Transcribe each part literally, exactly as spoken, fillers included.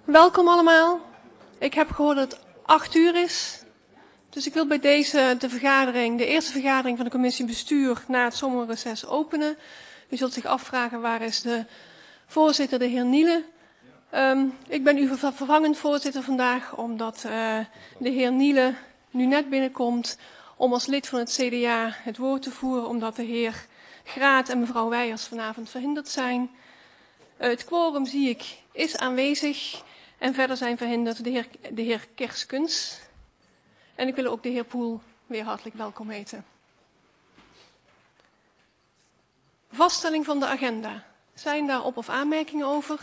Welkom allemaal. Ik heb gehoord dat het acht uur is. Dus ik wil bij deze de vergadering, de eerste vergadering van de commissie bestuur na het zomerreces openen. U zult zich afvragen waar is de voorzitter, de heer Niele. Um, ik ben uw vervangend voorzitter vandaag omdat uh, de heer Niele nu net binnenkomt om als lid van het C D A het woord te voeren omdat de heer Graat en mevrouw Weijers vanavond verhinderd zijn. Uh, het quorum zie ik is aanwezig en verder zijn verhinderd de heer, de heer Kerskens. En ik wil ook de heer Poel weer hartelijk welkom heten. Vaststelling van de agenda. Zijn daar op- of aanmerkingen over?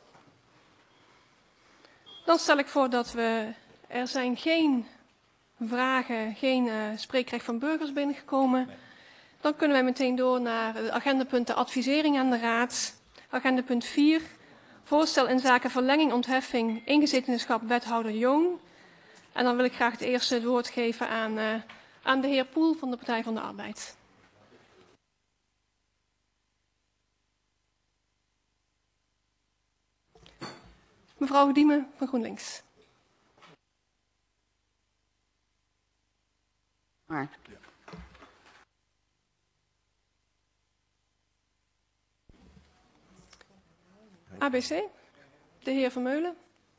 Dan stel ik voor dat we, er zijn geen vragen, geen uh, spreekrecht van burgers binnengekomen. Dan kunnen wij meteen door naar de agendapunten advisering aan de Raad. Agendapunt vier. Voorstel in zaken verlenging ontheffing ingezetenischap wethouder Joon. En dan wil ik graag het eerste het woord geven aan, uh, aan de heer Poel van de Partij van de Arbeid. Mevrouw Diemen van GroenLinks. Maar. A B C, de heer Vermeulen.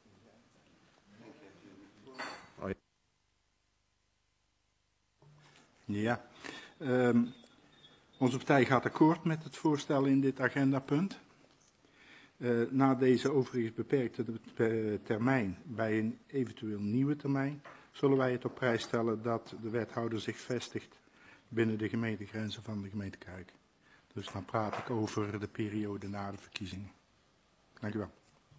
Ja, um, onze partij gaat akkoord met het voorstel in dit agendapunt. Uh, na deze overigens beperkte termijn bij een eventueel nieuwe termijn zullen wij het op prijs stellen dat de wethouder zich vestigt binnen de gemeentegrenzen van de gemeente Kuik. Dus dan praat ik over de periode na de verkiezingen. Dank u wel.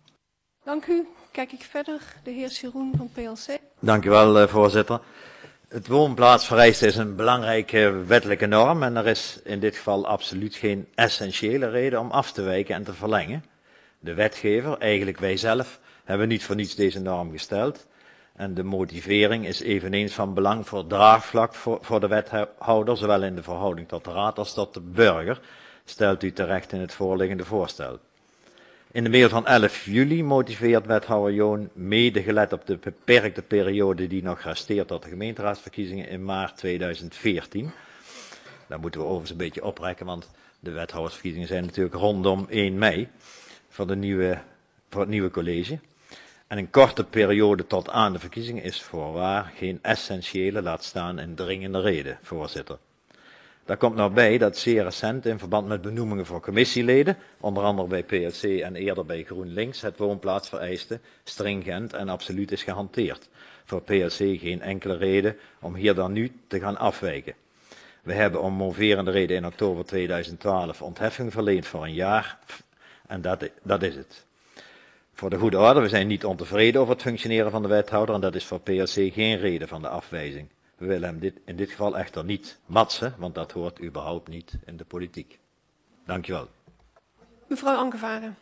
Dank u. Kijk ik verder. De heer Siroen van P L C. Dank u wel, voorzitter. Het woonplaatsvereiste is een belangrijke wettelijke norm en er is in dit geval absoluut geen essentiële reden om af te wijken en te verlengen. De wetgever, eigenlijk wij zelf, hebben niet voor niets deze norm gesteld. En de motivering is eveneens van belang voor draagvlak voor, voor de wethouder, zowel in de verhouding tot de raad als tot de burger, stelt u terecht in het voorliggende voorstel. In de mail van elf juli motiveert wethouder Joon, mede gelet op de beperkte periode die nog resteert tot de gemeenteraadsverkiezingen in maart tweeduizend veertien. Daar moeten we overigens een beetje oprekken, want de wethoudersverkiezingen zijn natuurlijk rondom één mei voor, de nieuwe, voor het nieuwe college. En een korte periode tot aan de verkiezingen is voorwaar geen essentiële, laat staan een dringende reden, voorzitter. Daar komt nou bij dat zeer recent in verband met benoemingen voor commissieleden, onder andere bij P L C en eerder bij GroenLinks, het woonplaatsvereiste stringent en absoluut is gehanteerd. Voor P L C geen enkele reden om hier dan nu te gaan afwijken. We hebben om moverende reden in oktober tweeduizend twaalf ontheffing verleend voor een jaar en dat, dat is het. Voor de goede orde, we zijn niet ontevreden over het functioneren van de wethouder en dat is voor P L C geen reden van de afwijzing. We willen hem dit, in dit geval echter niet matsen, want dat hoort überhaupt niet in de politiek. Dank u wel. Mevrouw Ankevaren.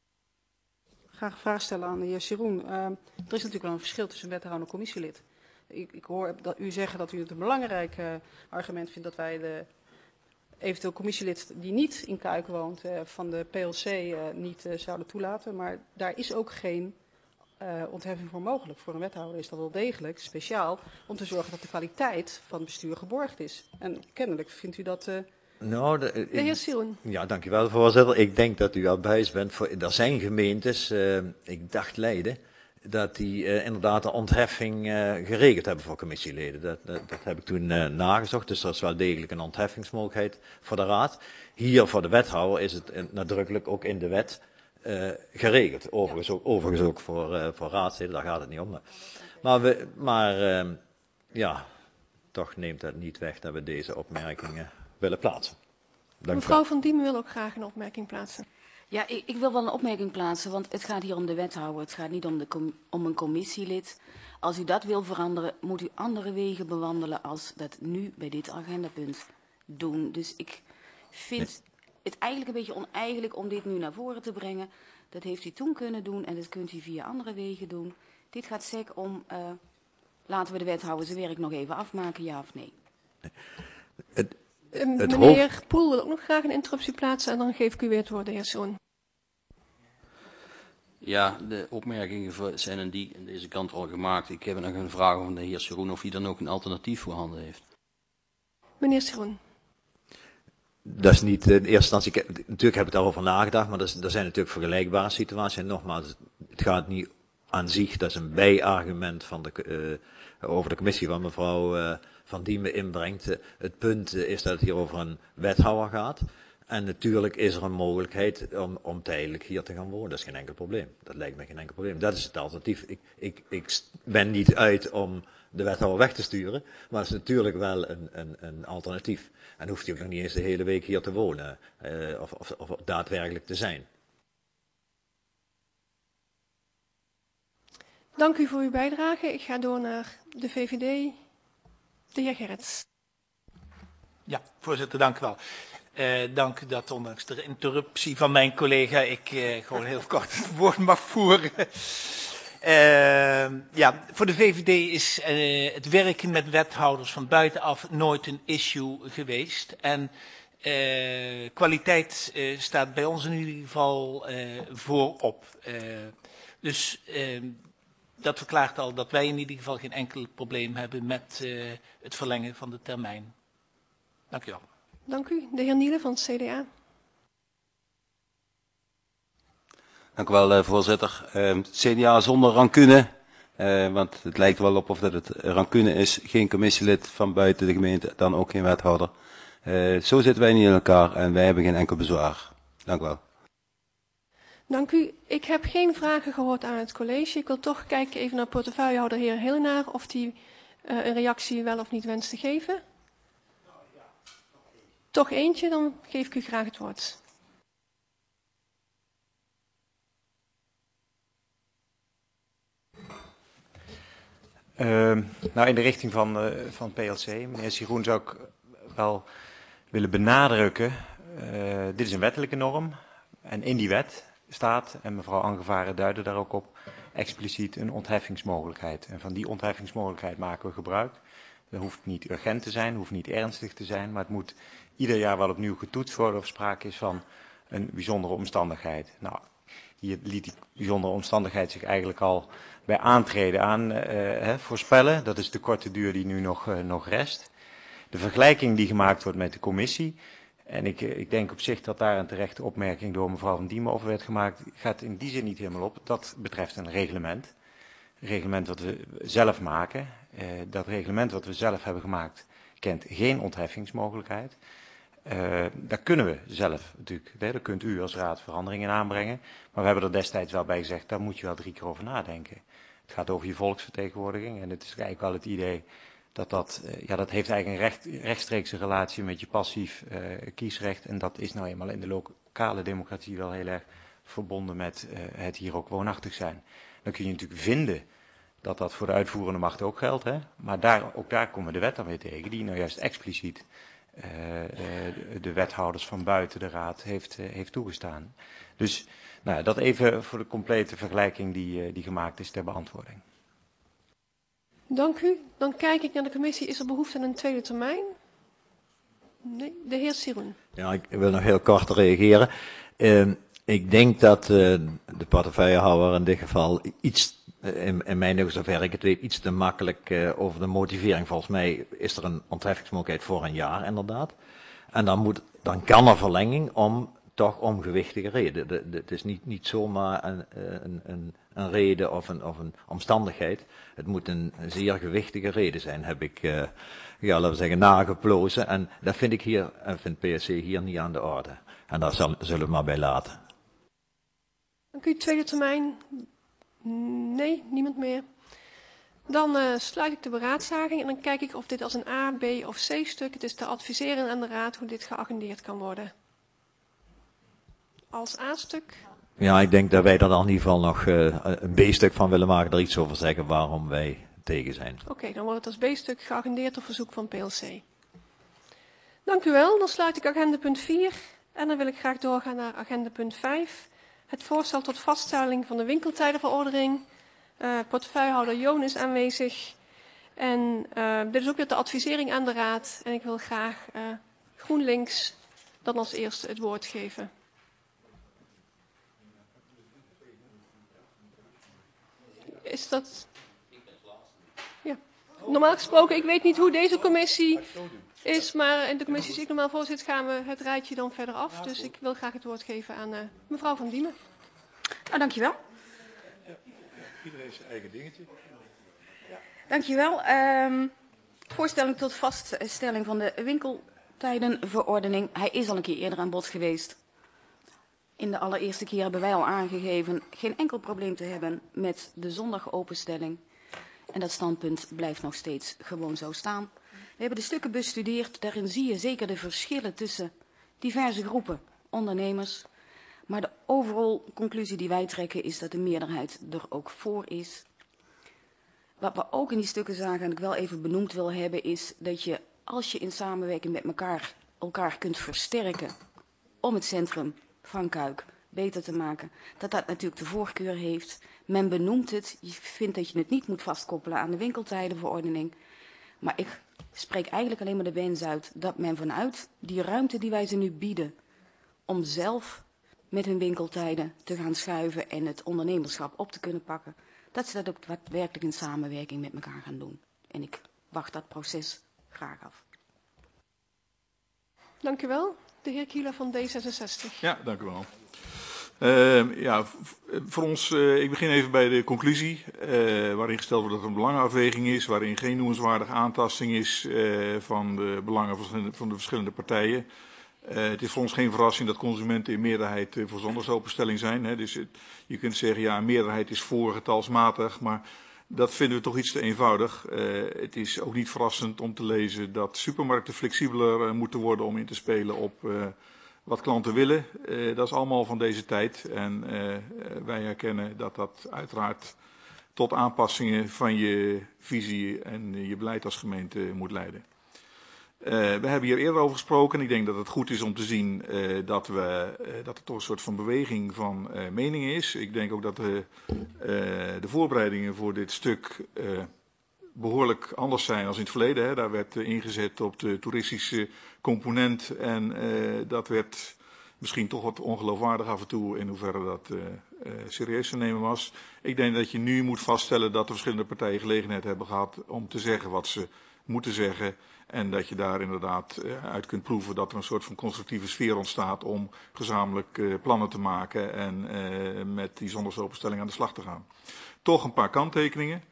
Graag een vraag stellen aan de heer Siroen. Uh, er is natuurlijk wel een verschil tussen wethouder en commissielid. Ik, ik hoor dat u zeggen dat u het een belangrijk uh, argument vindt dat wij de eventueel commissielid die niet in Kuik woont uh, van de P L C uh, niet uh, zouden toelaten. Maar daar is ook geen Uh, ontheffing voor mogelijk. Voor een wethouder is dat wel degelijk speciaal om te zorgen dat de kwaliteit van het bestuur geborgd is. En kennelijk vindt u dat... Uh... Nou, de, de heer Siroen. Ja, dank u wel, voorzitter. Ik denk dat u al buis bent. Voor, er zijn gemeentes, uh, ik dacht Leiden, dat die uh, inderdaad een ontheffing uh, geregeld hebben voor commissieleden. Dat, dat, dat heb ik toen uh, nagezocht, dus er is wel degelijk een ontheffingsmogelijkheid voor de raad. Hier voor de wethouder is het uh, nadrukkelijk ook in de wet Uh, geregeld. Overigens ook, overigens ook voor, uh, voor raadsleden, daar gaat het niet om. Maar, we, maar uh, ja, toch neemt dat niet weg dat we deze opmerkingen willen plaatsen. Dank Mevrouw wel. Van Diemen wil ook graag een opmerking plaatsen. Ja, ik, ik wil wel een opmerking plaatsen, want het gaat hier om de wethouder. Het gaat niet om, de com om een commissielid. Als u dat wil veranderen, moet u andere wegen bewandelen als dat nu bij dit agendapunt doen. Dus ik vind... Nee. Het eigenlijk een beetje oneigenlijk om dit nu naar voren te brengen. Dat heeft u toen kunnen doen en dat kunt u via andere wegen doen. Dit gaat sec om, uh, laten we de wethouder zijn werk nog even afmaken, ja of nee? Het, het Meneer hoofd... Poel wil ook nog graag een interruptie plaatsen en dan geef ik u weer het woord, de heer Zoon. Ja, de opmerkingen zijn aan die aan deze kant al gemaakt. Ik heb nog een vraag van de heer Jeroen of hij dan ook een alternatief voorhanden heeft. Meneer Jeroen. Dat is niet in eerste instantie, ik, natuurlijk heb ik daarover nagedacht, maar er zijn natuurlijk vergelijkbare situaties. En nogmaals, het gaat niet aan zich, dat is een bijargument van de, uh, over de commissie wat mevrouw uh, Van Diemen inbrengt. Uh, het punt uh, is dat het hier over een wethouder gaat. En natuurlijk is er een mogelijkheid om, om tijdelijk hier te gaan wonen. Dat is geen enkel probleem. Dat lijkt me geen enkel probleem. Dat is het alternatief. Ik, ik, ik ben niet uit om de wethouder weg te sturen, maar het is natuurlijk wel een, een, een alternatief. En hoeft hij ook nog niet eens de hele week hier te wonen, uh, of, of, of daadwerkelijk te zijn. Dank u voor uw bijdrage. Ik ga door naar de V V D. De heer Gerrits. Ja, voorzitter, dank u wel. Uh, dank u dat ondanks de interruptie van mijn collega ik uh, gewoon heel kort het woord mag voeren. Uh, ja, voor de V V D is uh, het werken met wethouders van buitenaf nooit een issue geweest. En uh, kwaliteit uh, staat bij ons in ieder geval uh, voorop. Uh, dus uh, dat verklaart al dat wij in ieder geval geen enkel probleem hebben met uh, het verlengen van de termijn. Dank u wel. Dank u. De heer Nielen van het C D A. Dank u wel, uh, voorzitter. Uh, C D A zonder rancune, uh, want het lijkt wel op of dat het rancune is. Geen commissielid van buiten de gemeente, dan ook geen wethouder. Uh, zo zitten wij niet in elkaar en wij hebben geen enkel bezwaar. Dank u wel. Dank u. Ik heb geen vragen gehoord aan het college. Ik wil toch kijken even naar portefeuillehouder heer Hillenaar of die uh, een reactie wel of niet wenst te geven. Toch eentje, dan geef ik u graag het woord. Uh, nou, in de richting van, uh, van P L C, meneer Jeroen, zou ik wel willen benadrukken. Uh, dit is een wettelijke norm en in die wet staat, en mevrouw Angevaren duidde daar ook op, expliciet een ontheffingsmogelijkheid. En van die ontheffingsmogelijkheid maken we gebruik. Dat hoeft niet urgent te zijn, hoeft niet ernstig te zijn, maar het moet ieder jaar wel opnieuw getoetst worden of sprake is van een bijzondere omstandigheid. Nou, hier liet die bijzondere omstandigheid zich eigenlijk al bij aantreden aan uh, hè, voorspellen. Dat is de korte duur die nu nog, uh, nog rest. De vergelijking die gemaakt wordt met de commissie, en ik, ik denk op zich dat daar een terechte opmerking door mevrouw Van Diemen over werd gemaakt, gaat in die zin niet helemaal op. Dat betreft een reglement. Een reglement dat we zelf maken. Uh, dat reglement wat we zelf hebben gemaakt kent geen ontheffingsmogelijkheid. Uh, daar kunnen we zelf natuurlijk, hè, daar kunt u als raad veranderingen aanbrengen. Maar we hebben er destijds wel bij gezegd, daar moet je wel drie keer over nadenken. Het gaat over je volksvertegenwoordiging en het is eigenlijk wel het idee dat dat, uh, ja, dat heeft eigenlijk een recht, rechtstreekse relatie met je passief uh, kiesrecht. En dat is nou eenmaal in de lokale democratie wel heel erg verbonden met uh, het hier ook woonachtig zijn. Dan kun je natuurlijk vinden dat dat voor de uitvoerende macht ook geldt, hè? Maar daar, ook daar komen de wet dan weer tegen, die nou juist expliciet uh, uh, de wethouders van buiten de raad heeft, uh, heeft toegestaan. Dus nou, dat even voor de complete vergelijking die, uh, die gemaakt is ter beantwoording. Dank u. Dan kijk ik naar de commissie. Is er behoefte aan een tweede termijn? Nee. De heer Jeroen. Ja, ik wil nog heel kort reageren. Uh, ik denk dat uh, de portefeuillehouder in dit geval iets, in, in mijn ogen zover ik het weet, iets te makkelijk uh, over de motivering. Volgens mij is er een ontheffingsmogelijkheid voor een jaar inderdaad. En dan, moet, dan kan er verlenging om toch om gewichtige reden. Het is niet, niet zomaar een, een, een, een reden of een, of een omstandigheid. Het moet een zeer gewichtige reden zijn, heb ik, uh, ja, laten we zeggen, nageplozen. En dat vind ik hier, en vindt P S C hier niet aan de orde. En daar zal, zullen we maar bij laten. Dank u. Tweede termijn? Nee, niemand meer. Dan uh, sluit ik de beraadslaging en dan kijk ik of dit als een A, B of C stuk. Het is te adviseren aan de raad hoe dit geagendeerd kan worden. Als A-stuk? Ja, ik denk dat wij er dan in ieder geval nog uh, een B-stuk van willen maken, er iets over zeggen waarom wij tegen zijn. Oké, okay, dan wordt het als B-stuk geagendeerd op verzoek van P L C. Dank u wel. Dan sluit ik agenda punt vier en dan wil ik graag doorgaan naar agenda punt vijf. Het voorstel tot vaststelling van de winkeltijdenverordening. Uh, portefeuillehouder Joon is aanwezig. En uh, dit is ook weer de advisering aan de raad. En ik wil graag uh, GroenLinks dan als eerste het woord geven. is dat... Ja. Normaal gesproken, ik weet niet hoe deze commissie is, maar in de commissie die ik normaal voorzit gaan we het rijtje dan verder af. Dus ik wil graag het woord geven aan uh, mevrouw Van Diemen. Nou, dankjewel. Iedereen zijn eigen dingetje. Dankjewel. Um, voorstelling tot vaststelling van de winkeltijdenverordening. Hij is al een keer eerder aan bod geweest. In de allereerste keer hebben wij al aangegeven geen enkel probleem te hebben met de zondagopenstelling. En dat standpunt blijft nog steeds gewoon zo staan. We hebben de stukken bestudeerd. Daarin zie je zeker de verschillen tussen diverse groepen ondernemers. Maar de overal conclusie die wij trekken is dat de meerderheid er ook voor is. Wat we ook in die stukken zagen en ik wel even benoemd wil hebben is dat je als je in samenwerking met elkaar elkaar kunt versterken om het centrum van Kuik beter te maken, dat dat natuurlijk de voorkeur heeft. Men benoemt het, je vindt dat je het niet moet vastkoppelen aan de winkeltijdenverordening. Maar ik spreek eigenlijk alleen maar de wens uit dat men vanuit die ruimte die wij ze nu bieden om zelf met hun winkeltijden te gaan schuiven en het ondernemerschap op te kunnen pakken, dat ze dat ook daadwerkelijk in samenwerking met elkaar gaan doen. En ik wacht dat proces graag af. Dank u wel. De heer Kieler van D zesenzestig. Ja, dank u wel. Uh, ja, voor ons, uh, ik begin even bij de conclusie, uh, waarin gesteld wordt dat er een belangenafweging is, waarin geen noemenswaardige aantasting is uh, van de belangen van, van de verschillende partijen. Uh, het is voor ons geen verrassing dat consumenten in meerderheid uh, voor zondagsopenstelling zijn. Hè. Dus het, je kunt zeggen, ja, een meerderheid is voor getalsmatig, maar dat vinden we toch iets te eenvoudig. Uh, het is ook niet verrassend om te lezen dat supermarkten flexibeler uh, moeten worden om in te spelen op uh, wat klanten willen. Uh, dat is allemaal van deze tijd en uh, wij herkennen dat dat uiteraard tot aanpassingen van je visie en je beleid als gemeente moet leiden. Uh, we hebben hier eerder over gesproken en ik denk dat het goed is om te zien uh, dat, we, uh, dat er toch een soort van beweging van uh, meningen is. Ik denk ook dat de, uh, de voorbereidingen voor dit stuk uh, behoorlijk anders zijn dan in het verleden. Hè. Daar werd uh, ingezet op de toeristische component en uh, dat werd misschien toch wat ongeloofwaardig af en toe in hoeverre dat uh, uh, serieus te nemen was. Ik denk dat je nu moet vaststellen dat de verschillende partijen gelegenheid hebben gehad om te zeggen wat ze moeten zeggen. En dat je daar inderdaad uit kunt proeven dat er een soort van constructieve sfeer ontstaat om gezamenlijk uh, plannen te maken en uh, met die zondagsopenstelling aan de slag te gaan. Toch een paar kanttekeningen.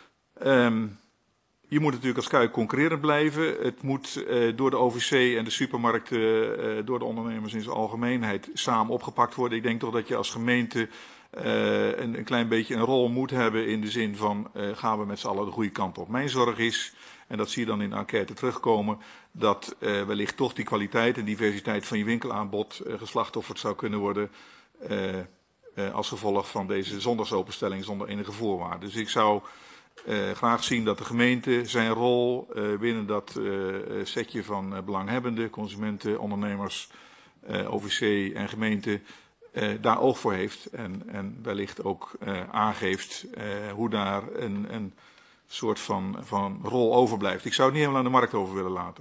Um, je moet natuurlijk als Kuik concurrerend blijven. Het moet uh, door de O V C en de supermarkten, uh, door de ondernemers in zijn algemeenheid samen opgepakt worden. Ik denk toch dat je als gemeente uh, een, een klein beetje een rol moet hebben in de zin van uh, gaan we met z'n allen de goede kant op. Mijn zorg is, en dat zie je dan in de enquête terugkomen, dat uh, wellicht toch die kwaliteit en diversiteit van je winkelaanbod uh, geslachtofferd zou kunnen worden uh, uh, als gevolg van deze zondagsopenstelling zonder enige voorwaarden. Dus ik zou uh, graag zien dat de gemeente zijn rol uh, binnen dat uh, setje van uh, belanghebbenden, consumenten, ondernemers, uh, O V C en gemeente uh, daar oog voor heeft en, en wellicht ook uh, aangeeft uh, hoe daar een, een soort van, van rol overblijft. Ik zou het niet helemaal aan de markt over willen laten.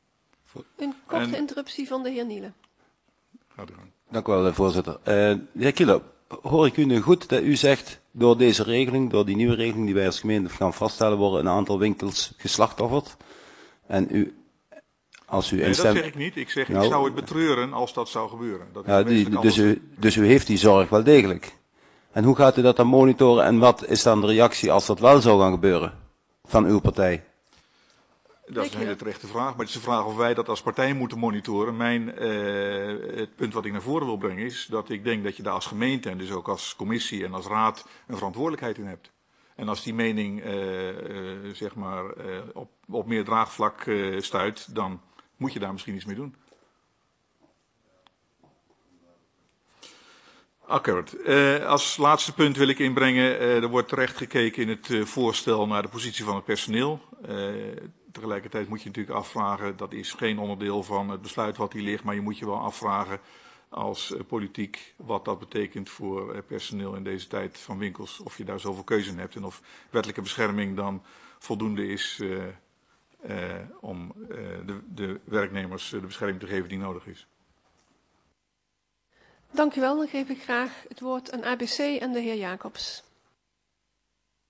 Een korte en, interruptie van de heer Nielen. Gaat u gang. Dank u wel, voorzitter. Uh, de heer Kilo, hoor ik u nu goed dat u zegt, door deze regeling, door die nieuwe regeling die wij als gemeente gaan vaststellen, worden een aantal winkels geslachtofferd? En u, als u nee, instemt... dat zeg ik niet. Ik zeg, nou, ik zou het betreuren als dat zou gebeuren. Dat is ja, die, dus, u, doen. dus u heeft die zorg wel degelijk. En hoe gaat u dat dan monitoren en wat is dan de reactie als dat wel zou gaan gebeuren van uw partij? Dat is een hele terechte vraag, maar het is de vraag of wij dat als partij moeten monitoren. Mijn, uh, het punt wat ik naar voren wil brengen is dat ik denk dat je daar als gemeente en dus ook als commissie en als raad een verantwoordelijkheid in hebt. En als die mening uh, uh, zeg maar, uh, op, op meer draagvlak uh, stuit, dan moet je daar misschien iets mee doen. Akkoord. Uh, als laatste punt wil ik inbrengen, uh, er wordt terecht gekeken in het uh, voorstel naar de positie van het personeel. Uh, tegelijkertijd moet je natuurlijk afvragen, dat is geen onderdeel van het besluit wat hier ligt, maar je moet je wel afvragen als uh, politiek wat dat betekent voor uh, personeel in deze tijd van winkels. Of je daar zoveel keuze in hebt en of wettelijke bescherming dan voldoende is uh, uh, om uh, de, de werknemers uh, de bescherming te geven die nodig is. Dank u wel. Dan geef ik graag het woord aan A B C en de heer Jacobs.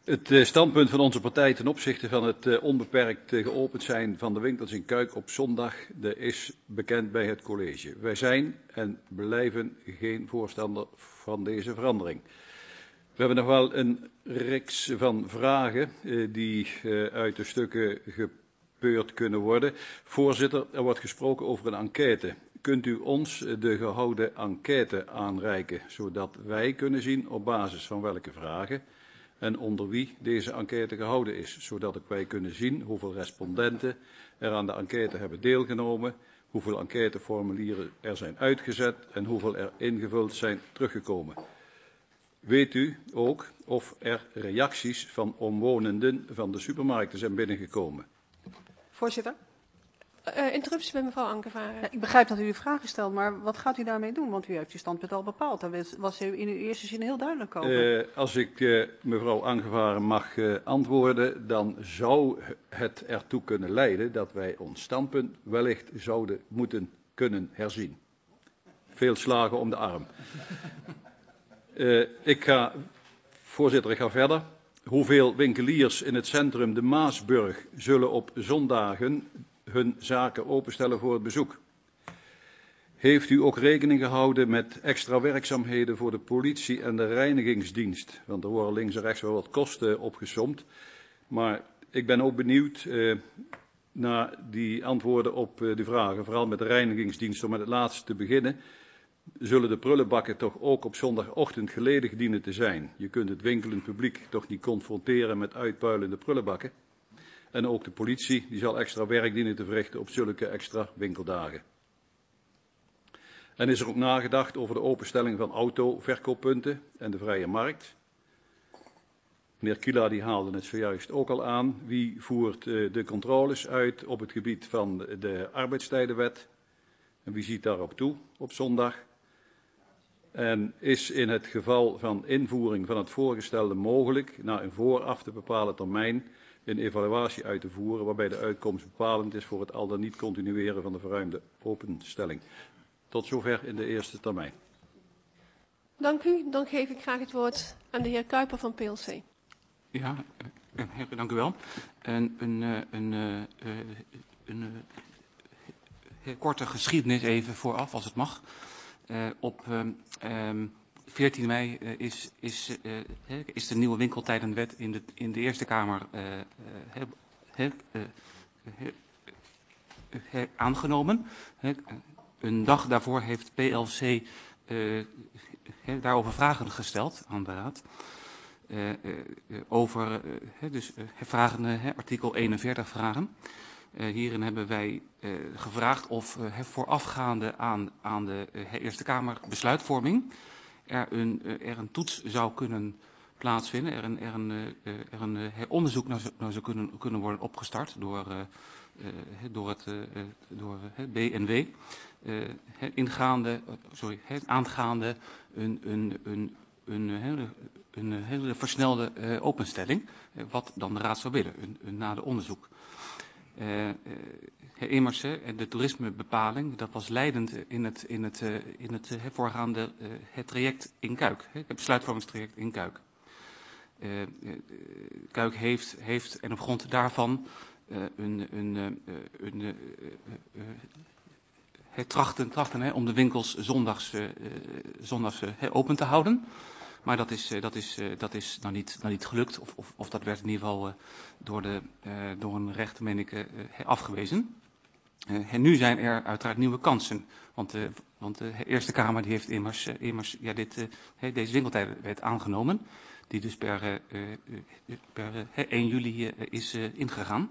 Het uh, standpunt van onze partij ten opzichte van het uh, onbeperkt uh, geopend zijn van de winkels in Kuik op zondag de is bekend bij het college. Wij zijn en blijven geen voorstander van deze verandering. We hebben nog wel een reeks van vragen uh, die uh, uit de stukken gepeurd kunnen worden. Voorzitter, er wordt gesproken over een enquête. Kunt u ons de gehouden enquête aanreiken, zodat wij kunnen zien op basis van welke vragen en onder wie deze enquête gehouden is, zodat ook wij kunnen zien hoeveel respondenten er aan de enquête hebben deelgenomen, hoeveel enquêteformulieren er zijn uitgezet en hoeveel er ingevuld zijn teruggekomen. Weet u ook of er reacties van omwonenden van de supermarkten zijn binnengekomen? Voorzitter? Uh, interruptie bij mevrouw Ankervaren. Ja, ik begrijp dat u uw vragen stelt, maar wat gaat u daarmee doen? Want u heeft uw standpunt al bepaald. Daar was u in uw eerste zin heel duidelijk over. Uh, als ik uh, mevrouw Ankervaren mag uh, antwoorden, dan zou het ertoe kunnen leiden dat wij ons standpunt wellicht zouden moeten kunnen herzien. Veel slagen om de arm. Uh, ik ga, voorzitter, ik ga verder. Hoeveel winkeliers in het centrum de Maasburg zullen op zondagen hun zaken openstellen voor het bezoek? Heeft u ook rekening gehouden met extra werkzaamheden voor de politie en de reinigingsdienst? Want er worden links en rechts wel wat kosten opgesomd. Maar ik ben ook benieuwd uh, naar die antwoorden op uh, de vragen. Vooral met de reinigingsdienst, om met het laatste te beginnen. Zullen de prullenbakken toch ook op zondagochtend geledig dienen te zijn? Je kunt het winkelend publiek toch niet confronteren met uitpuilende prullenbakken? En ook de politie die zal extra werk dienen te verrichten op zulke extra winkeldagen. En is er ook nagedacht over de openstelling van autoverkooppunten en de vrije markt? Meneer Kila die haalde het zojuist ook al aan. Wie voert uh, de controles uit op het gebied van de arbeidstijdenwet? En wie ziet daarop toe op zondag? En is in het geval van invoering van het voorgestelde mogelijk na een vooraf te bepalen termijn een evaluatie uit te voeren waarbij de uitkomst bepalend is voor het al dan niet continueren van de verruimde openstelling. Tot zover in de eerste termijn. Dank u. Dan geef ik graag het woord aan de heer Kuiper van P L C. Ja, uh, dank u wel. Een, een, uh, een, uh, een uh, heel korte geschiedenis even vooraf, als het mag. Uh, op um, um, veertien mei uh, is, is, uh, is de nieuwe winkeltijdenwet in de, in de Eerste Kamer uh, uh, he, uh, he, he, aangenomen. He, een dag daarvoor heeft P L C uh, he, daarover vragen gesteld aan de Raad. Uh, uh, over uh, he, dus, uh, vragen, uh, artikel eenenveertig vragen. Uh, hierin hebben wij uh, gevraagd of uh, voorafgaande aan, aan de uh, Eerste Kamer besluitvorming er een, uh, er een toets zou kunnen plaatsvinden, er een, er een, uh, er een uh, onderzoek naar, naar zou kunnen, kunnen worden opgestart door, uh, uh, door het uh, door, uh, B N W, uh, ingaande, uh, sorry, aangaande een, een, een, een, een, een hele versnelde uh, openstelling, uh, wat dan de Raad zou willen, een, een nader onderzoek. Uh, uh, immers, uh, de toerismebepaling, dat was leidend in het, in het, uh, in het uh, voorgaande uh, het traject in Kuik, hè, het besluitvormingstraject in Kuik. Uh, uh, Kuik heeft, heeft, en op grond daarvan, uh, een, een, uh, een, uh, uh, uh, het trachten, trachten hè, om de winkels zondags, uh, zondags uh, open te houden. Maar dat is, uh, dat is, uh, dat is nou niet, nou niet gelukt, of, of, of dat werd in ieder geval uh, door, de, uh, door een rechter, meen ik, uh, afgewezen. Uh, en nu zijn er uiteraard nieuwe kansen, want, uh, want de Eerste Kamer die heeft immers, uh, immers ja, dit, uh, deze winkeltijdenwet aangenomen, die dus per, uh, uh, per uh, één juli uh, is uh, ingegaan.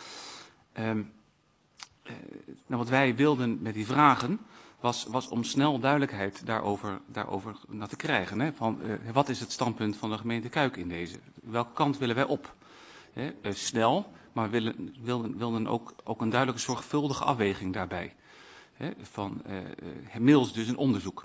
Um, uh, nou, wat wij wilden met die vragen Was, was om snel duidelijkheid daarover, daarover naar te krijgen. Hè? Van, uh, wat is het standpunt van de gemeente Kuik in deze? Welke kant willen wij op? Hè? Uh, snel, maar we willen, wilden, wilden ook, ook een duidelijke zorgvuldige afweging daarbij. Hè? Van, uh, uh, middels dus een onderzoek.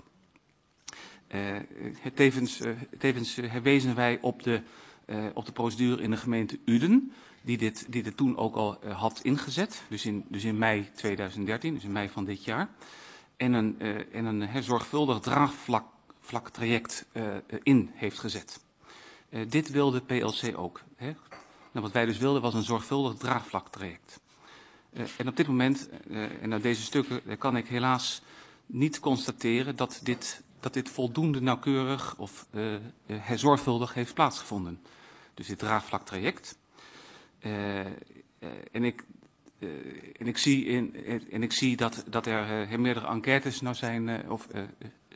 Uh, tevens uh, tevens uh, wezen wij op de, uh, op de procedure in de gemeente Uden, die dit, die dit toen ook al uh, had ingezet. Dus in, dus in mei tweeduizend dertien, dus in mei van dit jaar. En een, uh, en een uh, zorgvuldig draagvlak vlak traject uh, in heeft gezet. Uh, dit wilde P L C ook. Hè? Nou, wat wij dus wilden was een zorgvuldig draagvlaktraject. Uh, en op dit moment, uh, en uit deze stukken, uh, kan ik helaas niet constateren dat dit, dat dit voldoende nauwkeurig of uh, uh, zorgvuldig heeft plaatsgevonden. Dus dit draagvlaktraject. Uh, uh, en ik... Uh, en ik zie, in, en ik zie dat, dat er uh, meerdere enquêtes nou zijn, uh, of, uh, uh,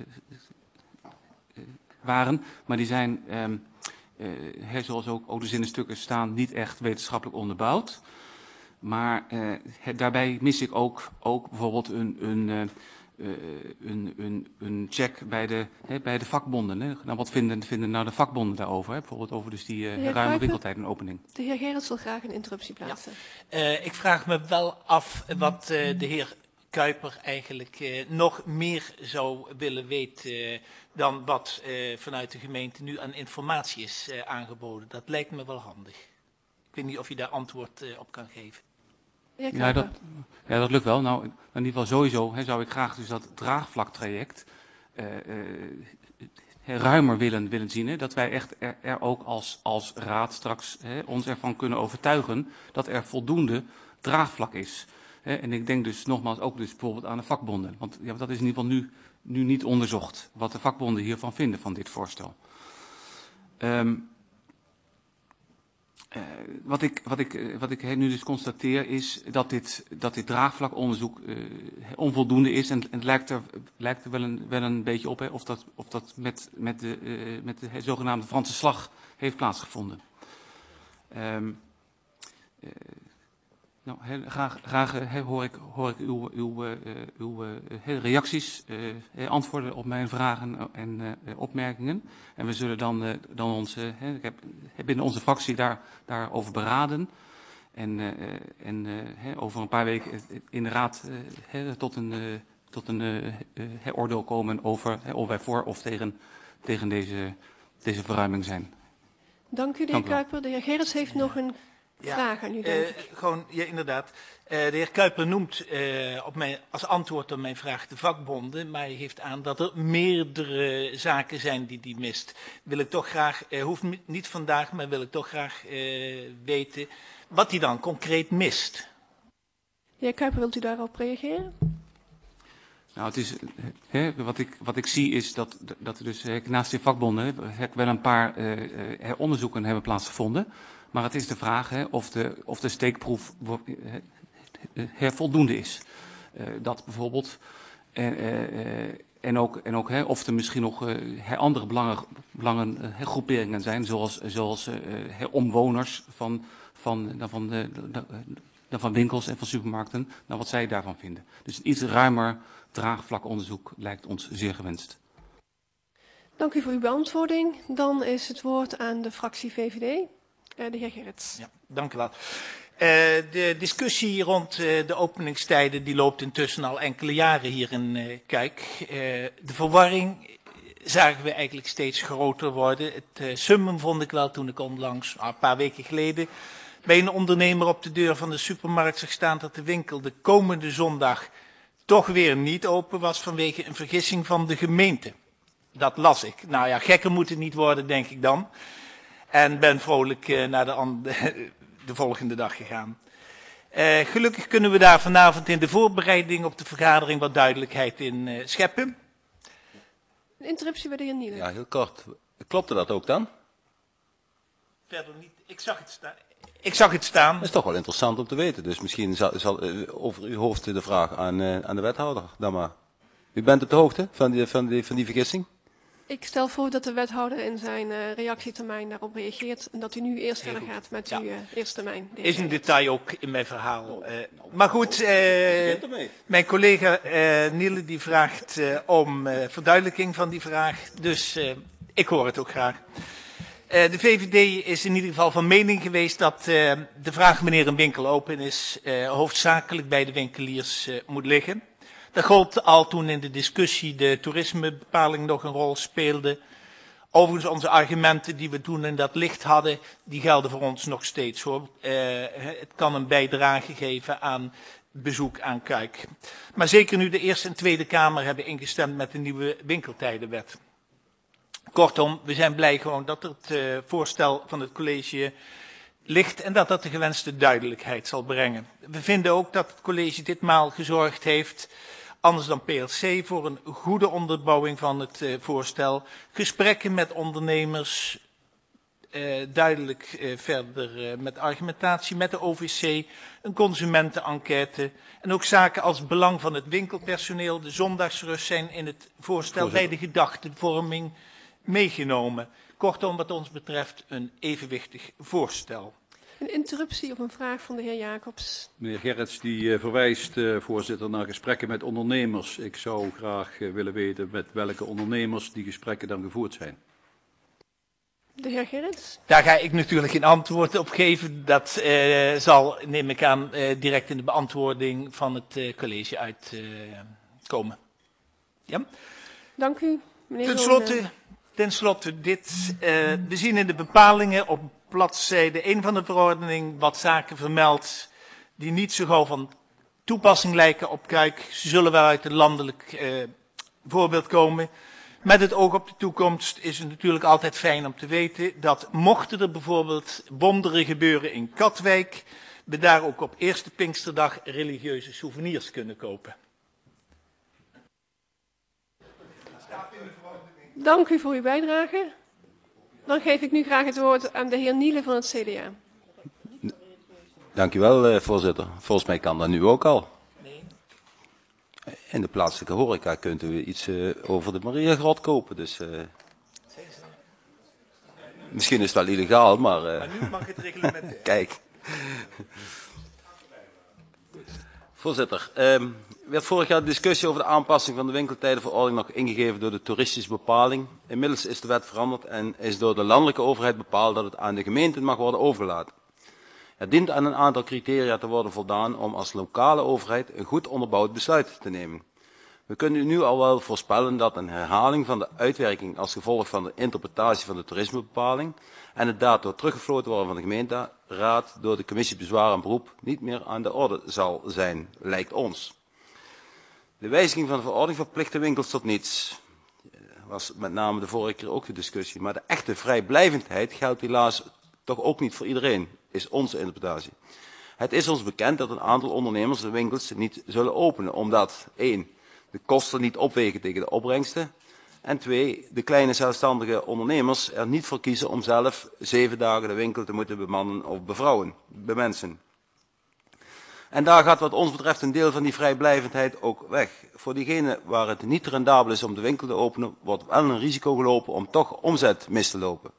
uh, waren, maar die zijn, um, uh, zoals ook, ook dus in de stukken staan, niet echt wetenschappelijk onderbouwd. Maar uh, het, daarbij mis ik ook, ook bijvoorbeeld een, een, uh, een, een, een check bij de, hè, bij de vakbonden. Hè. Nou, wat vinden, vinden nou de vakbonden daarover? Hè? Bijvoorbeeld over dus die uh, ruime winkeltijd en opening. De heer Gerrits wil graag een interruptie plaatsen. Ja. Uh, ik vraag me wel af wat uh, de heer Kuiper eigenlijk uh, nog meer zou willen weten uh, dan wat uh, vanuit de gemeente nu aan informatie is uh, aangeboden. Dat lijkt me wel handig. Ik weet niet of je daar antwoord uh, op kan geven. Ja, dat, ja, dat lukt wel. Nou, in ieder geval sowieso hè, zou ik graag dus dat draagvlaktraject uh, uh, ruimer willen, willen zien. Hè, dat wij echt er, er ook als, als raad straks hè, ons ervan kunnen overtuigen dat er voldoende draagvlak is. Hè, en ik denk dus nogmaals ook dus bijvoorbeeld aan de vakbonden. Want ja, dat is in ieder geval nu, nu niet onderzocht wat de vakbonden hiervan vinden van dit voorstel. Um, Uh, wat, ik, wat, ik, uh, wat ik nu dus constateer is dat dit, dat dit draagvlakonderzoek uh, onvoldoende is. En, en het lijkt er, lijkt er wel, een, wel een beetje op hè, of dat, of dat met, met, de, uh, met de zogenaamde Franse slag heeft plaatsgevonden. Um, uh, nou, he, graag graag he, hoor ik, hoor ik uw, uw, uh, uw uh, he, reacties, uh, antwoorden op mijn vragen en uh, opmerkingen. En we zullen dan, uh, dan ons, uh, he, ik heb binnen onze fractie daar, daarover beraden. En, uh, en uh, he, over een paar weken in de raad uh, he, tot een, uh, tot een uh, he, oordeel komen over he, of wij voor of tegen, tegen deze, deze verruiming zijn. Dank u, de heer Kuiper. De heer Gerrits heeft nog een ja, vraag aan u, denk ik. Uh, gewoon, ja, inderdaad. Uh, de heer Kuiper noemt uh, op mijn, als antwoord op mijn vraag de vakbonden, maar hij geeft aan dat er meerdere zaken zijn die hij mist. Wil ik toch graag, uh, hoeft niet vandaag, maar wil ik toch graag uh, weten wat hij dan concreet mist. De heer Kuiper, wilt u daarop reageren? Nou, het is, hè, wat, ik, wat ik zie is dat, dat er dus hè, naast de vakbonden hè, wel een paar uh, onderzoeken hebben plaatsgevonden. Maar het is de vraag hè, of, de, of de steekproef hè, voldoende is. Uh, dat bijvoorbeeld. En, uh, en ook, en ook hè, of er misschien nog uh, andere belangen, belangen uh, groeperingen zijn, zoals, zoals uh, hè, omwoners van, van, van, van, de, de, de, van winkels en van supermarkten, nou wat zij daarvan vinden. Dus een iets ruimer draagvlakonderzoek lijkt ons zeer gewenst. Dank u voor uw beantwoording. Dan is het woord aan de fractie V V D. Uh, de heer Gerrits. Ja, dank u wel. Uh, de discussie rond uh, de openingstijden die loopt intussen al enkele jaren hier in uh, Kuik. Uh, de verwarring zagen we eigenlijk steeds groter worden. Het uh, summum vond ik wel toen ik onlangs, uh, een paar weken geleden, bij een ondernemer op de deur van de supermarkt zag staan dat de winkel de komende zondag toch weer niet open was vanwege een vergissing van de gemeente. Dat las ik. Nou ja, gekker moet het niet worden, denk ik dan. En ben vrolijk uh, naar de, andere, de volgende dag gegaan. Uh, gelukkig kunnen we daar vanavond in de voorbereiding op de vergadering wat duidelijkheid in uh, scheppen. Een interruptie bij de heer Nielen. Ja, heel kort. Klopte dat ook dan? Verder niet. Ik zag het staan. Ik zag het staan. Dat is toch wel interessant om te weten. Dus misschien zal, zal uh, over uw hoofd de vraag aan, uh, aan de wethouder dan maar. U bent op de hoogte van die, van die, van die vergissing? Ik stel voor dat de wethouder in zijn uh, reactietermijn daarop reageert en dat u nu eerst verder gaat met ja. uw uh, eerste termijn. Is een detail ook in mijn verhaal. Uh, maar goed, uh, mijn collega uh, Niele die vraagt uh, om uh, verduidelijking van die vraag, dus uh, ik hoor het ook graag. Uh, de V V D is in ieder geval van mening geweest dat uh, de vraag wanneer een winkel open is uh, hoofdzakelijk bij de winkeliers uh, moet liggen. Dat gold al toen in de discussie de toerismebepaling nog een rol speelde. Overigens onze argumenten die we toen in dat licht hadden, die gelden voor ons nog steeds hoor. Uh, het kan een bijdrage geven aan bezoek aan Kuik. Maar zeker nu de Eerste en Tweede Kamer hebben ingestemd met de nieuwe winkeltijdenwet. Kortom, we zijn blij gewoon dat het uh, voorstel van het college ligt en dat dat de gewenste duidelijkheid zal brengen. We vinden ook dat het college ditmaal gezorgd heeft, anders dan P L C, voor een goede onderbouwing van het uh, voorstel. Gesprekken met ondernemers, uh, duidelijk uh, verder uh, met argumentatie, met de O V C, een consumentenenquête. En ook zaken als belang van het winkelpersoneel, de zondagsrust zijn in het voorstel Voorzitter. bij de gedachtevorming meegenomen. Kortom, wat ons betreft, een evenwichtig voorstel. Een interruptie of een vraag van de heer Jacobs. Meneer Gerrits die uh, verwijst, uh, voorzitter, naar gesprekken met ondernemers. Ik zou graag uh, willen weten met welke ondernemers die gesprekken dan gevoerd zijn. De heer Gerrits? Daar ga ik natuurlijk geen antwoord op geven. Dat uh, zal, neem ik aan, uh, direct in de beantwoording van het uh, college uitkomen. Uh, ja? Dank u, meneer Ten slotte, ten slotte dit. Uh, we zien in de bepalingen op bladzijde één van de verordening wat zaken vermeld die niet zo gauw van toepassing lijken op Kuik. Ze zullen wel uit een landelijk uh, voorbeeld komen. Met het oog op de toekomst is het natuurlijk altijd fijn om te weten dat mochten er bijvoorbeeld wonderen gebeuren in Katwijk, we daar ook op eerste Pinksterdag religieuze souvenirs kunnen kopen. Dank u voor uw bijdrage. Dan geef ik nu graag het woord aan de heer Niele van het C D A. Dank u wel, uh, voorzitter. Volgens mij kan dat nu ook al. Nee. In de plaatselijke horeca kunt u iets uh, over de Mariagrot kopen. Dus, uh, misschien is het wel illegaal, maar... Uh, maar nu mag het reglement. Kijk. Voorzitter, uh, werd vorig jaar de discussie over de aanpassing van de winkeltijdenverordening nog ingegeven door de toeristische bepaling. Inmiddels is de wet veranderd en is door de landelijke overheid bepaald dat het aan de gemeenten mag worden overgelaten. Het dient aan een aantal criteria te worden voldaan om als lokale overheid een goed onderbouwd besluit te nemen. We kunnen u nu al wel voorspellen dat een herhaling van de uitwerking als gevolg van de interpretatie van de toerismebepaling en het daardoor teruggefloten worden van de gemeenteraad door de commissie bezwaar en beroep niet meer aan de orde zal zijn, lijkt ons. De wijziging van de verordening verplicht de winkels tot niets. Dat was met name de vorige keer ook de discussie. Maar de echte vrijblijvendheid geldt helaas toch ook niet voor iedereen, is onze interpretatie. Het is ons bekend dat een aantal ondernemers de winkels niet zullen openen, omdat één, de kosten niet opwegen tegen de opbrengsten. En twee, de kleine zelfstandige ondernemers er niet voor kiezen om zelf zeven dagen de winkel te moeten bemannen of bevrouwen, bemensen. En daar gaat wat ons betreft een deel van die vrijblijvendheid ook weg. Voor diegenen waar het niet rendabel is om de winkel te openen, wordt wel een risico gelopen om toch omzet mis te lopen.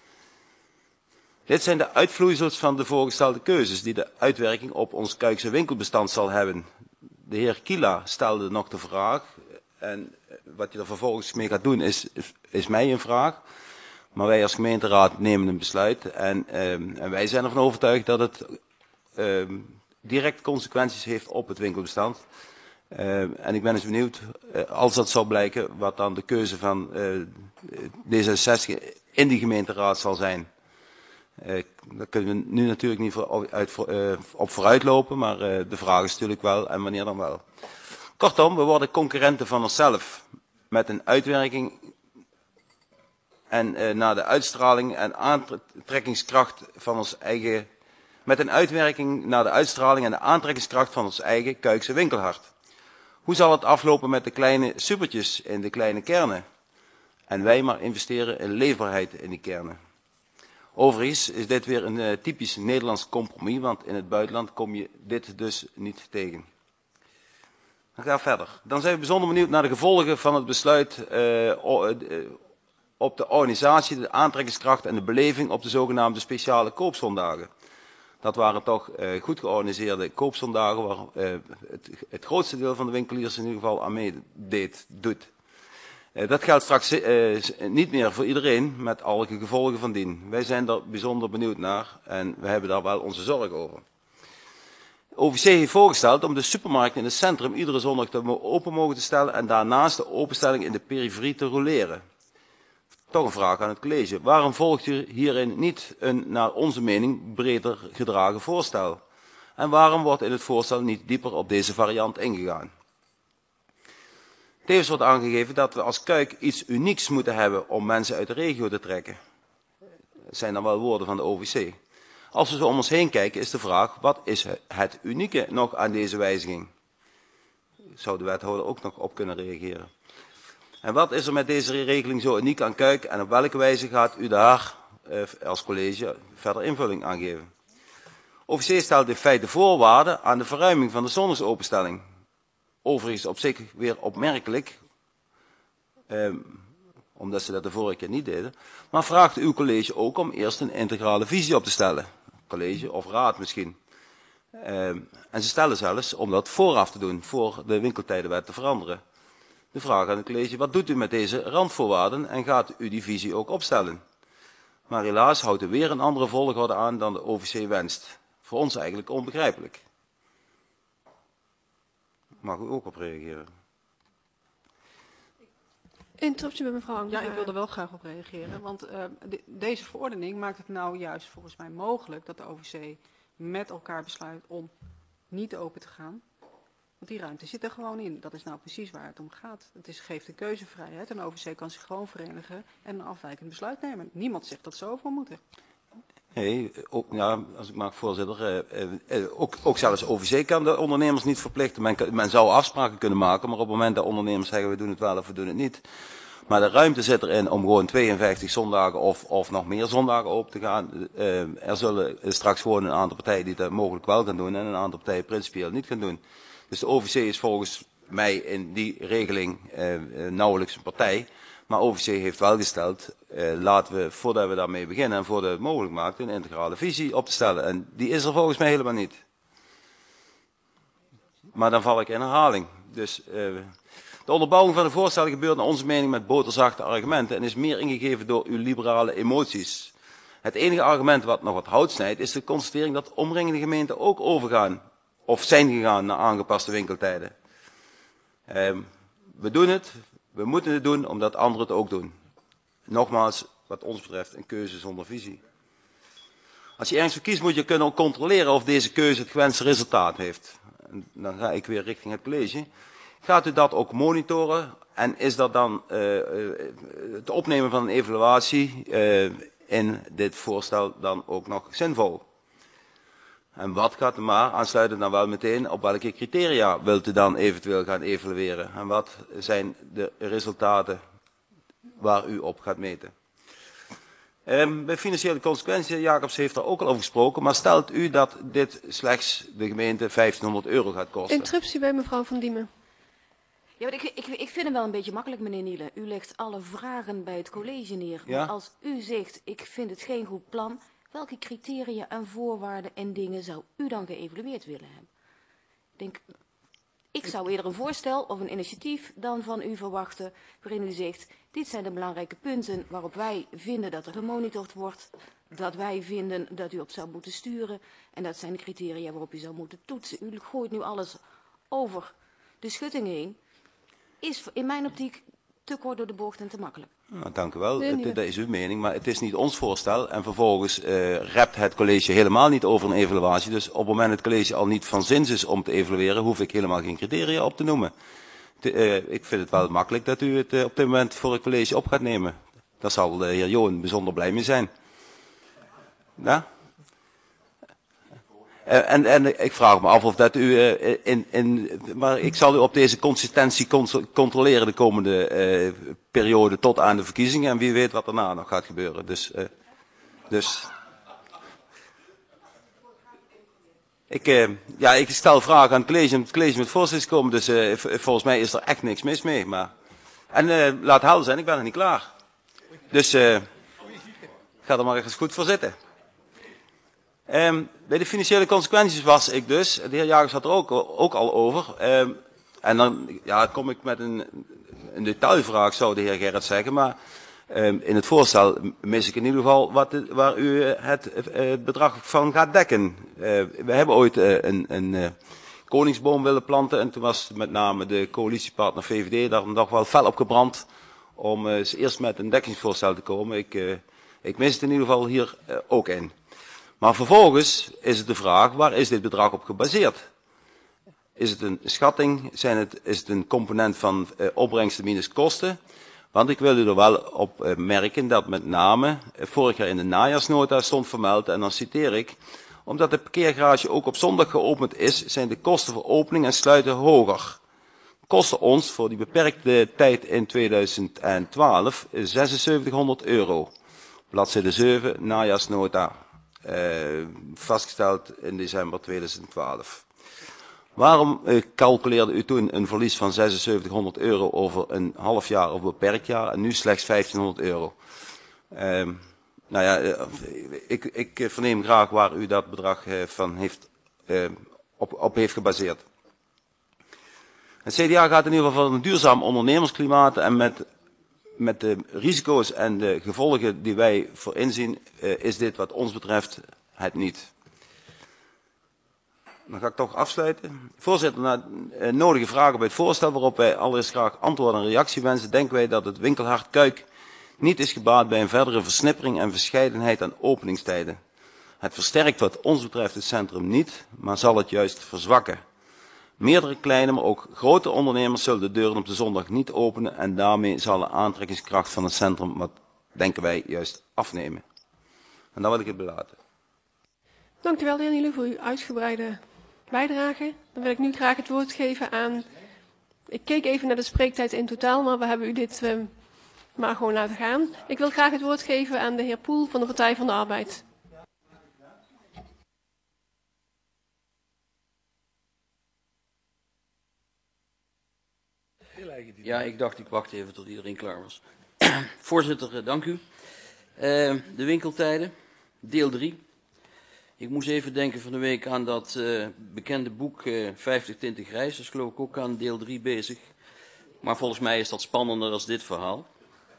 Dit zijn de uitvloeisels van de voorgestelde keuzes die de uitwerking op ons Kuikse winkelbestand zal hebben. De heer Kila stelde nog de vraag, en wat hij er vervolgens mee gaat doen is, is, is mij een vraag. Maar wij als gemeenteraad nemen een besluit en, um, en wij zijn ervan overtuigd dat het um, direct consequenties heeft op het winkelbestand. Uh, en ik ben eens benieuwd, uh, als dat zou blijken, wat dan de keuze van uh, D zesenzestig in die gemeenteraad zal zijn. Uh, daar kunnen we nu natuurlijk niet voor, uit, uh, op vooruit lopen, maar uh, de vraag is natuurlijk wel en wanneer dan wel. Kortom, we worden concurrenten van onszelf met een uitwerking en uh, naar de uitstraling en aantrekkingskracht van ons eigen, met een uitwerking naar de uitstraling en de aantrekkingskracht van ons eigen Kuikse winkelhart. Hoe zal het aflopen met de kleine supertjes in de kleine kernen? En wij maar investeren in leefbaarheid in die kernen. Overigens is dit weer een uh, typisch Nederlands compromis, want in het buitenland kom je dit dus niet tegen. Dan gaan we verder. Dan zijn we bijzonder benieuwd naar de gevolgen van het besluit uh, op de organisatie, de aantrekkingskracht en de beleving op de zogenaamde speciale koopzondagen. Dat waren toch uh, goed georganiseerde koopzondagen waar uh, het, het grootste deel van de winkeliers in ieder geval aan meedeed, doet. Uh, dat geldt straks uh, niet meer voor iedereen met alle gevolgen van dien. Wij zijn er bijzonder benieuwd naar en we hebben daar wel onze zorg over. O V C heeft voorgesteld om de supermarkten in het centrum iedere zondag te open mogen te stellen en daarnaast de openstelling in de periferie te roleren. Toch een vraag aan het college. Waarom volgt u hierin niet een, naar onze mening, breder gedragen voorstel? En waarom wordt in het voorstel niet dieper op deze variant ingegaan? Tevens wordt aangegeven dat we als Kuik iets unieks moeten hebben om mensen uit de regio te trekken. Dat zijn dan wel woorden van de O V C. Als we zo om ons heen kijken is de vraag, wat is het unieke nog aan deze wijziging? Zou de wethouder ook nog op kunnen reageren? En wat is er met deze regeling zo uniek aan Kuik en op welke wijze gaat u daar eh, als college verder invulling aan geven? O V C stelt in feite voorwaarden aan de verruiming van de zonnesopenstelling. Overigens op zich weer opmerkelijk, eh, omdat ze dat de vorige keer niet deden. Maar vraagt uw college ook om eerst een integrale visie op te stellen. College of raad misschien. Eh, en ze stellen zelfs om dat vooraf te doen, voor de winkeltijdenwet te veranderen. De vraag aan het college, wat doet u met deze randvoorwaarden en gaat u die visie ook opstellen? Maar helaas houdt u weer een andere volgorde aan dan de O V C wenst. Voor ons eigenlijk onbegrijpelijk. Mag u ook op reageren? Interruptie bij mevrouw Anker. Ja, ik wil er wel graag op reageren. Want uh, de, deze verordening maakt het nou juist volgens mij mogelijk dat de O V C met elkaar besluit om niet open te gaan. Want die ruimte zit er gewoon in. Dat is nou precies waar het om gaat. Het is, geeft de keuzevrijheid en de O V C kan zich gewoon verenigen en een afwijkend besluit nemen. Niemand zegt dat ze over moeten. Nee, ook, ja, als ik mag voorzitter, eh, eh, ook, ook zelfs O V C kan de ondernemers niet verplichten. Men, men zou afspraken kunnen maken, maar op het moment dat ondernemers zeggen we doen het wel of we doen het niet. Maar de ruimte zit erin om gewoon tweeënvijftig zondagen of, of nog meer zondagen open te gaan. Eh, er zullen straks gewoon een aantal partijen die dat mogelijk wel gaan doen en een aantal partijen principieel niet gaan doen. Dus de O V C is volgens mij in die regeling eh, nauwelijks een partij. Maar O V C heeft wel gesteld, eh, laten we, voordat we daarmee beginnen en voordat we het mogelijk maken, een integrale visie op te stellen. En die is er volgens mij helemaal niet. Maar dan val ik in herhaling. Dus uh, de onderbouwing van de voorstellen gebeurt naar onze mening met boterzachte argumenten en is meer ingegeven door uw liberale emoties. Het enige argument wat nog wat hout snijdt is de constatering dat omringende gemeenten ook overgaan of zijn gegaan naar aangepaste winkeltijden. Uh, we doen het. We moeten het doen omdat anderen het ook doen. Nogmaals, wat ons betreft, een keuze zonder visie. Als je ergens voor kiest, moet je kunnen controleren of deze keuze het gewenste resultaat heeft. En dan ga ik weer richting het college. Gaat u dat ook monitoren? En is dat dan uh, het opnemen van een evaluatie uh, in dit voorstel dan ook nog zinvol? En wat gaat u maar aansluiten dan wel meteen op welke criteria wilt u dan eventueel gaan evalueren? En wat zijn de resultaten waar u op gaat meten? Um, bij financiële consequenties, Jacobs heeft daar ook al over gesproken, maar stelt u dat dit slechts de gemeente vijftienhonderd euro gaat kosten? Interruptie bij mevrouw Van Diemen. Ja, maar ik, ik, ik vind hem wel een beetje makkelijk, meneer Nielen. U legt alle vragen bij het college neer. Ja? Maar als u zegt, ik vind het geen goed plan, welke criteria en voorwaarden en dingen zou u dan geëvalueerd willen hebben? Ik denk, ik zou eerder een voorstel of een initiatief dan van u verwachten, waarin u zegt, dit zijn de belangrijke punten waarop wij vinden dat er gemonitord wordt, dat wij vinden dat u op zou moeten sturen, en dat zijn de criteria waarop u zou moeten toetsen. U gooit nu alles over de schutting heen, is in mijn optiek te kort door de bocht en te makkelijk. Nou, dank u wel, het, dat is uw mening, maar het is niet ons voorstel. En vervolgens uh, rept het college helemaal niet over een evaluatie. Dus op het moment dat het college al niet van zins is om te evalueren, hoef ik helemaal geen criteria op te noemen. Te, uh, ik vind het wel makkelijk dat u het uh, op dit moment voor het college op gaat nemen. Daar zal de heer Johan bijzonder blij mee zijn. Ja? Uh, en, en ik vraag me af of dat u uh, in, in, maar ik zal u op deze consistentie controleren de komende uh, periode tot aan de verkiezingen en wie weet wat daarna nog gaat gebeuren. Dus, uh, dus ik, uh, ja, ik stel vragen aan het college en het college met voorstellen komen, dus uh, volgens mij is er echt niks mis mee. Maar, en uh, laat helder zijn, ik ben er niet klaar. Dus uh, ga er maar eens goed voor zitten. Um, bij de financiële consequenties was ik dus, de heer Jagers had er ook, ook al over, um, en dan ja, kom ik met een, een detailvraag, zou de heer Gerrit zeggen, maar um, in het voorstel mis ik in ieder geval wat de, waar u het, het bedrag van gaat dekken. Uh, we hebben ooit uh, een, een uh, koningsboom willen planten en toen was met name de coalitiepartner V V D daar nog wel fel op gebrand om uh, eerst met een dekkingsvoorstel te komen. Ik, uh, ik mis het in ieder geval hier uh, ook in. Maar vervolgens is het de vraag, waar is dit bedrag op gebaseerd? Is het een schatting? Zijn het, is het een component van uh, opbrengsten minus kosten? Want ik wil u er wel op uh, merken dat met name uh, vorig jaar in de najaarsnota stond vermeld, en dan citeer ik, omdat de parkeergarage ook op zondag geopend is, zijn de kosten voor opening en sluiten hoger. Kosten ons voor die beperkte tijd in tweeduizend twaalf zesenzeventighonderd euro. Bladzijde zeven, najaarsnota, uh, vastgesteld in december tweeduizend twaalf. Waarom uh, calculeerde u toen een verlies van zesenzeventighonderd euro over een half jaar of beperkt jaar en nu slechts vijftienhonderd euro? Uh, nou ja, uh, ik, ik verneem graag waar u dat bedrag uh, van heeft, uh, op, op heeft gebaseerd. Het C D A gaat in ieder geval voor een duurzaam ondernemersklimaat en met, met de risico's en de gevolgen die wij voor inzien, uh, is dit wat ons betreft het niet. Dan ga ik toch afsluiten. Voorzitter, na uh, nodige vragen bij het voorstel waarop wij allereerst graag antwoord en reactie wensen, denken wij dat het winkelhart Kuik niet is gebaat bij een verdere versnippering en verscheidenheid aan openingstijden. Het versterkt wat ons betreft het centrum niet, maar zal het juist verzwakken. Meerdere kleine, maar ook grote ondernemers zullen de deuren op de zondag niet openen en daarmee zal de aantrekkingskracht van het centrum, wat denken wij, juist afnemen. En dan wil ik het belaten. Dank u wel, de heer Nielen, voor uw uitgebreide bijdrage. Dan wil ik nu graag het woord geven aan... Ik keek even naar de spreektijd in totaal, maar we hebben u dit uh, maar gewoon laten gaan. Ik wil graag het woord geven aan de heer Poel van de Partij van de Arbeid. Ja, ik dacht ik wacht even tot iedereen klaar was. Voorzitter, dank u. Uh, de winkeltijden, deel drie. Ik moest even denken van de week aan dat uh, bekende boek uh, vijftig tinten grijs. Dat is geloof ik ook aan deel drie bezig. Maar volgens mij is dat spannender dan dit verhaal.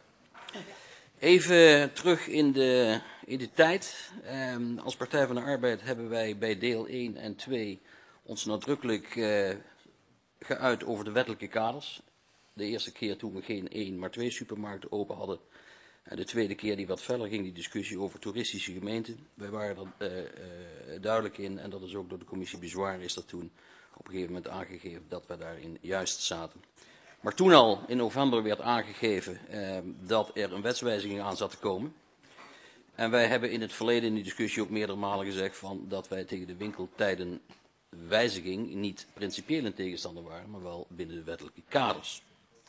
Even terug in de, in de tijd. Um, als Partij van de Arbeid hebben wij bij deel één en twee ons nadrukkelijk uh, geuit over de wettelijke kaders. De eerste keer toen we geen één, maar twee supermarkten open hadden. En de tweede keer die wat verder ging, die discussie over toeristische gemeenten. Wij waren er uh, uh, duidelijk in, en dat is ook door de commissie Bezwaar is dat toen op een gegeven moment aangegeven dat we daarin juist zaten. Maar toen al in november werd aangegeven uh, dat er een wetswijziging aan zat te komen. En wij hebben in het verleden in die discussie ook meerdere malen gezegd van dat wij tegen de winkeltijdenwijziging niet principieel een tegenstander waren, maar wel binnen de wettelijke kaders.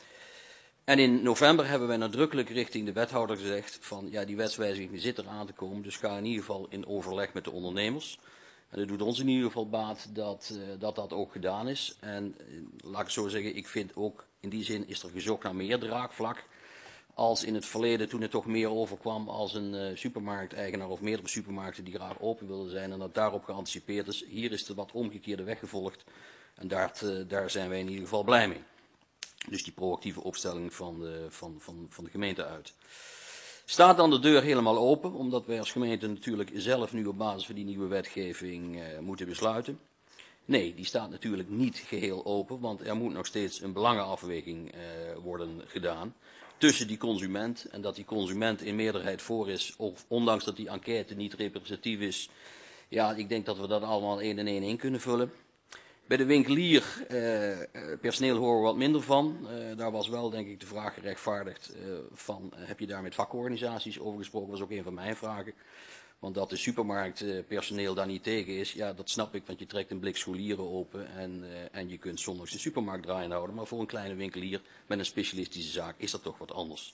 En in november hebben wij nadrukkelijk richting de wethouder gezegd van ja, die wetswijziging zit er aan te komen, dus ga in ieder geval in overleg met de ondernemers. En het doet ons in ieder geval baat dat uh, dat, dat ook gedaan is. En uh, laat ik zo zeggen, ik vind ook in die zin is er gezocht naar meer draagvlak. Als in het verleden toen het toch meer overkwam als een uh, supermarkteigenaar of meerdere supermarkten die graag open wilden zijn en dat daarop geanticipeerd is. Hier is de wat omgekeerde weg gevolgd en daar, uh, daar zijn wij in ieder geval blij mee. Dus die proactieve opstelling van de, van, van, van de gemeente uit. Staat dan de deur helemaal open, omdat wij als gemeente natuurlijk zelf nu op basis van die nieuwe wetgeving uh, moeten besluiten? Nee, die staat natuurlijk niet geheel open, want er moet nog steeds een belangenafweging uh, worden gedaan tussen die consument en dat die consument in meerderheid voor is, of ondanks dat die enquête niet representatief is. Ja, ik denk dat we dat allemaal één en één in kunnen vullen. Bij de winkelier, uh, personeel horen we wat minder van. Uh, daar was wel, denk ik, de vraag gerechtvaardigd uh, van, uh, heb je daar met vakorganisaties over gesproken? Dat was ook een van mijn vragen. Want dat de supermarktpersoneel daar niet tegen is, ja, dat snap ik, want je trekt een blik scholieren open en, uh, en je kunt zondags de supermarkt draaiende houden. Maar voor een kleine winkelier met een specialistische zaak is dat toch wat anders.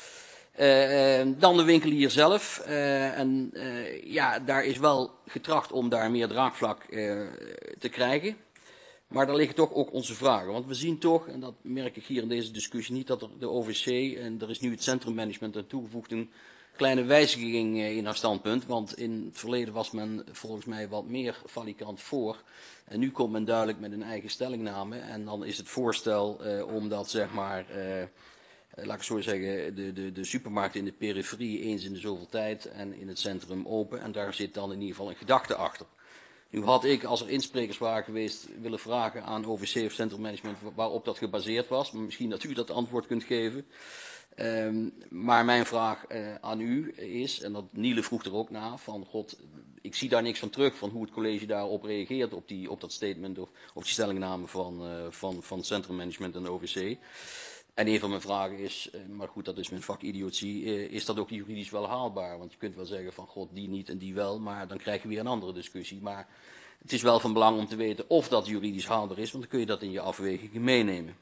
Uh, dan de winkelier zelf. Uh, en uh, ja, daar is wel getracht om daar meer draagvlak uh, te krijgen. Maar daar liggen toch ook onze vragen. Want we zien toch, en dat merk ik hier in deze discussie niet, dat er de O V C, en er is nu het centrummanagement aan toegevoegd, een kleine wijziging in haar standpunt. Want in het verleden was men volgens mij wat meer valikant voor. En nu komt men duidelijk met een eigen stellingname. En dan is het voorstel uh, om dat, zeg maar, uh, laat ik zo zeggen, de, de, de supermarkt in de periferie eens in de zoveel tijd en in het centrum open. En daar zit dan in ieder geval een gedachte achter. Nu had ik, als er insprekers waren geweest, willen vragen aan O V C of Centrum Management waarop dat gebaseerd was. Maar misschien dat u dat antwoord kunt geven. Um, maar mijn vraag uh, aan u is, en dat Niele vroeg er ook naar, van god, ik zie daar niks van terug van hoe het college daarop reageert, op, die, op dat statement of, of die stellingname van, uh, van, van Centrum Management en de O V C. En een van mijn vragen is, uh, maar goed, dat is mijn vakidiotie, uh, is dat ook juridisch wel haalbaar? Want je kunt wel zeggen van god, die niet en die wel, maar dan krijg je weer een andere discussie. Maar het is wel van belang om te weten of dat juridisch haalbaar is, want dan kun je dat in je afwegingen meenemen.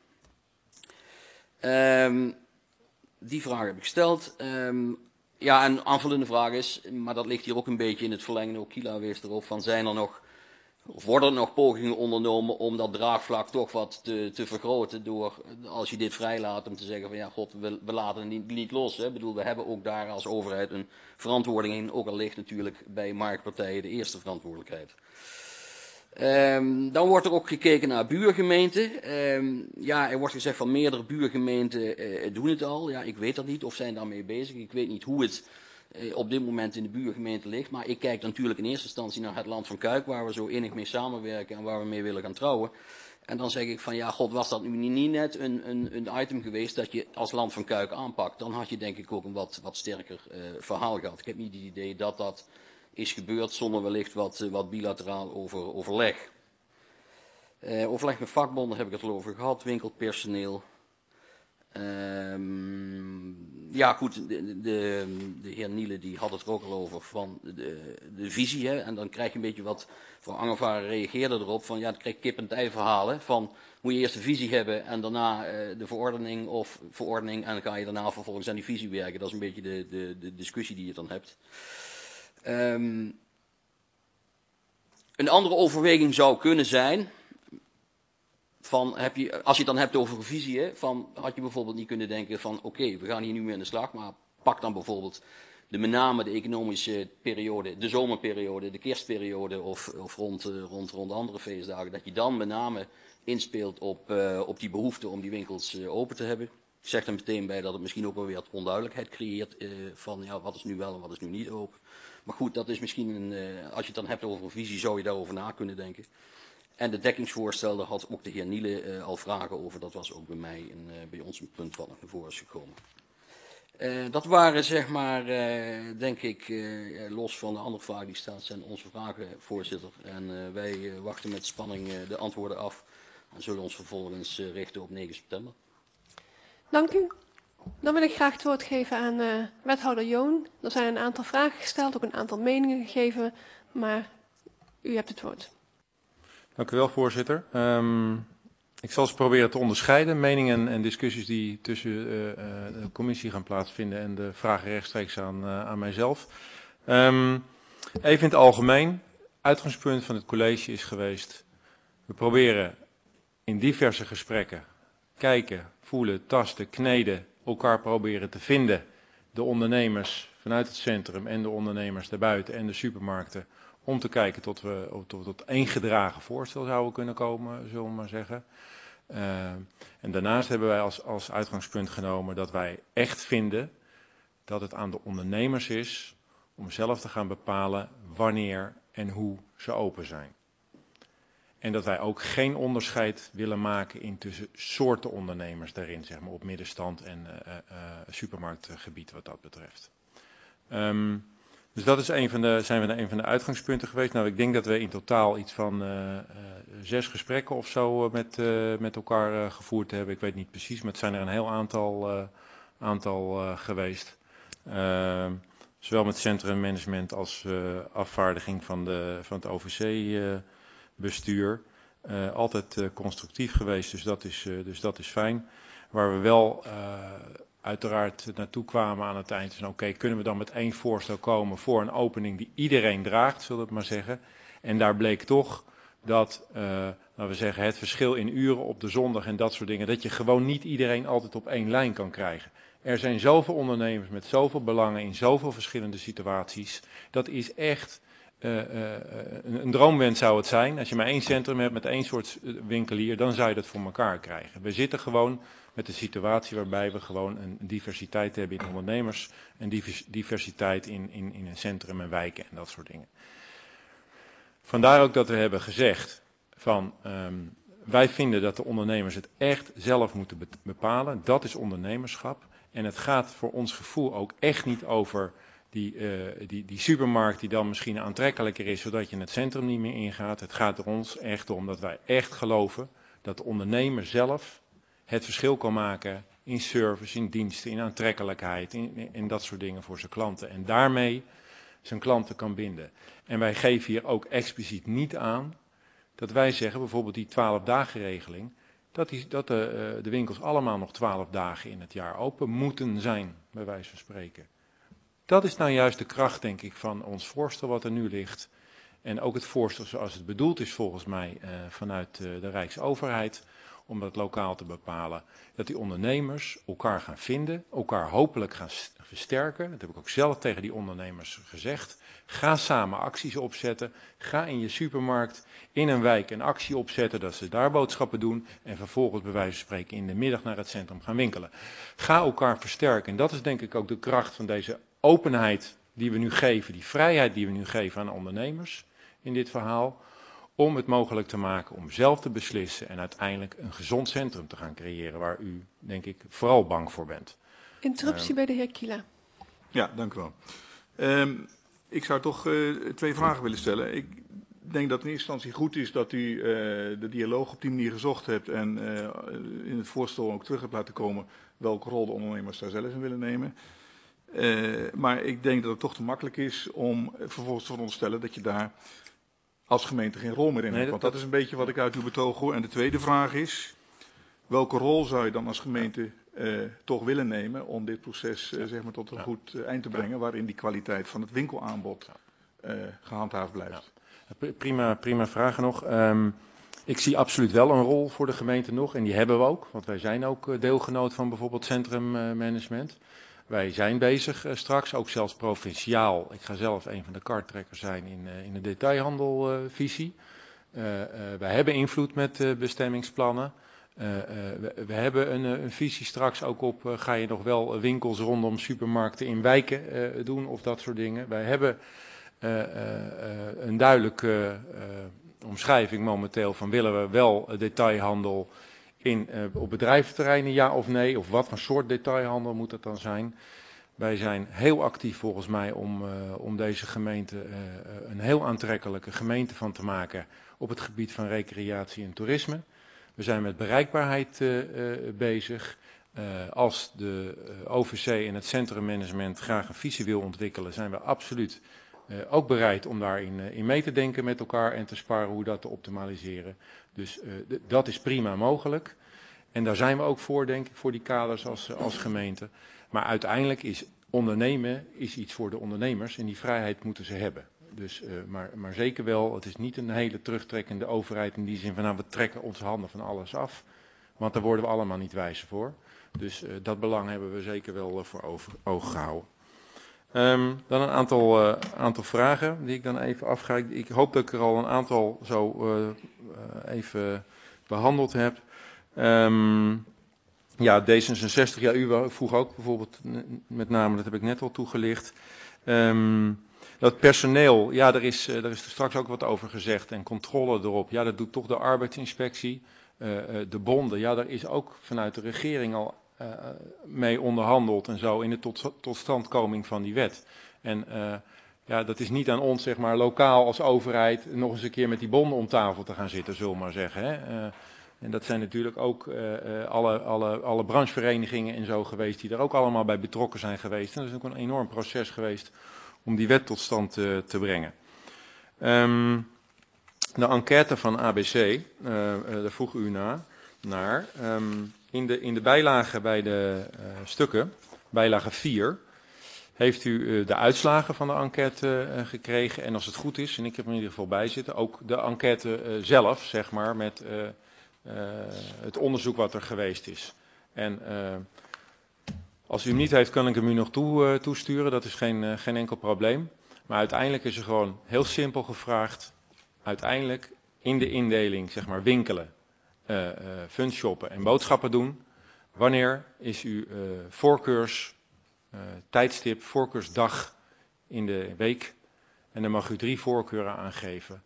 Um, Die vraag heb ik gesteld. Um, ja, een aanvullende vraag is, maar dat ligt hier ook een beetje in het verlengen, ook Kila wees erop, van zijn er nog, of worden er nog pogingen ondernomen om dat draagvlak toch wat te, te vergroten door, als je dit vrijlaat, om te zeggen van ja, god, we, we laten het niet, niet los. Hè. Ik bedoel, we hebben ook daar als overheid een verantwoording in, ook al ligt natuurlijk bij marktpartijen de eerste verantwoordelijkheid. Um, dan wordt er ook gekeken naar buurgemeenten. Um, ja, er wordt gezegd van meerdere buurgemeenten uh, doen het al. Ja, ik weet dat niet of zijn daarmee bezig. Ik weet niet hoe het uh, op dit moment in de buurgemeente ligt. Maar ik kijk natuurlijk in eerste instantie naar het Land van Kuik, waar we zo innig mee samenwerken en waar we mee willen gaan trouwen. En dan zeg ik van ja, god, was dat nu niet net een, een, een item geweest dat je als Land van Kuik aanpakt. Dan had je denk ik ook een wat, wat sterker uh, verhaal gehad. Ik heb niet het idee dat dat is gebeurd zonder wellicht wat, wat bilateraal over, overleg. Uh, overleg met vakbonden heb ik het al over gehad, winkelpersoneel. Um, ja goed, de, de, de heer Niele die had het er ook al over van de, de visie. Hè, en dan krijg je een beetje wat, mevrouw Angervaren reageerde erop, van ja, dan krijg je kip en ei verhalen. Van moet je eerst de visie hebben en daarna uh, de verordening of verordening en dan ga je daarna vervolgens aan die visie werken. Dat is een beetje de, de, de discussie die je dan hebt. Um, een andere overweging zou kunnen zijn, van, heb je, als je het dan hebt over een visie, hè, van, had je bijvoorbeeld niet kunnen denken van oké, okay, we gaan hier nu mee aan de slag, maar pak dan bijvoorbeeld de, met name de economische periode, de zomerperiode, de kerstperiode of, of rond, rond, rond andere feestdagen, dat je dan met name inspeelt op, uh, op die behoefte om die winkels uh, open te hebben. Ik zeg er meteen bij dat het misschien ook wel weer wat onduidelijkheid creëert uh, van ja, wat is nu wel en wat is nu niet open. Maar goed, dat is misschien een, uh, als je het dan hebt over een visie, zou je daarover na kunnen denken. En de dekkingsvoorstel, daar had ook de heer Niele uh, al vragen over. Dat was ook bij mij en uh, bij ons een punt wat nog naar voren is gekomen. Uh, dat waren zeg maar, uh, denk ik, uh, los van de andere vragen die staan, zijn onze vragen, voorzitter. En uh, wij uh, wachten met spanning uh, de antwoorden af en zullen ons vervolgens uh, richten op negen september. Dank u. Dan wil ik graag het woord geven aan uh, wethouder Joon. Er zijn een aantal vragen gesteld, ook een aantal meningen gegeven, maar u hebt het woord. Dank u wel, voorzitter. Um, ik zal eens proberen te onderscheiden, meningen en discussies die tussen uh, uh, de commissie gaan plaatsvinden en de vragen rechtstreeks aan, uh, aan mijzelf. Um, even in het algemeen, uitgangspunt van het college is geweest, we proberen in diverse gesprekken kijken, voelen, tasten, kneden, elkaar proberen te vinden, de ondernemers vanuit het centrum en de ondernemers daarbuiten en de supermarkten, om te kijken tot we tot, tot één gedragen voorstel zouden kunnen komen, zullen we maar zeggen. Uh, en daarnaast hebben wij als, als uitgangspunt genomen dat wij echt vinden dat het aan de ondernemers is om zelf te gaan bepalen wanneer en hoe ze open zijn. En dat wij ook geen onderscheid willen maken in tussen soorten ondernemers daarin, zeg maar op middenstand en uh, uh, supermarktgebied wat dat betreft. Um, dus dat is een van de, zijn we een van de uitgangspunten geweest. Nou, ik denk dat we in totaal iets van uh, uh, zes gesprekken of zo uh, met, uh, met elkaar uh, gevoerd hebben. Ik weet niet precies, maar het zijn er een heel aantal, uh, aantal uh, geweest. Uh, zowel met centrummanagement als uh, afvaardiging van, de, van het O V C uh, bestuur. Uh, altijd uh, constructief geweest, dus dat is, uh, dus dat is fijn. Waar we wel uh, uiteraard naartoe kwamen aan het eind. Oké, okay, kunnen we dan met één voorstel komen voor een opening die iedereen draagt, zullen we het maar zeggen. En daar bleek toch dat, uh, laten we zeggen, het verschil in uren op de zondag en dat soort dingen, dat je gewoon niet iedereen altijd op één lijn kan krijgen. Er zijn zoveel ondernemers met zoveel belangen in zoveel verschillende situaties. Dat is echt uh, uh, een, een droomwens zou het zijn. Als je maar één centrum hebt met één soort winkelier, dan zou je dat voor elkaar krijgen. We zitten gewoon met een situatie waarbij we gewoon een diversiteit hebben in ondernemers, een diversiteit in, in, in een centrum en wijken en dat soort dingen. Vandaar ook dat we hebben gezegd van um, wij vinden dat de ondernemers het echt zelf moeten be- bepalen. Dat is ondernemerschap. En het gaat voor ons gevoel ook echt niet over die, uh, die, die supermarkt die dan misschien aantrekkelijker is, zodat je het centrum niet meer ingaat. Het gaat er ons echt om dat wij echt geloven dat de ondernemer zelf het verschil kan maken in service, in diensten, in aantrekkelijkheid, in, in, in dat soort dingen voor zijn klanten. En daarmee zijn klanten kan binden. En wij geven hier ook expliciet niet aan dat wij zeggen, bijvoorbeeld die twaalf dagen regeling, dat, die, dat de, uh, de winkels allemaal nog twaalf dagen in het jaar open moeten zijn, bij wijze van spreken. Dat is nou juist de kracht, denk ik, van ons voorstel wat er nu ligt. En ook het voorstel zoals het bedoeld is volgens mij uh, vanuit uh, de Rijksoverheid, om dat lokaal te bepalen. Dat die ondernemers elkaar gaan vinden, elkaar hopelijk gaan versterken. Dat heb ik ook zelf tegen die ondernemers gezegd. Ga samen acties opzetten. Ga in je supermarkt, in een wijk een actie opzetten dat ze daar boodschappen doen. En vervolgens bij wijze van spreken in de middag naar het centrum gaan winkelen. Ga elkaar versterken. En dat is denk ik ook de kracht van deze openheid die we nu geven. Die vrijheid die we nu geven aan ondernemers in dit verhaal. Om het mogelijk te maken om zelf te beslissen en uiteindelijk een gezond centrum te gaan creëren waar u, denk ik, vooral bang voor bent. Interruptie uh, bij de heer Kila. Ja, dank u wel. Um, ik zou toch uh, twee vragen willen stellen. Ik denk dat het in eerste instantie goed is dat u uh, de dialoog op die manier gezocht hebt en uh, in het voorstel ook terug hebt laten komen welke rol de ondernemers daar zelf in willen nemen. Uh, maar ik denk dat het toch te makkelijk is om vervolgens te veronderstellen dat je daar als gemeente geen rol meer in hebt. Want dat is een beetje wat ik uit uw betoog hoor. En de tweede vraag is, welke rol zou je dan als gemeente uh, toch willen nemen om dit proces uh, zeg maar tot een ja. goed uh, eind te brengen, waarin die kwaliteit van het winkelaanbod uh, gehandhaafd blijft? Ja. Prima, prima vragen nog. Um, ik zie absoluut wel een rol voor de gemeente nog en die hebben we ook, want wij zijn ook deelgenoot van bijvoorbeeld centrummanagement. Wij zijn bezig uh, straks, ook zelfs provinciaal. Ik ga zelf een van de karttrekkers zijn in, uh, in de detailhandelvisie. Uh, uh, uh, wij hebben invloed met uh, bestemmingsplannen. Uh, uh, we, we hebben een, een visie straks ook op, uh, ga je nog wel winkels rondom supermarkten in wijken uh, doen of dat soort dingen. Wij hebben uh, uh, uh, een duidelijke uh, uh, omschrijving momenteel van willen we wel uh, detailhandel in, uh, op bedrijventerreinen, ja of nee, of wat voor soort detailhandel moet het dan zijn. Wij zijn heel actief volgens mij om, uh, om deze gemeente uh, een heel aantrekkelijke gemeente van te maken op het gebied van recreatie en toerisme. We zijn met bereikbaarheid uh, uh, bezig. Uh, als de uh, O V C en het centrummanagement graag een visie wil ontwikkelen, zijn we absoluut uh, ook bereid om daarin uh, in mee te denken met elkaar en te sparren hoe dat te optimaliseren. Dus uh, d- dat is prima mogelijk. En daar zijn we ook voor, denk ik, voor die kaders als, als gemeente. Maar uiteindelijk is ondernemen is iets voor de ondernemers en die vrijheid moeten ze hebben. Dus, uh, maar, maar zeker wel, het is niet een hele terugtrekkende overheid in die zin van nou, we trekken onze handen van alles af. Want daar worden we allemaal niet wijzer voor. Dus uh, dat belang hebben we zeker wel uh, voor over, ogen gehouden. Um, dan een aantal, uh, aantal vragen die ik dan even afga. Ik, ik hoop dat ik er al een aantal zo uh, uh, even behandeld heb. Um, ja, D zesenzestig, ja, u vroeg ook bijvoorbeeld, met name, dat heb ik net al toegelicht. Um, dat personeel, ja, daar is, uh, daar is er straks ook wat over gezegd en controle erop. Ja, dat doet toch de arbeidsinspectie. Uh, uh, de bonden, ja, daar is ook vanuit de regering al uh, mee onderhandeld en zo in de tot, totstandkoming van die wet. En uh, ja, dat is niet aan ons, zeg maar, lokaal als overheid nog eens een keer met die bonden om tafel te gaan zitten, zullen we maar zeggen. Hè? Uh, en dat zijn natuurlijk ook uh, uh, alle, alle, alle brancheverenigingen en zo geweest die er ook allemaal bij betrokken zijn geweest. En dat is ook een enorm proces geweest om die wet tot stand uh, te brengen. Um, De enquête van A B C, uh, uh, daar vroeg u na, naar. Um, in, de, in de bijlage bij de uh, stukken, bijlage vier, heeft u uh, de uitslagen van de enquête uh, gekregen. En als het goed is, en ik heb er in ieder geval bij zitten, ook de enquête uh, zelf, zeg maar, met uh, uh, het onderzoek wat er geweest is. En uh, als u hem niet heeft, kan ik hem u nog toe, uh, toesturen, dat is geen, uh, geen enkel probleem. Maar uiteindelijk is er gewoon heel simpel gevraagd, uiteindelijk in de indeling, zeg maar, winkelen, uh, uh, funshoppen en boodschappen doen. Wanneer is uw uh, voorkeurs uh, tijdstip, voorkeursdag in de week? En dan mag u drie voorkeuren aangeven.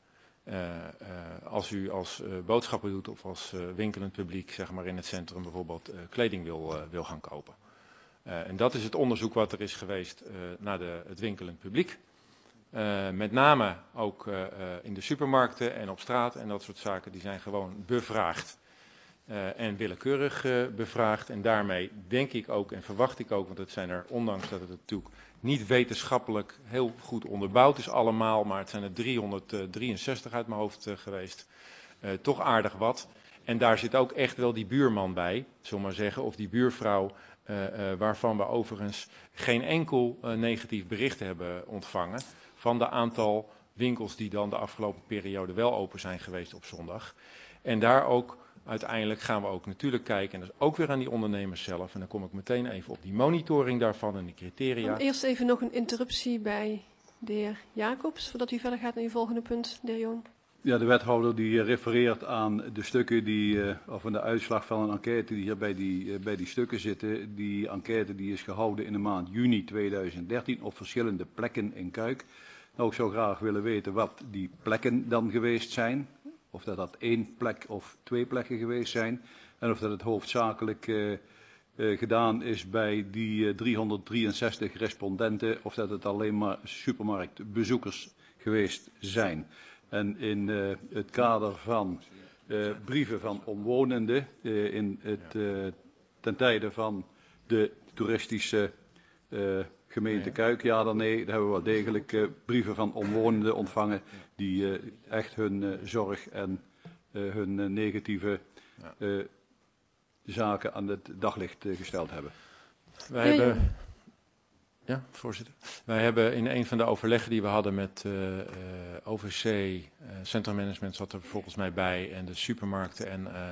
Uh, uh, als u als uh, boodschappen doet of als uh, winkelend publiek, zeg maar in het centrum bijvoorbeeld, uh, kleding wil, uh, wil gaan kopen. Uh, en dat is het onderzoek wat er is geweest uh, naar de, het winkelend publiek. Uh, met name ook uh, uh, in de supermarkten en op straat en dat soort zaken, die zijn gewoon bevraagd. Uh, en willekeurig uh, bevraagd. En daarmee denk ik ook en verwacht ik ook, want het zijn er, ondanks dat het natuurlijk niet wetenschappelijk heel goed onderbouwd is allemaal, maar het zijn er driehonderddrieënzestig uit mijn hoofd uh, geweest, uh, toch aardig wat. En daar zit ook echt wel die buurman bij, zullen we maar zeggen, of die buurvrouw, uh, uh, waarvan we overigens geen enkel uh, negatief bericht hebben ontvangen van de aantal winkels die dan de afgelopen periode wel open zijn geweest op zondag. En daar ook uiteindelijk gaan we ook natuurlijk kijken, en dat is ook weer aan die ondernemers zelf, en dan kom ik meteen even op die monitoring daarvan en die criteria. Dan eerst even nog een interruptie bij de heer Jacobs, voordat u verder gaat naar uw volgende punt, de heer Joon. Ja, de wethouder die refereert aan de stukken die, uh, of aan de uitslag van een enquête die hier bij die, uh, bij die stukken zitten. Die enquête die is gehouden in de maand juni tweeduizend dertien op verschillende plekken in Kuik. Nou, ik zou graag willen weten wat die plekken dan geweest zijn. Of dat dat één plek of twee plekken geweest zijn. En of dat het hoofdzakelijk uh, uh, gedaan is bij die uh, driehonderddrieënzestig respondenten. Of dat het alleen maar supermarktbezoekers geweest zijn. En in uh, het kader van uh, brieven van omwonenden, uh, in het, uh, ten tijde van de toeristische uh, gemeente Kuik, ja dan nee, daar hebben we wel degelijk uh, brieven van omwonenden ontvangen die uh, echt hun uh, zorg en uh, hun uh, negatieve uh, zaken aan het daglicht uh, gesteld hebben. Wij hebben... Ja, voorzitter. Wij hebben in een van de overleggen die we hadden met uh, uh, O V C, uh, Centrum Management zat er volgens mij bij, en de supermarkten en uh, uh,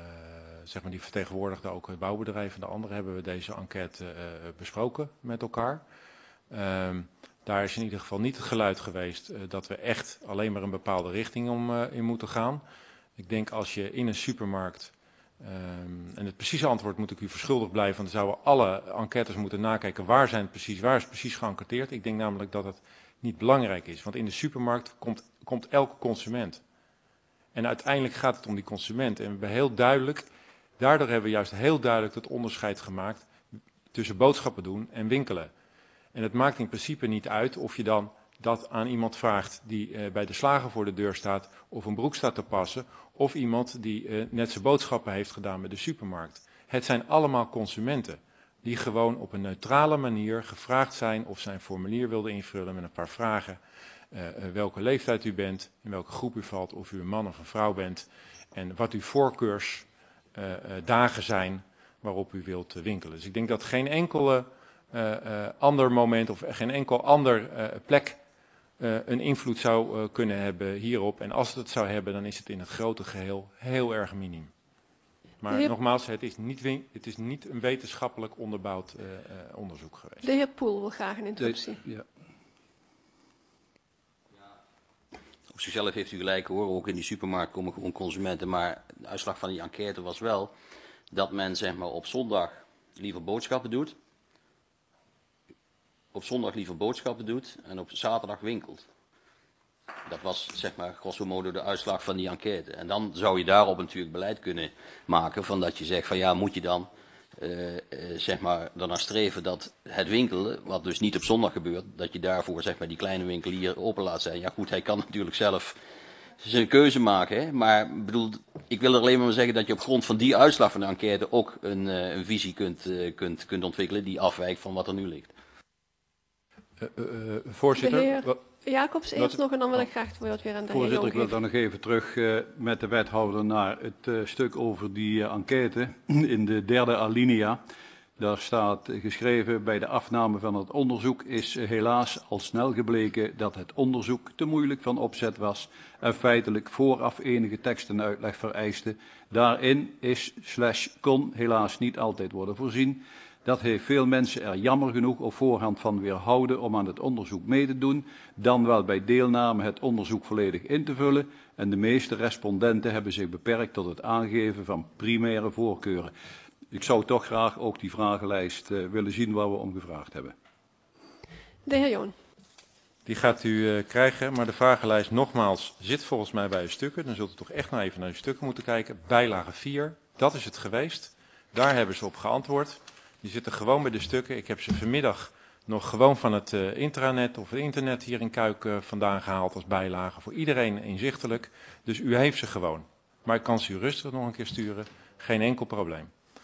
zeg maar die vertegenwoordigden ook het bouwbedrijf en de anderen, hebben we deze enquête uh, besproken met elkaar. Um, daar is in ieder geval niet het geluid geweest uh, dat we echt alleen maar een bepaalde richting om uh, in moeten gaan. Ik denk als je in een supermarkt... Um, en het precieze antwoord moet ik u verschuldigd blijven, want dan zouden alle enquêtes moeten nakijken waar zijn het precies, waar is het precies geënquêteerd. Ik denk namelijk dat het niet belangrijk is, want in de supermarkt komt, komt elke consument. En uiteindelijk gaat het om die consument. En we hebben heel duidelijk, daardoor hebben we juist heel duidelijk het onderscheid gemaakt tussen boodschappen doen en winkelen. En het maakt in principe niet uit of je dan dat aan iemand vraagt die uh, bij de slager voor de deur staat of een broek staat te passen, of iemand die uh, net zijn boodschappen heeft gedaan bij de supermarkt. Het zijn allemaal consumenten die gewoon op een neutrale manier gevraagd zijn of zij een formulier wilden invullen met een paar vragen. Uh, uh, welke leeftijd u bent, in welke groep u valt, of u een man of een vrouw bent en wat uw voorkeursdagen uh, uh, zijn waarop u wilt uh, winkelen. Dus ik denk dat geen enkele uh, uh, ander moment of geen enkel ander uh, plek Uh, een invloed zou uh, kunnen hebben hierop. En als het het zou hebben, dan is het in het grote geheel heel erg miniem. Maar heer... nogmaals, het is, niet, het is niet een wetenschappelijk onderbouwd uh, uh, onderzoek geweest. De heer Poel wil graag een interruptie. De, ja. Op zichzelf heeft u gelijk hoor, ook in die supermarkt komen gewoon consumenten. Maar de uitslag van die enquête was wel dat men zeg maar op zondag liever boodschappen doet. Op zondag liever boodschappen doet en op zaterdag winkelt. Dat was zeg maar grosso modo de uitslag van die enquête. En dan zou je daarop natuurlijk beleid kunnen maken van dat je zegt van ja, moet je dan uh, uh, zeg maar ernaar streven dat het winkelen, wat dus niet op zondag gebeurt, dat je daarvoor zeg maar die kleine winkelier open laat zijn. Ja goed, hij kan natuurlijk zelf zijn keuze maken, hè? Maar bedoel, ik wil er alleen maar zeggen dat je op grond van die uitslag van de enquête ook een, uh, een visie kunt, uh, kunt, kunt ontwikkelen die afwijkt van wat er nu ligt. Uh, uh, voorzitter. De heer Jacobs eerst nog en dan wil ik graag het woord weer aan de heer Voorzitter, ik wil geven. dan nog even terug uh, met de wethouder naar het uh, stuk over die uh, enquête in de derde alinea. Daar staat uh, geschreven, bij de afname van het onderzoek is uh, helaas al snel gebleken dat het onderzoek te moeilijk van opzet was en feitelijk vooraf enige tekst en uitleg vereiste. Daarin is slash kon helaas niet altijd worden voorzien. Dat heeft veel mensen er jammer genoeg op voorhand van weerhouden om aan het onderzoek mee te doen, dan wel bij deelname het onderzoek volledig in te vullen. En de meeste respondenten hebben zich beperkt tot het aangeven van primaire voorkeuren. Ik zou toch graag ook die vragenlijst uh, willen zien waar we om gevraagd hebben. De heer Joon. Die gaat u uh, krijgen, maar de vragenlijst nogmaals zit volgens mij bij uw stukken. Dan zult u toch echt nou even naar uw stukken moeten kijken. Bijlage vier, dat is het geweest. Daar hebben ze op geantwoord. Die zitten gewoon bij de stukken. Ik heb ze vanmiddag nog gewoon van het uh, intranet of het internet hier in Kuik uh, vandaan gehaald als bijlage. Voor iedereen inzichtelijk. Dus u heeft ze gewoon. Maar ik kan ze u rustig nog een keer sturen. Geen enkel probleem.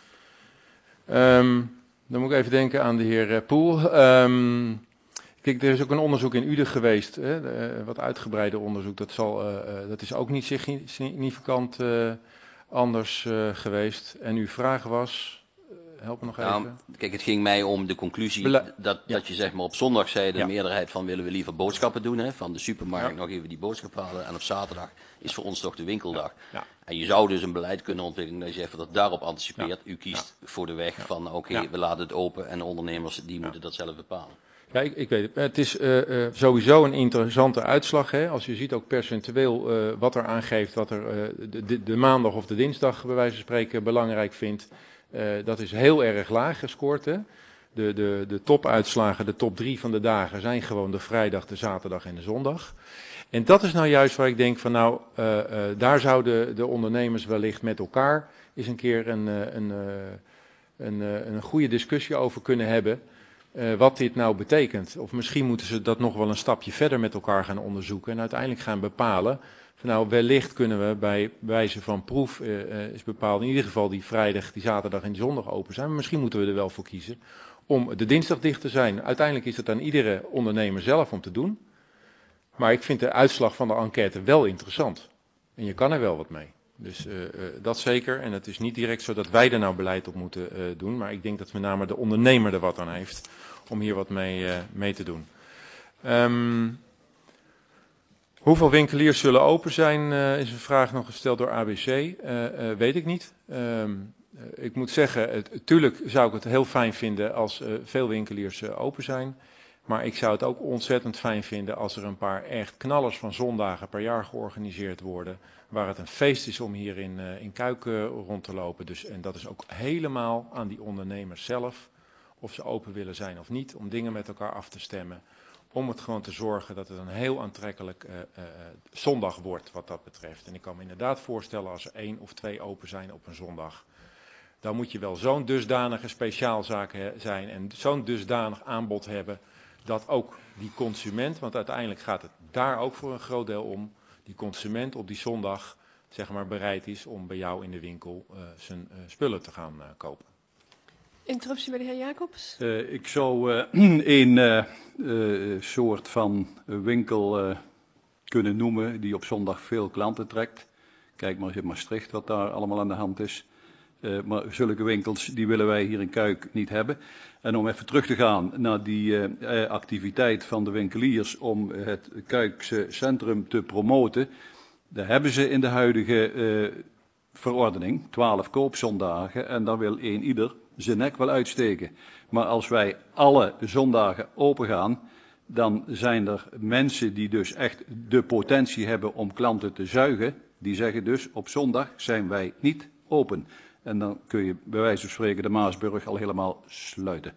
Um, dan moet ik even denken aan de heer uh, Poel. Um, Kijk, er is ook een onderzoek in Uden geweest, hè, de, wat uitgebreide onderzoek, dat, zal, uh, dat is ook niet significant uh, anders uh, geweest. En uw vraag was, uh, help me nog nou, even. Kijk, het ging mij om de conclusie Bela dat, ja. dat je zeg maar op zondag zei de ja. meerderheid van willen we liever boodschappen doen, hè, van de supermarkt ja. nog even die boodschap halen en op zaterdag is voor ons toch de winkeldag. Ja. Ja. En je zou dus een beleid kunnen ontwikkelen dat je even dat daarop anticipeert. Ja. U kiest ja. voor de weg ja. van oké, okay, ja. we laten het open en de ondernemers die ja. moeten dat zelf bepalen. Ja, ik, ik weet het. Het is uh, uh, sowieso een interessante uitslag. Hè? Als je ziet ook percentueel uh, wat er aangeeft, wat er uh, de, de, de maandag of de dinsdag bij wijze van spreken belangrijk vindt. Uh, dat is heel erg laag gescoord. Hè? De, de, de topuitslagen, de top drie van de dagen zijn gewoon de vrijdag, de zaterdag en de zondag. En dat is nou juist waar ik denk van nou, uh, uh, daar zouden de ondernemers wellicht met elkaar eens een keer een, een, een, een, een goede discussie over kunnen hebben. Uh, wat dit nou betekent. Of misschien moeten ze dat nog wel een stapje verder met elkaar gaan onderzoeken en uiteindelijk gaan bepalen. Van nou, wellicht kunnen we bij wijze van proef uh, uh, is bepaald in ieder geval die vrijdag, die zaterdag en die zondag open zijn. Maar misschien moeten we er wel voor kiezen om de dinsdag dicht te zijn. Uiteindelijk is het aan iedere ondernemer zelf om te doen. Maar ik vind de uitslag van de enquête wel interessant. En je kan er wel wat mee. Dus uh, uh, dat zeker. En het is niet direct zo dat wij er nou beleid op moeten uh, doen. Maar ik denk dat met name de ondernemer er wat aan heeft om hier wat mee, uh, mee te doen. Um, hoeveel winkeliers zullen open zijn, uh, is een vraag nog gesteld door A B C. Uh, uh, weet ik niet. Um, uh, ik moet zeggen, natuurlijk zou ik het heel fijn vinden als uh, veel winkeliers uh, open zijn. Maar ik zou het ook ontzettend fijn vinden als er een paar echt knallers van zondagen per jaar georganiseerd worden. Waar het een feest is om hier in, uh, in Kuik uh, rond te lopen. Dus, en dat is ook helemaal aan die ondernemers zelf. Of ze open willen zijn of niet. Om dingen met elkaar af te stemmen. Om het gewoon te zorgen dat het een heel aantrekkelijk uh, uh, zondag wordt wat dat betreft. En ik kan me inderdaad voorstellen als er één of twee open zijn op een zondag. Dan moet je wel zo'n dusdanige speciaalzaak zijn. En zo'n dusdanig aanbod hebben. Dat ook die consument, want uiteindelijk gaat het daar ook voor een groot deel om. Die consument op die zondag zeg maar bereid is om bij jou in de winkel uh, zijn uh, spullen te gaan uh, kopen. Interruptie bij de heer Jacobs. Uh, ik zou uh, een uh, uh, soort van winkel uh, kunnen noemen die op zondag veel klanten trekt. Kijk maar eens in Maastricht wat daar allemaal aan de hand is. Uh, maar zulke winkels die willen wij hier in Kuik niet hebben. En om even terug te gaan naar die uh, activiteit van de winkeliers om het Kuikse centrum te promoten. Daar hebben ze in de huidige uh, verordening twaalf koopzondagen en daar wil een ieder zijn nek wel uitsteken. Maar als wij alle zondagen open gaan, dan zijn er mensen die dus echt de potentie hebben om klanten te zuigen. Die zeggen dus op zondag zijn wij niet open. En dan kun je bij wijze van spreken de Maasburg al helemaal sluiten.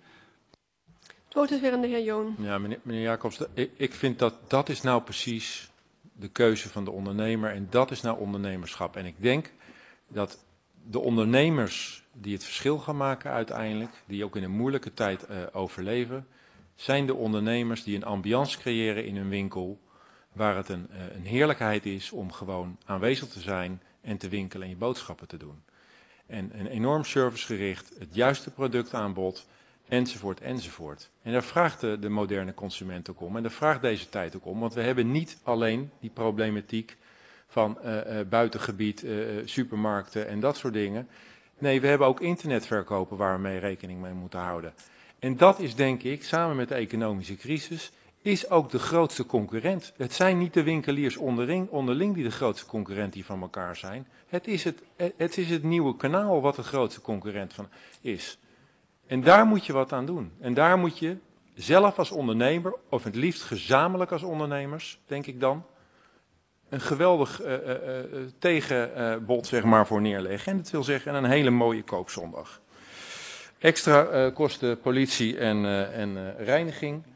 Het woord is weer aan de heer Joon. Ja, meneer, meneer Jacobs, ik, ik vind dat dat is nou precies de keuze van de ondernemer. En dat is nou ondernemerschap. En ik denk dat de ondernemers die het verschil gaan maken uiteindelijk, die ook in een moeilijke tijd uh, overleven, zijn de ondernemers die een ambiance creëren in hun winkel, waar het een, uh, een heerlijkheid is om gewoon aanwezig te zijn en te winkelen en je boodschappen te doen. En een enorm servicegericht, het juiste productaanbod, enzovoort, enzovoort. En daar vraagt de, de moderne consument ook om. En daar vraagt deze tijd ook om. Want we hebben niet alleen die problematiek van uh, uh, buitengebied, uh, supermarkten en dat soort dingen. Nee, we hebben ook internetverkopen waar we mee rekening mee moeten houden. En dat is denk ik, samen met de economische crisis, is ook de grootste concurrent. Het zijn niet de winkeliers onderling, onderling die de grootste concurrent die van elkaar zijn. Het is het, het is het nieuwe kanaal wat de grootste concurrent van is. En daar moet je wat aan doen. En daar moet je zelf als ondernemer, of het liefst gezamenlijk als ondernemers, denk ik dan, een geweldig uh, uh, uh, tegenbod zeg maar, voor neerleggen. En dat wil zeggen een hele mooie koopzondag. Extra uh, kosten politie en, uh, en uh, reiniging.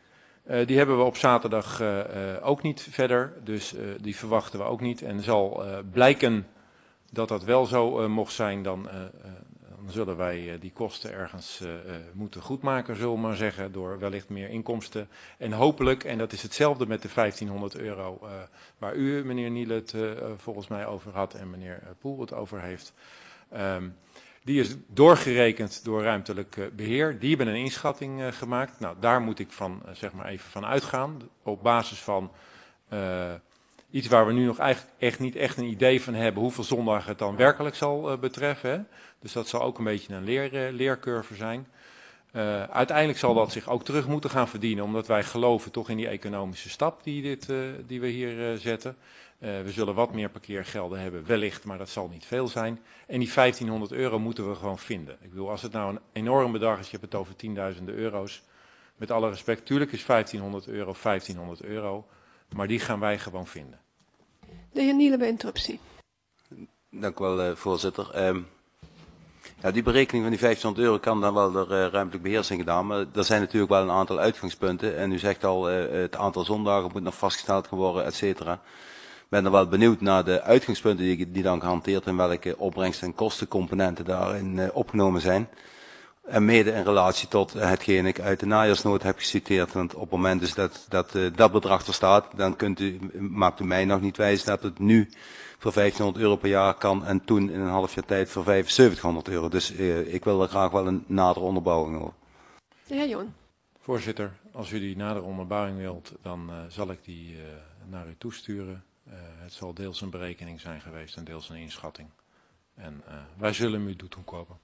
Uh, die hebben we op zaterdag uh, uh, ook niet verder, dus uh, die verwachten we ook niet. En zal uh, blijken dat dat wel zo uh, mocht zijn, dan, uh, uh, dan zullen wij uh, die kosten ergens uh, uh, moeten goedmaken, zullen we maar zeggen, door wellicht meer inkomsten. En hopelijk, en dat is hetzelfde met de vijftienhonderd euro uh, waar u, meneer Niele, het uh, volgens mij over had en meneer Poel het over heeft. Um, Die is doorgerekend door ruimtelijk uh, beheer. Die hebben een inschatting uh, gemaakt. Nou, daar moet ik van, uh, zeg maar even van uitgaan. Op basis van uh, iets waar we nu nog eigenlijk echt niet echt een idee van hebben hoeveel zondagen het dan werkelijk zal uh, betreffen. Hè? Dus dat zal ook een beetje een leer, uh, leercurve zijn. Uh, uiteindelijk zal dat zich ook terug moeten gaan verdienen, omdat wij geloven toch in die economische stap die, dit, uh, die we hier uh, zetten. Uh, we zullen wat meer parkeergelden hebben, wellicht, maar dat zal niet veel zijn. En die vijftienhonderd euro moeten we gewoon vinden. Ik bedoel, als het nou een enorm bedrag is, je hebt het over tienduizenden euro's. Met alle respect, tuurlijk is vijftienhonderd euro vijftienhonderd euro, maar die gaan wij gewoon vinden. De heer Niele bij interruptie. Dank u wel, uh, voorzitter. Um, ja, die berekening van die vijftienhonderd euro kan dan wel door uh, ruimtelijk beheer zijn gedaan, maar er zijn natuurlijk wel een aantal uitgangspunten. En u zegt al, uh, het aantal zondagen moet nog vastgesteld gaan worden, et cetera. Ik ben er wel benieuwd naar de uitgangspunten die, die dan gehanteerd en welke opbrengst- en kostencomponenten daarin uh, opgenomen zijn. En mede in relatie tot uh, hetgeen ik uit de najaarsnood heb geciteerd. Want op het moment dus dat dat, uh, dat bedrag er staat, dan kunt u, maakt u mij nog niet wijs dat het nu voor vijftienhonderd euro per jaar kan en toen in een half jaar tijd voor vijfenzeventighonderd euro. Dus uh, ik wil er graag wel een nadere onderbouwing over. De heer Joon. Voorzitter, als u die nadere onderbouwing wilt, dan uh, zal ik die uh, naar u toesturen. Uh, het zal deels een berekening zijn geweest en deels een inschatting. En uh, wij zullen hem u toekomen.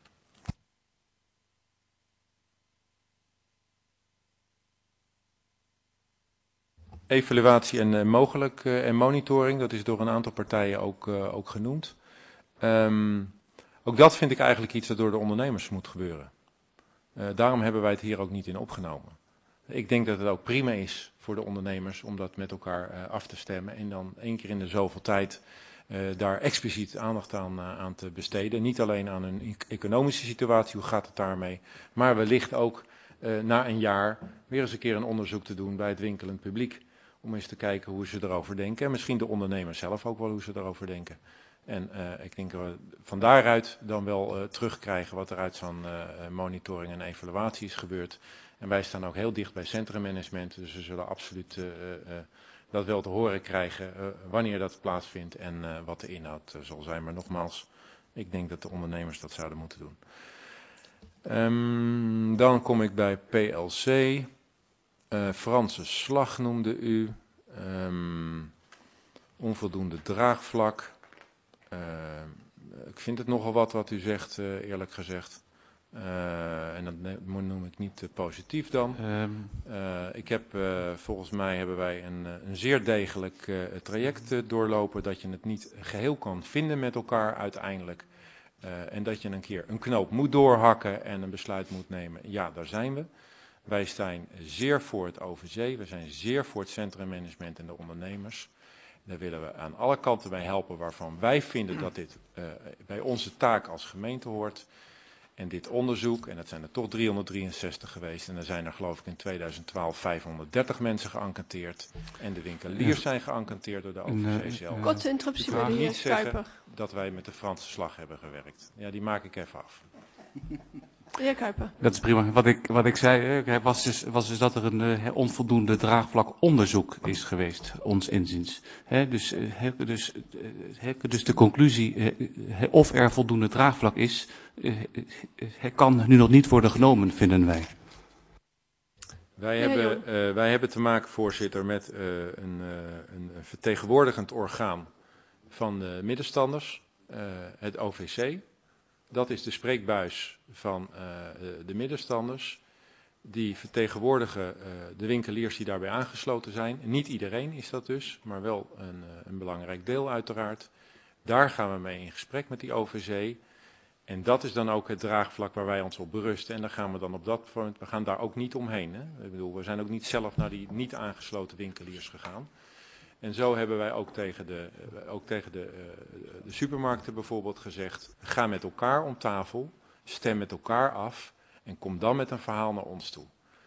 Evaluatie en uh, mogelijk uh, en monitoring, dat is door een aantal partijen ook, uh, ook genoemd. Um, ook dat vind ik eigenlijk iets dat door de ondernemers moet gebeuren. Uh, daarom hebben wij het hier ook niet in opgenomen. Ik denk dat het ook prima is voor de ondernemers om dat met elkaar uh, af te stemmen en dan één keer in de zoveel tijd uh, daar expliciet aandacht aan, uh, aan te besteden. Niet alleen aan hun economische situatie, hoe gaat het daarmee, maar wellicht ook uh, na een jaar weer eens een keer een onderzoek te doen bij het winkelend publiek. Om eens te kijken hoe ze erover denken en misschien de ondernemers zelf ook wel hoe ze erover denken. En uh, ik denk dat we van daaruit dan wel uh, terugkrijgen wat er uit zo'n uh, monitoring en evaluatie is gebeurd. En wij staan ook heel dicht bij centrummanagement, dus we zullen absoluut uh, uh, dat wel te horen krijgen uh, wanneer dat plaatsvindt en uh, wat de inhoud uh, zal zijn. Maar nogmaals, ik denk dat de ondernemers dat zouden moeten doen. Um, dan kom ik bij P L C. Uh, Franse slag noemde u. Um, onvoldoende draagvlak. Uh, ik vind het nogal wat wat u zegt, uh, eerlijk gezegd. Uh, en dat noem ik niet uh, positief dan. Um. Uh, ik heb, uh, volgens mij hebben wij een, een zeer degelijk uh, traject uh, doorlopen. Dat je het niet geheel kan vinden met elkaar uiteindelijk. Uh, en dat je een keer een knoop moet doorhakken en een besluit moet nemen. Ja, daar zijn we. Wij zijn zeer voor het O V C. We zijn zeer voor het centrummanagement en de ondernemers. Daar willen we aan alle kanten bij helpen waarvan wij vinden dat dit uh, bij onze taak als gemeente hoort. En dit onderzoek, en dat zijn er toch driehonderddrieënzestig geweest, en er zijn er geloof ik in tweeduizend twaalf vijfhonderddertig mensen geëncanteerd. En de winkeliers zijn geëncanteerd door de O V C zelf. Korte interruptie bij de heer Kuiper. Dat wij met de Franse slag hebben gewerkt. Ja, die maak ik even af. De heer Kuiper. Dat is prima. Wat ik, wat ik zei was dus, was dus dat er een uh, onvoldoende draagvlak onderzoek is geweest, ons inziens. He, dus, uh, dus, uh, dus de conclusie uh, of er voldoende draagvlak is, uh, uh, kan nu nog niet worden genomen, vinden wij. Wij, ja, hebben, uh, wij hebben te maken, voorzitter, met uh, een, uh, een vertegenwoordigend orgaan van de middenstanders, uh, het O V C. Dat is de spreekbuis van uh, de middenstanders. Die vertegenwoordigen uh, de winkeliers die daarbij aangesloten zijn. Niet iedereen is dat dus, maar wel een, uh, een belangrijk deel uiteraard. Daar gaan we mee in gesprek met die O V C. En dat is dan ook het draagvlak waar wij ons op berusten. En dan gaan we dan op dat punt, we gaan daar ook niet omheen. Hè? Ik bedoel, we zijn ook niet zelf naar die niet aangesloten winkeliers gegaan. En zo hebben wij ook tegen de, ook tegen de, de supermarkten bijvoorbeeld gezegd, ga met elkaar om tafel, stem met elkaar af en kom dan met een verhaal naar ons toe.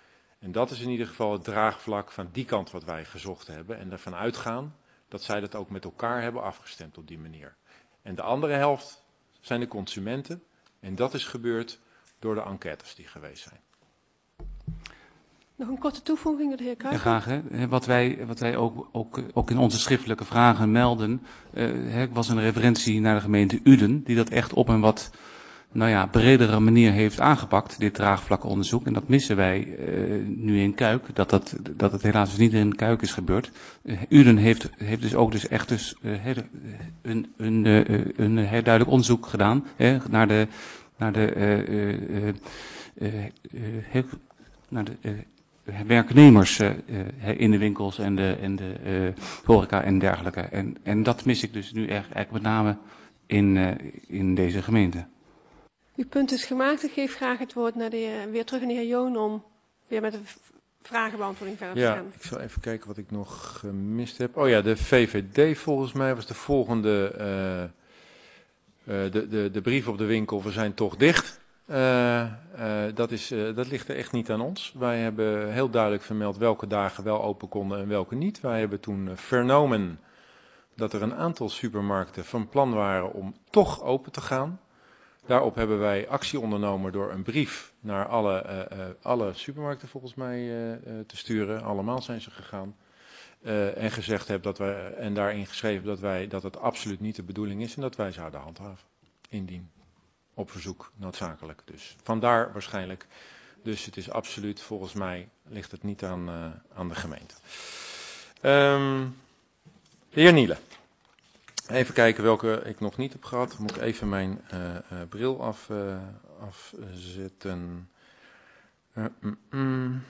En dat is in ieder geval het draagvlak van die kant wat wij gezocht hebben. En ervan uitgaan dat zij dat ook met elkaar hebben afgestemd op die manier. En de andere helft zijn de consumenten. En dat is gebeurd door de enquêtes die geweest zijn. Nog een korte toevoeging door de heer Kuijper. Ja, graag. Hè. Wat wij, wat wij ook, ook, ook in onze schriftelijke vragen melden, uh, was een referentie naar de gemeente Uden, die dat echt op een wat nou ja, bredere manier heeft aangepakt, dit draagvlakonderzoek. En dat missen wij uh, nu in Kuik, dat, dat, dat het helaas niet in Kuik is gebeurd. Uh, Uden heeft, heeft dus ook dus echt dus, uh, een, een, uh, een heel duidelijk onderzoek gedaan hè, naar de, naar de, uh, uh, uh, uh, uh, naar de uh, werknemers uh, uh, in de winkels en de, en de uh, horeca en dergelijke. En, en dat mis ik dus nu echt, echt met name in, uh, in deze gemeente. Uw punt is gemaakt. Ik geef graag het woord naar de heer, weer terug aan de heer Joon om weer met de vragenbeantwoording verder ja, te gaan. Ik zal even kijken wat ik nog gemist heb. Oh ja, de V V D volgens mij was de volgende, uh, uh, de, de, de brief op de winkel, we zijn toch dicht. Uh, uh, dat, is, uh, dat ligt er echt niet aan ons. Wij hebben heel duidelijk vermeld welke dagen wel open konden en welke niet. Wij hebben toen uh, vernomen dat er een aantal supermarkten van plan waren om toch open te gaan. Daarop hebben wij actie ondernomen door een brief naar alle, uh, uh, alle supermarkten volgens mij uh, uh, te sturen. Allemaal zijn ze gegaan. Uh, en gezegd hebben dat wij, en daarin geschreven dat wij dat het absoluut niet de bedoeling is en dat wij zouden handhaven. Indien. Op verzoek noodzakelijk. Dus vandaar waarschijnlijk. Dus het is absoluut, volgens mij ligt het niet aan, uh, aan de gemeente. Um, de heer Niele. Even kijken welke ik nog niet heb gehad. Dan moet ik even mijn uh, uh, bril af, uh, afzetten. Uh, mm, mm.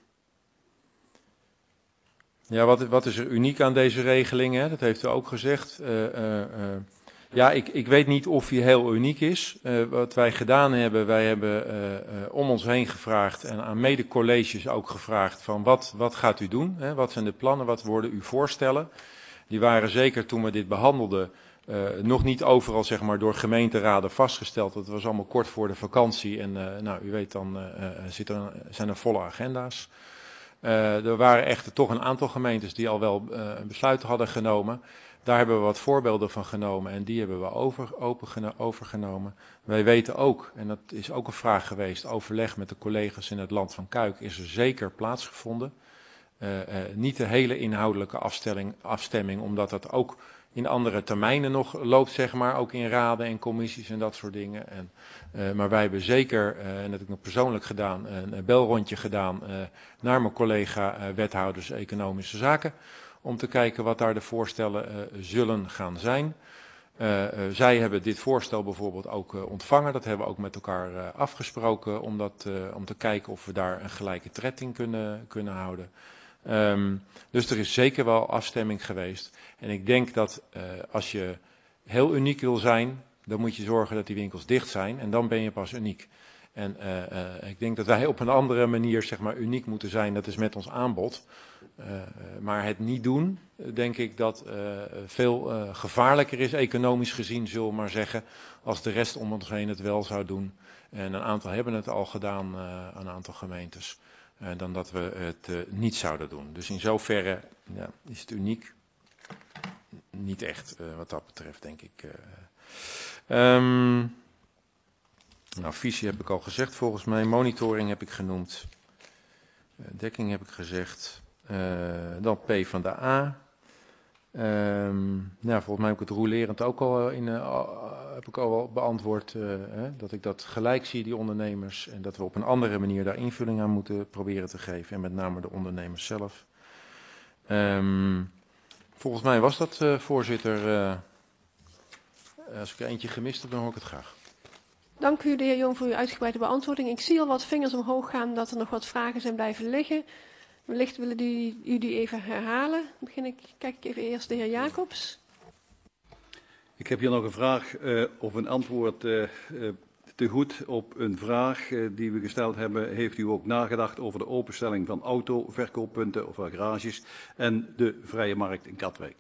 Ja, wat, wat is er uniek aan deze regeling? Hè? Dat heeft u ook gezegd. Uh, uh, uh, ja, ik, ik weet niet of die heel uniek is. Uh, wat wij gedaan hebben, wij hebben uh, uh, om ons heen gevraagd en aan mede-colleges ook gevraagd van wat, wat gaat u doen? Hè? Wat zijn de plannen? Wat worden uw voorstellen? Die waren zeker toen we dit behandelden uh, nog niet overal zeg maar, door gemeenteraden vastgesteld. Dat was allemaal kort voor de vakantie en uh, nou, u weet dan uh, zit er, zijn er volle agenda's. Uh, er waren echter toch een aantal gemeentes die al wel uh, besluiten hadden genomen. Daar hebben we wat voorbeelden van genomen en die hebben we over, open, overgenomen. Wij weten ook, en dat is ook een vraag geweest, overleg met de collega's in het Land van Kuik is er zeker plaatsgevonden. Uh, uh, niet de hele inhoudelijke afstelling, afstemming, omdat dat ook in andere termijnen nog loopt, zeg maar, ook in raden en commissies en dat soort dingen. En, uh, maar wij hebben zeker, uh, en dat heb ik nog persoonlijk gedaan, een belrondje gedaan uh, naar mijn collega uh, wethouders Economische Zaken, om te kijken wat daar de voorstellen uh, zullen gaan zijn. Uh, uh, zij hebben dit voorstel bijvoorbeeld ook uh, ontvangen, dat hebben we ook met elkaar uh, afgesproken, om, dat, uh, om te kijken of we daar een gelijke tred in kunnen, kunnen houden. Um, dus er is zeker wel afstemming geweest. En ik denk dat uh, als je heel uniek wil zijn, dan moet je zorgen dat die winkels dicht zijn. En dan ben je pas uniek. En uh, uh, ik denk dat wij op een andere manier zeg maar, uniek moeten zijn. Dat is met ons aanbod. Uh, maar het niet doen, denk ik dat uh, veel uh, gevaarlijker is, economisch gezien, zullen we maar zeggen, als de rest om ons heen het wel zou doen. En een aantal hebben het al gedaan, uh, een aantal gemeentes. Uh, dan dat we het uh, niet zouden doen. Dus in zoverre ja, is het uniek. Niet echt uh, wat dat betreft, denk ik. Uh. Um, nou, visie heb ik al gezegd volgens mij. Monitoring heb ik genoemd. Uh, dekking heb ik gezegd. Uh, dan P van de A. Um, nou, volgens mij heb ik het rolerend ook al, in, uh, heb ik al wel beantwoord. Uh, hè, dat ik dat gelijk zie, die ondernemers. En dat we op een andere manier daar invulling aan moeten proberen te geven. En met name de ondernemers zelf. Um, volgens mij was dat, uh, voorzitter. Uh, als ik er eentje gemist heb, dan hoor ik het graag. Dank u, de heer Jong, voor uw uitgebreide beantwoording. Ik zie al wat vingers omhoog gaan dat er nog wat vragen zijn blijven liggen. Wellicht willen u, u die even herhalen. Dan begin ik, kijk ik even eerst de heer Jacobs. Ik heb hier nog een vraag uh, of een antwoord uh, uh, te goed op een vraag uh, die we gesteld hebben. Heeft u ook nagedacht over de openstelling van autoverkooppunten of garages en de vrije markt in Katwijk?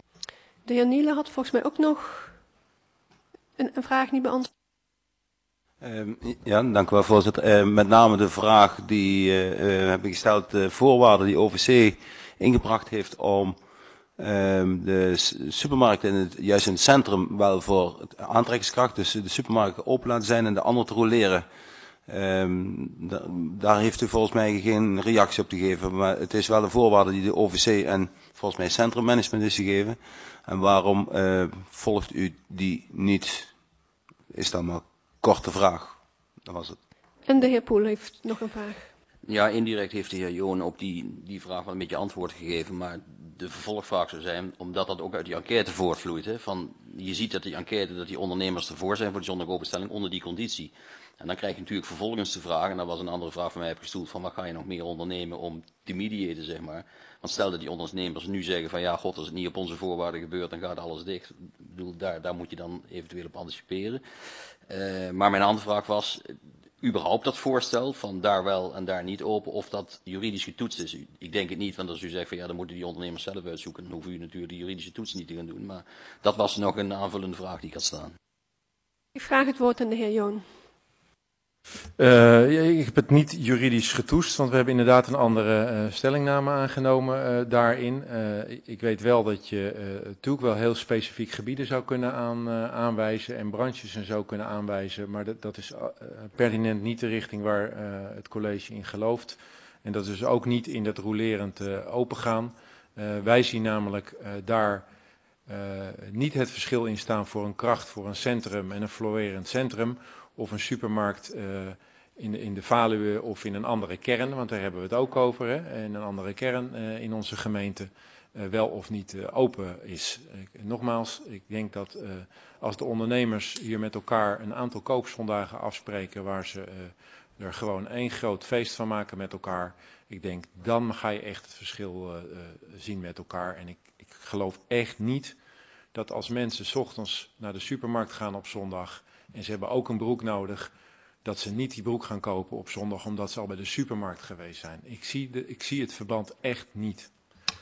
De heer Niele had volgens mij ook nog een, een vraag niet beantwoord. Um, ja, dank u wel, voorzitter. Uh, met name de vraag die uh, uh, heb ik gesteld, de voorwaarden die O V C ingebracht heeft om um, de supermarkten in het, juist in het centrum wel voor aantrekkingskracht, dus de supermarkten open laten zijn en de andere te roleren. Um, da, daar heeft u volgens mij geen reactie op te geven, maar het is wel een voorwaarde die de O V C en volgens mij centrummanagement is gegeven. En waarom uh, volgt u die niet, is dan maar korte vraag. Dat was het. En de heer Poel heeft nog een vraag. Ja, indirect heeft de heer Joon op die, die vraag wel een beetje antwoord gegeven, maar de vervolgvraag zou zijn, omdat dat ook uit die enquête voortvloeit. Hè, van, je ziet dat die enquête, dat die ondernemers ervoor zijn voor de zondag openstelling onder die conditie. En dan krijg je natuurlijk vervolgens de vraag, en dat was een andere vraag van mij heb gestoeld, van wat ga je nog meer ondernemen om te mediëren, zeg maar. Want stel dat die ondernemers nu zeggen van ja, god, als het niet op onze voorwaarden gebeurt, dan gaat alles dicht. Ik bedoel, daar, daar moet je dan eventueel op anticiperen. Uh, maar mijn andere vraag was, überhaupt dat voorstel van daar wel en daar niet open, of dat juridisch getoetst is. Ik denk het niet, want als u zegt van ja, dan moeten die ondernemers zelf uitzoeken, dan hoeven u natuurlijk de juridische toets niet te gaan doen. Maar dat was nog een aanvullende vraag die ik had staan. Ik vraag het woord aan de heer Joon. Uh, ik heb het niet juridisch getoetst, want we hebben inderdaad een andere uh, stellingname aangenomen uh, daarin. Uh, ik weet wel dat je uh, natuurlijk wel heel specifiek gebieden zou kunnen aan, uh, aanwijzen en branches en zo kunnen aanwijzen, maar dat, dat is uh, pertinent niet de richting waar uh, het college in gelooft. En dat is dus ook niet in dat rolerend uh, opengaan. Uh, wij zien namelijk uh, daar uh, niet het verschil in staan voor een kracht, voor een centrum en een florerend centrum. Of een supermarkt uh, in, de, in de Valuwe of in een andere kern, want daar hebben we het ook over, hè, in een andere kern uh, in onze gemeente, uh, wel of niet uh, open is. Ik, nogmaals, ik denk dat uh, als de ondernemers hier met elkaar een aantal koopzondagen afspreken waar ze uh, er gewoon één groot feest van maken met elkaar, ik denk dan ga je echt het verschil uh, uh, zien met elkaar. En ik, ik geloof echt niet dat als mensen 's ochtends naar de supermarkt gaan op zondag en ze hebben ook een broek nodig, dat ze niet die broek gaan kopen op zondag omdat ze al bij de supermarkt geweest zijn. Ik zie, de, ik zie het verband echt niet.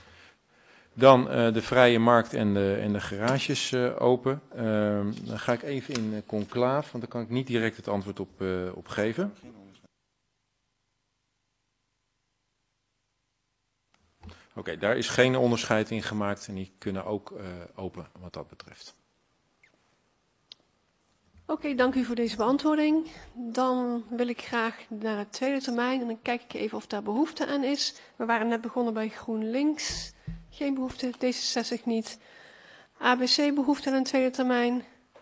Dan uh, de vrije markt en de, en de garages uh, open. Uh, dan ga ik even in uh, conclaaf, want daar kan ik niet direct het antwoord op, uh, op geven. Oké, okay, daar is geen onderscheid in gemaakt en die kunnen ook uh, open wat dat betreft. Oké, okay, dank u voor deze beantwoording. Dan wil ik graag naar het tweede termijn en dan kijk ik even of daar behoefte aan is. We waren net begonnen bij GroenLinks. Geen behoefte, D zesenzestig niet. A B C behoefte aan een tweede termijn.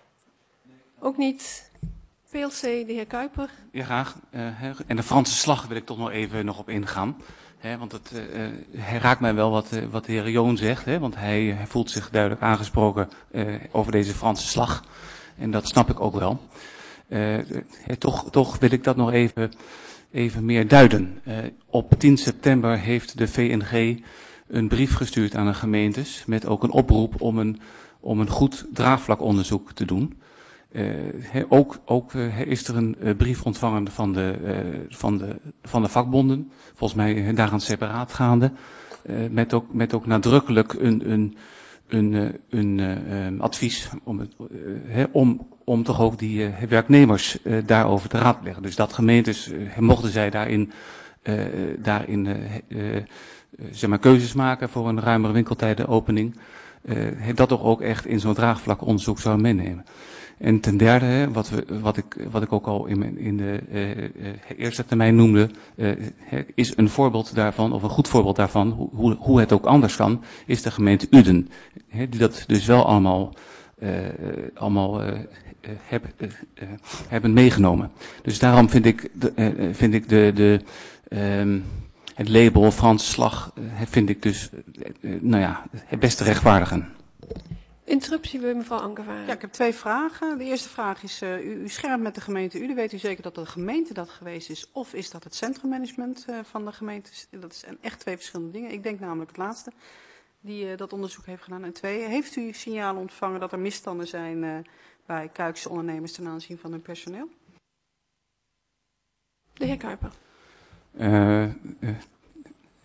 Ook niet. P L C, de heer Kuiper. Ja, graag. Uh, en de Franse slag wil ik toch nog even nog op ingaan. He, want het, uh, hij raakt mij wel wat, uh, wat de heer Joon zegt. He, want hij, hij voelt zich duidelijk aangesproken uh, over deze Franse slag. En dat snap ik ook wel. Uh, toch, toch wil ik dat nog even, even meer duiden. Uh, op tien september heeft de V N G een brief gestuurd aan de gemeentes met ook een oproep om een, om een goed draagvlakonderzoek te doen. Uh, he, ook ook uh, is er een uh, brief ontvangen van de, uh, van, de, van de vakbonden, volgens mij uh, daaraan separaat gaande, uh, met, ook, met ook nadrukkelijk een, een, een, uh, een uh, uh, advies om, het, uh, he, om, om toch ook die uh, werknemers uh, daarover te raadplegen. Dus dat gemeentes, uh, mochten zij daarin, uh, daarin uh, uh, zeg maar keuzes maken voor een ruimere winkeltijdenopening, uh, dat toch ook echt in zo'n draagvlakonderzoek zou meenemen. En ten derde, wat, we, wat, ik, wat ik ook al in, mijn, in de uh, uh, eerste termijn noemde, uh, is een voorbeeld daarvan, of een goed voorbeeld daarvan, hoe, hoe het ook anders kan, is de gemeente Uden. He, die dat dus wel allemaal, uh, allemaal uh, heb, uh, uh, hebben meegenomen. Dus daarom vind ik de, uh, vind ik de, de um, het label Franse slag, uh, vind ik dus, uh, nou ja, het best te rechtvaardigen. Interruptie bij mevrouw Ankervaar. Ja, ik heb twee vragen. De eerste vraag is, uh, u, u schermt met de gemeente Uden. Weet u zeker dat de gemeente dat geweest is? Of is dat het centrummanagement uh, van de gemeente? Dat zijn echt twee verschillende dingen. Ik denk namelijk het laatste die uh, dat onderzoek heeft gedaan. En twee, heeft u signalen ontvangen dat er misstanden zijn uh, bij Kuikse ondernemers ten aanzien van hun personeel? De heer Kuiper. Uh, uh,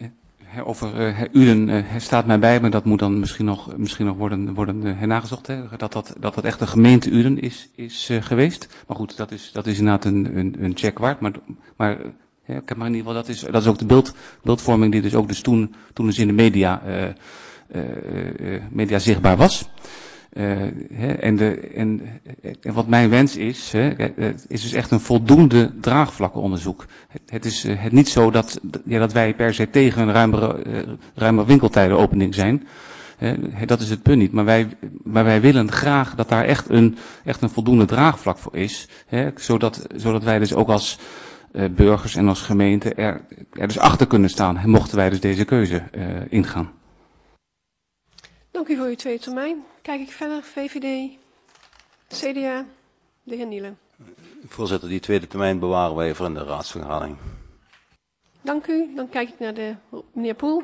uh, over uh, Uden uh, staat mij bij, maar dat moet dan misschien nog, misschien nog worden, worden uh, hernagezocht. Hè? Dat, dat, dat het echt een gemeente Uden is, is uh, geweest. Maar goed, dat is, dat is inderdaad een, een, een check waard. Maar, maar, uh, ik heb maar in ieder geval, dat is, dat is ook de beeld, beeldvorming die dus ook dus toen, toen dus in de media, uh, uh, uh, media zichtbaar was. Uh, hè, en, de, en, en wat mijn wens is, hè, is dus echt een voldoende draagvlakkenonderzoek. Het, het is uh, het niet zo dat, ja, dat wij per se tegen een ruimere, uh, ruimere winkeltijdenopening zijn. Uh, dat is het punt niet. Maar wij, maar wij willen graag dat daar echt een, echt een voldoende draagvlak voor is. Hè, zodat, zodat wij dus ook als uh, burgers en als gemeente er, er dus achter kunnen staan. Mochten wij dus deze keuze uh, ingaan. Dank u voor uw tweede termijn. Kijk ik verder, V V D, C D A, de heer Nielen. Voorzitter, die tweede termijn bewaren wij voor in de raadsvergadering. Dank u. Dan kijk ik naar de meneer Poel.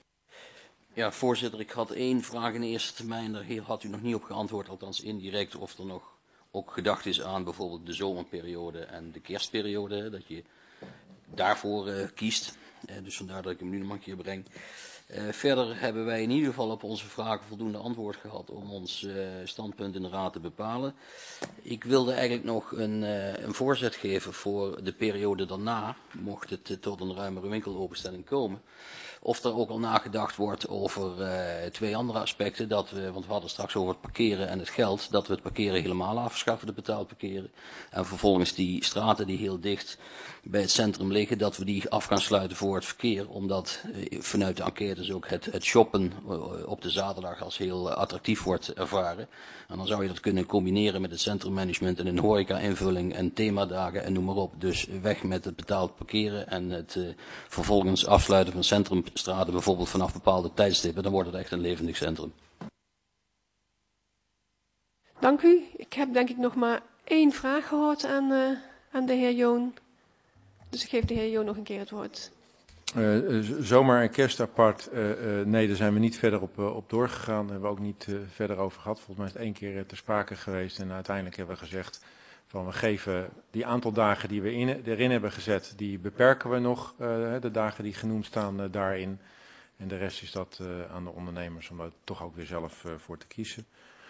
Ja, voorzitter, ik had één vraag in de eerste termijn. Daar had u nog niet op geantwoord, althans indirect, of er nog ook gedacht is aan bijvoorbeeld de zomerperiode en de kerstperiode. Dat je daarvoor uh, kiest. Uh, dus vandaar dat ik hem nu nog een keer breng. Uh, verder hebben wij in ieder geval op onze vragen voldoende antwoord gehad om ons uh, standpunt in de raad te bepalen. Ik wilde eigenlijk nog een, uh, een voorzet geven voor de periode daarna, mocht het uh, tot een ruimere winkelopenstelling komen. Of er ook al nagedacht wordt over uh, twee andere aspecten, dat we, want we hadden straks over het parkeren en het geld, dat we het parkeren helemaal afschaffen, de betaald parkeren. En vervolgens die straten die heel dicht bij het centrum liggen, dat we die af gaan sluiten voor het verkeer. Omdat uh, vanuit de enquêtes ook het, het shoppen uh, op de zaterdag als heel uh, attractief wordt ervaren. En dan zou je dat kunnen combineren met het centrummanagement en een horeca-invulling en themadagen en noem maar op. Dus weg met het betaald parkeren en het uh, vervolgens afsluiten van centrumstraten, bijvoorbeeld vanaf bepaalde tijdstippen. Dan wordt het echt een levendig centrum. Dank u. Ik heb denk ik nog maar één vraag gehoord aan, uh, aan de heer Joon. Dus ik geef de heer Joon nog een keer het woord. Uh, zomer en kerst apart, uh, uh, nee, daar zijn we niet verder op, uh, op doorgegaan. Daar hebben we ook niet uh, verder over gehad. Volgens mij is het één keer uh, ter sprake geweest. En uiteindelijk hebben we gezegd van we geven die aantal dagen die we in, erin hebben gezet, die beperken we nog. Uh, de dagen die genoemd staan uh, daarin. En de rest is dat uh, aan de ondernemers om daar toch ook weer zelf uh, voor te kiezen.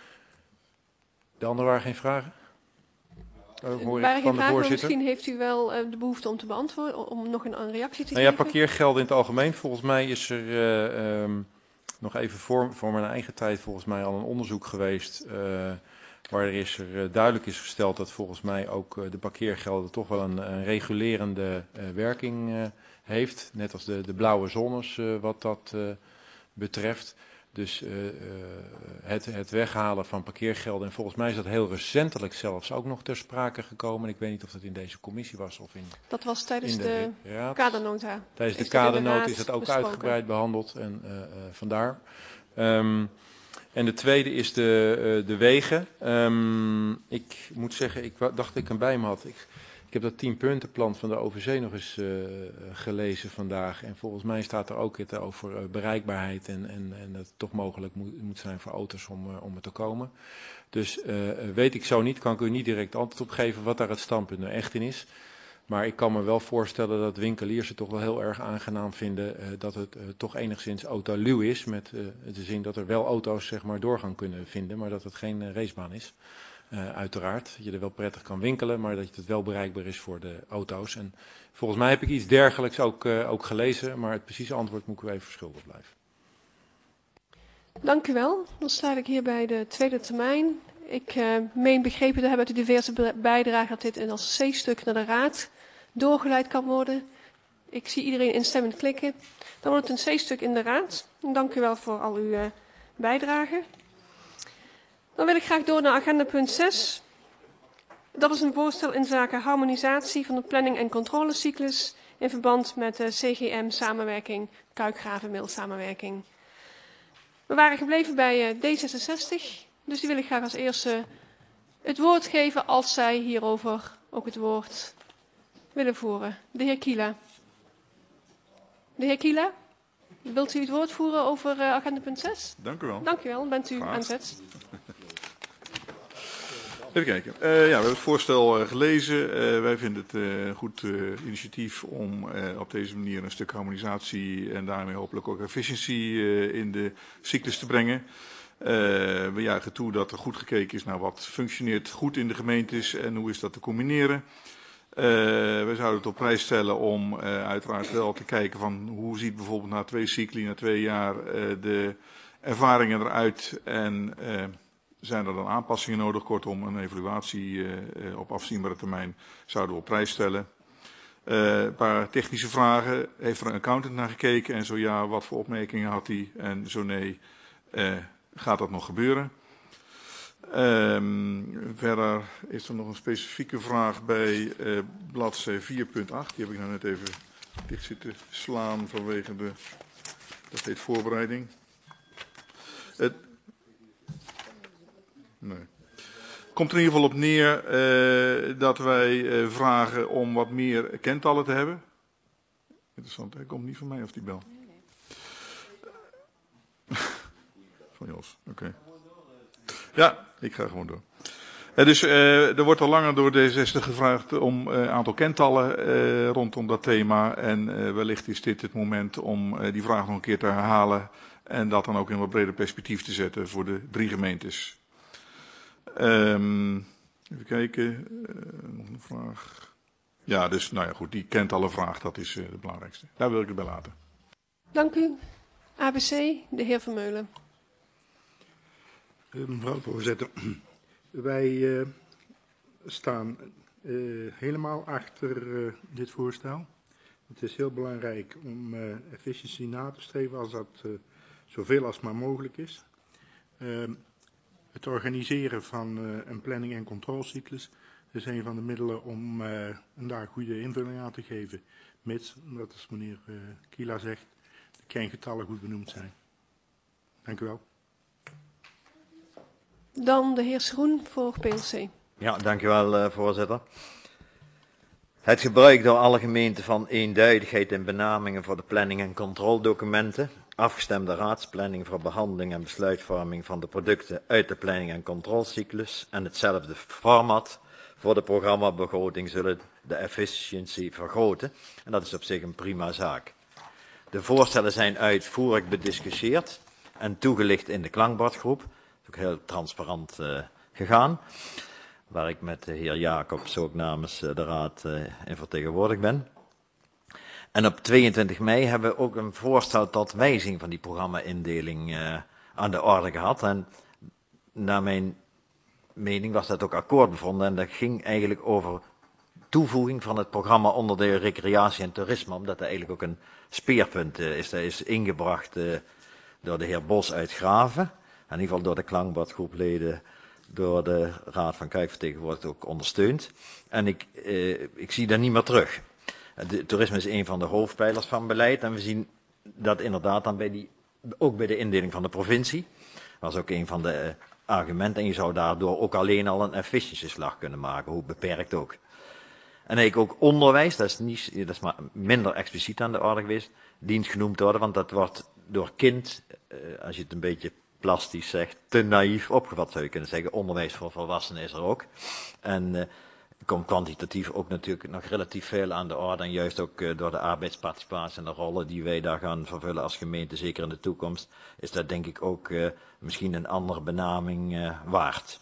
De anderen waren geen vragen? Uh, hoor Waren ik geen van de vragen, voorzitter. misschien heeft u wel uh, de behoefte om te beantwoorden, om nog een, een reactie te nou ja, geven. parkeergelden in het algemeen. Volgens mij is er uh, um, nog even voor, voor mijn eigen tijd volgens mij al een onderzoek geweest. Uh, waar er, is er uh, duidelijk is gesteld dat volgens mij ook uh, de parkeergelden toch wel een, een regulerende uh, werking uh, heeft. Net als de, de blauwe zones uh, wat dat uh, betreft. Dus uh, uh, het, het weghalen van parkeergelden, en volgens mij is dat heel recentelijk zelfs ook nog ter sprake gekomen. Ik weet niet of dat in deze commissie was of in Dat was tijdens de, de, de kadernota. Tijdens de is dat kadernota is dat ook besproken. uitgebreid behandeld en uh, uh, vandaar. Um, en de tweede is de, uh, de wegen. Um, ik moet zeggen, ik dacht dat ik hem bij me had. Ik, Ik heb dat tienpuntenplan van de O V C nog eens uh, gelezen vandaag. En volgens mij staat er ook het over uh, bereikbaarheid en, en, en dat het toch mogelijk moet, moet zijn voor auto's om, uh, om er te komen. Dus uh, weet ik zo niet, kan ik u niet direct antwoord op geven wat daar het standpunt nou echt in is. Maar ik kan me wel voorstellen dat winkeliers het toch wel heel erg aangenaam vinden uh, dat het uh, toch enigszins autoluw is. Met uh, de zin dat er wel auto's zeg maar doorgang kunnen vinden, maar dat het geen uh, racebaan is. Uh, uiteraard, dat je er wel prettig kan winkelen, maar dat het wel bereikbaar is voor de auto's. En volgens mij heb ik iets dergelijks ook, uh, ook gelezen, maar het precieze antwoord moet ik u even verschuldigd blijven. Dank u wel. Dan sluit ik hier bij de tweede termijn. Ik uh, meen begrepen te hebben uit de diverse bijdragen dat dit in als C-stuk naar de raad doorgeleid kan worden. Ik zie iedereen instemmend klikken. Dan wordt het een C-stuk in de raad. Dank u wel voor al uw uh, bijdragen. Dan wil ik graag door naar agenda punt zes. Dat is een voorstel in zaken harmonisatie van de planning- en controlecyclus in verband met de C G M-samenwerking, Kuik-Gravenmail-samenwerking. We waren gebleven bij D zesenzestig, dus die wil ik graag als eerste het woord geven als zij hierover ook het woord willen voeren. De heer Kiela. De heer Kiela, wilt u het woord voeren over uh, agenda punt zes? Dank u wel. Dank u wel, bent u aan zet. Even kijken. Uh, ja, we hebben het voorstel uh, gelezen. Uh, wij vinden het uh, een goed uh, initiatief om uh, op deze manier een stuk harmonisatie en daarmee hopelijk ook efficiëntie uh, in de cyclus te brengen. Uh, we juichen toe dat er goed gekeken is naar wat functioneert goed in de gemeentes en hoe is dat te combineren. Uh, we zouden het op prijs stellen om uh, uiteraard wel te kijken van hoe ziet bijvoorbeeld na twee cycli, na twee jaar uh, de ervaringen eruit en uh, zijn er dan aanpassingen nodig. Kortom, een evaluatie uh, uh, op afzienbare termijn zouden we op prijs stellen. Uh, een paar technische vragen. Heeft er een accountant naar gekeken en zo ja, wat voor opmerkingen had hij en zo nee, uh, gaat dat nog gebeuren? Um, verder is er nog een specifieke vraag bij uh, bladzijde vier punt acht. Die heb ik nou net even dicht zitten slaan vanwege de, dat heet voorbereiding. Het nee. Komt er in ieder geval op neer uh, dat wij uh, vragen om wat meer kentallen te hebben. Interessant, hij komt niet van mij of die bel. Van Jos, oké. Okay. Ja, ik ga gewoon door. Uh, dus uh, er wordt al langer door D zestig gevraagd om een uh, aantal kentallen uh, rondom dat thema. En uh, wellicht is dit het moment om uh, die vraag nog een keer te herhalen. En dat dan ook in wat breder perspectief te zetten voor de drie gemeentes. Um, even kijken, uh, nog een vraag. Ja, dus nou ja, goed, die kentallenvraag, dat is uh, het belangrijkste. Daar wil ik het bij laten. Dank u. A B C, de heer Vermeulen. Uh, mevrouw voorzitter, wij uh, staan uh, helemaal achter uh, dit voorstel. Het is heel belangrijk om uh, efficiëntie na te streven als dat uh, zoveel als maar mogelijk is. Uh, het organiseren van uh, een planning- en controlecyclus is een van de middelen om uh, een daar goede invulling aan te geven. Mits, dat is meneer uh, Kila zegt, de kerngetallen goed benoemd zijn. Dank u wel. Dan de heer Schroen voor P L C. Ja, dankjewel uh, voorzitter. Het gebruik door alle gemeenten van eenduidigheid in benamingen voor de planning- en controledocumenten, afgestemde raadsplanning voor behandeling en besluitvorming van de producten uit de planning- en controlecyclus en hetzelfde format voor de programmabegroting zullen de efficiëntie vergroten. En dat is op zich een prima zaak. De voorstellen zijn uitvoerig bediscussieerd en toegelicht in de klankbordgroep. Ook heel transparant uh, gegaan, waar ik met de heer Jacobs ook namens uh, de raad uh, in vertegenwoordigd ben. En op tweeëntwintig mei hebben we ook een voorstel tot wijziging van die programma-indeling uh, aan de orde gehad. En naar mijn mening was dat ook akkoord bevonden en dat ging eigenlijk over toevoeging van het programma onder de recreatie en toerisme, omdat dat eigenlijk ook een speerpunt uh, is. Dat is ingebracht uh, door de heer Bos uit Graven. In ieder geval door de klankbordgroepleden, door de Raad van Kijkvertegenwoordigers ook ondersteund. En ik, eh, ik zie dat niet meer terug. Het toerisme is een van de hoofdpijlers van beleid. En we zien dat inderdaad dan bij die, ook bij de indeling van de provincie. Dat was ook een van de eh, argumenten. En je zou daardoor ook alleen al een efficiëntieslag kunnen maken, hoe beperkt ook. En eigenlijk ook onderwijs, dat is, niet, dat is maar minder expliciet aan de orde geweest, dient genoemd worden. Want dat wordt door kind, eh, als je het een beetje plastisch zegt, te naïef opgevat zou je kunnen zeggen. Onderwijs voor volwassenen is er ook. En uh, komt kwantitatief ook natuurlijk nog relatief veel aan de orde. En juist ook uh, door de arbeidsparticipatie en de rollen die wij daar gaan vervullen als gemeente, zeker in de toekomst, is dat denk ik ook uh, misschien een andere benaming uh, waard.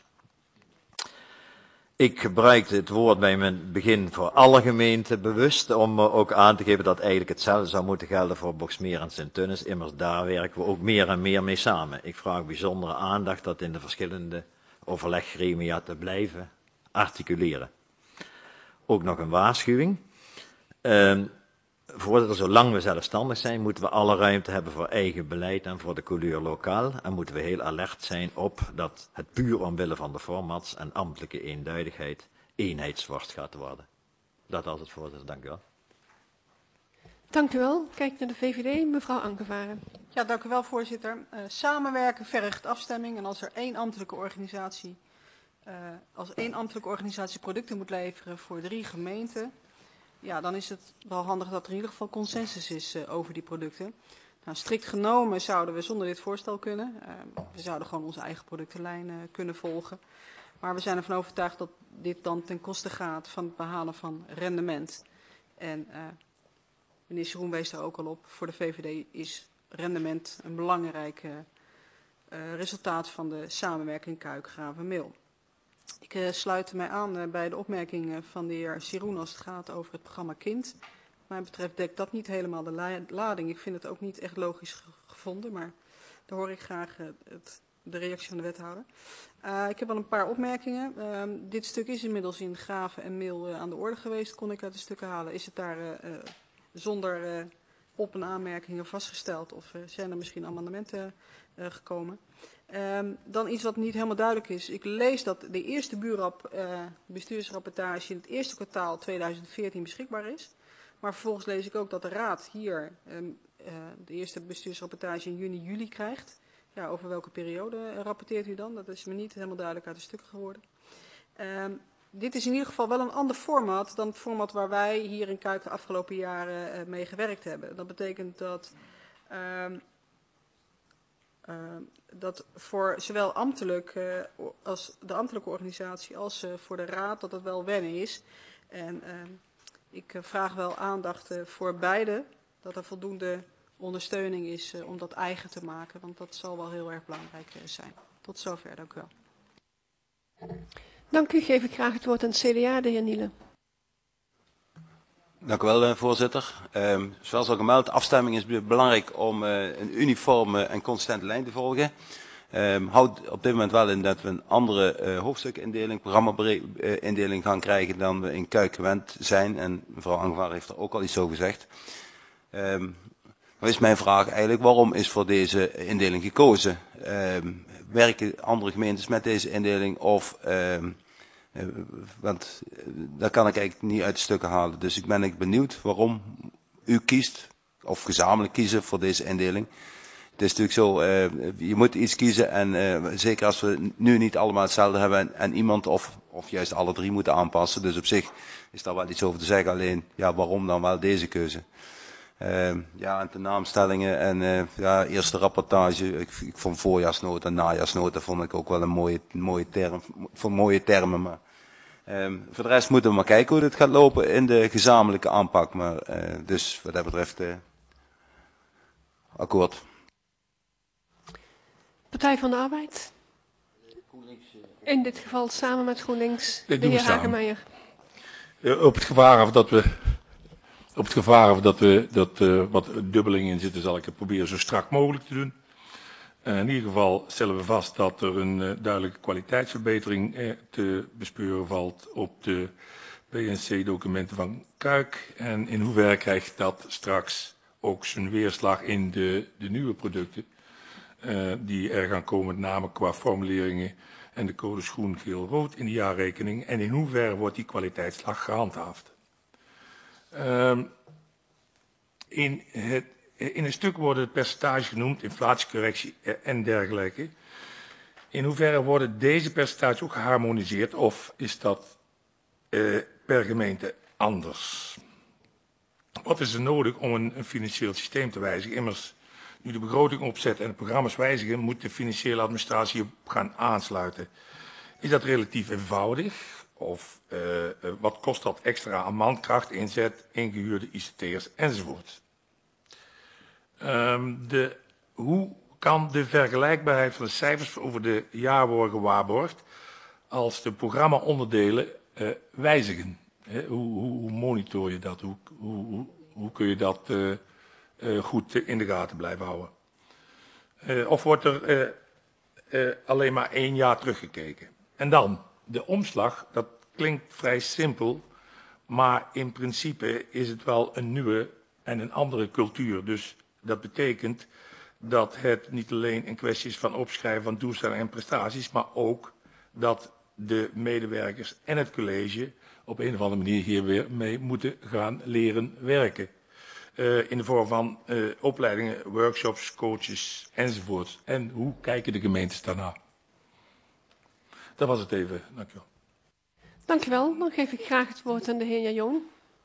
Ik gebruikte het woord bij mijn begin voor alle gemeenten bewust om uh, ook aan te geven dat eigenlijk hetzelfde zou moeten gelden voor Boxmeer en Sint-Tunis. Immers daar werken we ook meer en meer mee samen. Ik vraag bijzondere aandacht dat in de verschillende overleggremia te blijven articuleren. Ook nog een waarschuwing. Uh, voorzitter, zolang we zelfstandig zijn, moeten we alle ruimte hebben voor eigen beleid en voor de couleur lokaal. En moeten we heel alert zijn op dat het puur omwille van de formats en ambtelijke eenduidigheid eenheidsworst gaat worden. Dat was het, voorzitter. Dank u wel. Dank u wel. Kijk naar de V V D, mevrouw Ankevaren. Ja, dank u wel, voorzitter. Uh, samenwerken vergt afstemming en als er één ambtelijke organisatie, uh, als één ambtelijke organisatie producten moet leveren voor drie gemeenten, ja, dan is het wel handig dat er in ieder geval consensus is uh, over die producten. Nou, strikt genomen zouden we zonder dit voorstel kunnen. Uh, we zouden gewoon onze eigen productenlijn uh, kunnen volgen. Maar we zijn ervan overtuigd dat dit dan ten koste gaat van het behalen van rendement. En uh, meneer Jeroen wees daar ook al op. Voor de V V D is rendement een belangrijk uh, uh, resultaat van de samenwerking Kuik-Graven-Mil. Ik uh, sluit mij aan uh, bij de opmerking van de heer Jeroen als het gaat over het programma Kind. Wat mij betreft dekt dat niet helemaal de la lading. Ik vind het ook niet echt logisch ge gevonden, maar daar hoor ik graag uh, het, de reactie van de wethouder. Uh, ik heb al een paar opmerkingen. Uh, dit stuk is inmiddels in Graven en Mil uh, aan de orde geweest, kon ik uit de stukken halen. Is het daar uh, uh, zonder uh, op- en aanmerkingen vastgesteld of uh, zijn er misschien amendementen uh, gekomen? Um, dan iets wat niet helemaal duidelijk is. Ik lees dat de eerste buurrap, uh, bestuursrapportage in het eerste kwartaal tweeduizend veertien beschikbaar is. Maar vervolgens lees ik ook dat de raad hier um, uh, de eerste bestuursrapportage in juni, juli krijgt. Ja, over welke periode uh, rapporteert u dan? Dat is me niet helemaal duidelijk uit de stukken geworden. Um, dit is in ieder geval wel een ander format dan het format waar wij hier in Kuik de afgelopen jaren uh, mee gewerkt hebben. Dat betekent dat... Um, Uh, dat voor zowel ambtelijk, uh, als de ambtelijke organisatie als uh, voor de raad dat het wel wennen is. En uh, ik uh, vraag wel aandacht uh, voor beide, dat er voldoende ondersteuning is uh, om dat eigen te maken. Want dat zal wel heel erg belangrijk uh, zijn. Tot zover, dank u wel. Dank u, geef ik graag het woord aan het C D A, de heer Nielen. Dank u wel, voorzitter. Uh, zoals al gemeld, afstemming is belangrijk om uh, een uniforme en consistente lijn te volgen. Um, houdt op dit moment wel in dat we een andere uh, hoofdstukindeling, programma-indeling gaan krijgen dan we in Kuik gewend zijn. En mevrouw Angevaar heeft er ook al iets over gezegd. Um, maar is mijn vraag eigenlijk, waarom is voor deze indeling gekozen? Um, werken andere gemeentes met deze indeling of... Um, Uh, want uh, dat kan ik eigenlijk niet uit de stukken halen. Dus ik ben ik benieuwd waarom u kiest, of gezamenlijk kiezen voor deze indeling. Het is natuurlijk zo, uh, je moet iets kiezen en uh, zeker als we nu niet allemaal hetzelfde hebben en, en iemand of, of juist alle drie moeten aanpassen. Dus op zich is daar wel iets over te zeggen, alleen ja, waarom dan wel deze keuze? Uh, ja, en de naamstellingen en uh, ja, eerste rapportage, ik, ik vond voorjaarsnota en najaarsnota vond ik ook wel een mooie, mooie term, voor mooie termen, maar um, voor de rest moeten we maar kijken hoe dit gaat lopen in de gezamenlijke aanpak, maar uh, dus wat dat betreft uh, akkoord. Partij van de Arbeid. In dit geval samen met GroenLinks, Dit de doen we heer Hagemeyer. Uh, op het gevaar af dat we... Op het gevaar of dat we dat uh, wat dubbeling in zitten, zal ik het proberen zo strak mogelijk te doen. Uh, in ieder geval stellen we vast dat er een uh, duidelijke kwaliteitsverbetering uh, te bespeuren valt op de P N C-documenten van Kuik. En in hoeverre krijgt dat straks ook zijn weerslag in de, de nieuwe producten uh, die er gaan komen, met name qua formuleringen en de codes groen, geel, rood in de jaarrekening. En in hoeverre wordt die kwaliteitsslag gehandhaafd? Um, in, het, in een stuk worden het percentage genoemd, inflatiecorrectie en dergelijke. In hoeverre worden deze percentages ook geharmoniseerd of is dat uh, per gemeente anders? Wat is er nodig om een, een financieel systeem te wijzigen? Immers, nu de begroting opzet en de programma's wijzigen, moet de financiële administratie op gaan aansluiten. Is dat relatief eenvoudig? Of uh, uh, wat kost dat extra aan mankracht, inzet, ingehuurde I C T'ers enzovoort. Um, de, hoe kan de vergelijkbaarheid van de cijfers over de jaar worden gewaarborgd als de programma-onderdelen uh, wijzigen? He, hoe, hoe, hoe monitor je dat? Hoe, hoe, hoe, hoe kun je dat uh, uh, goed in de gaten blijven houden? Uh, of wordt er uh, uh, alleen maar één jaar teruggekeken? En dan... De omslag, dat klinkt vrij simpel, maar in principe is het wel een nieuwe en een andere cultuur. Dus dat betekent dat het niet alleen een kwestie is van opschrijven van doelstellingen en prestaties, maar ook dat de medewerkers en het college op een of andere manier hier weer mee moeten gaan leren werken. Uh, in de vorm van uh, opleidingen, workshops, coaches enzovoort. En hoe kijken de gemeentes daarnaar? Dat was het even. Dank u wel. Dank u wel. Dan geef ik graag het woord aan de heer Jajon.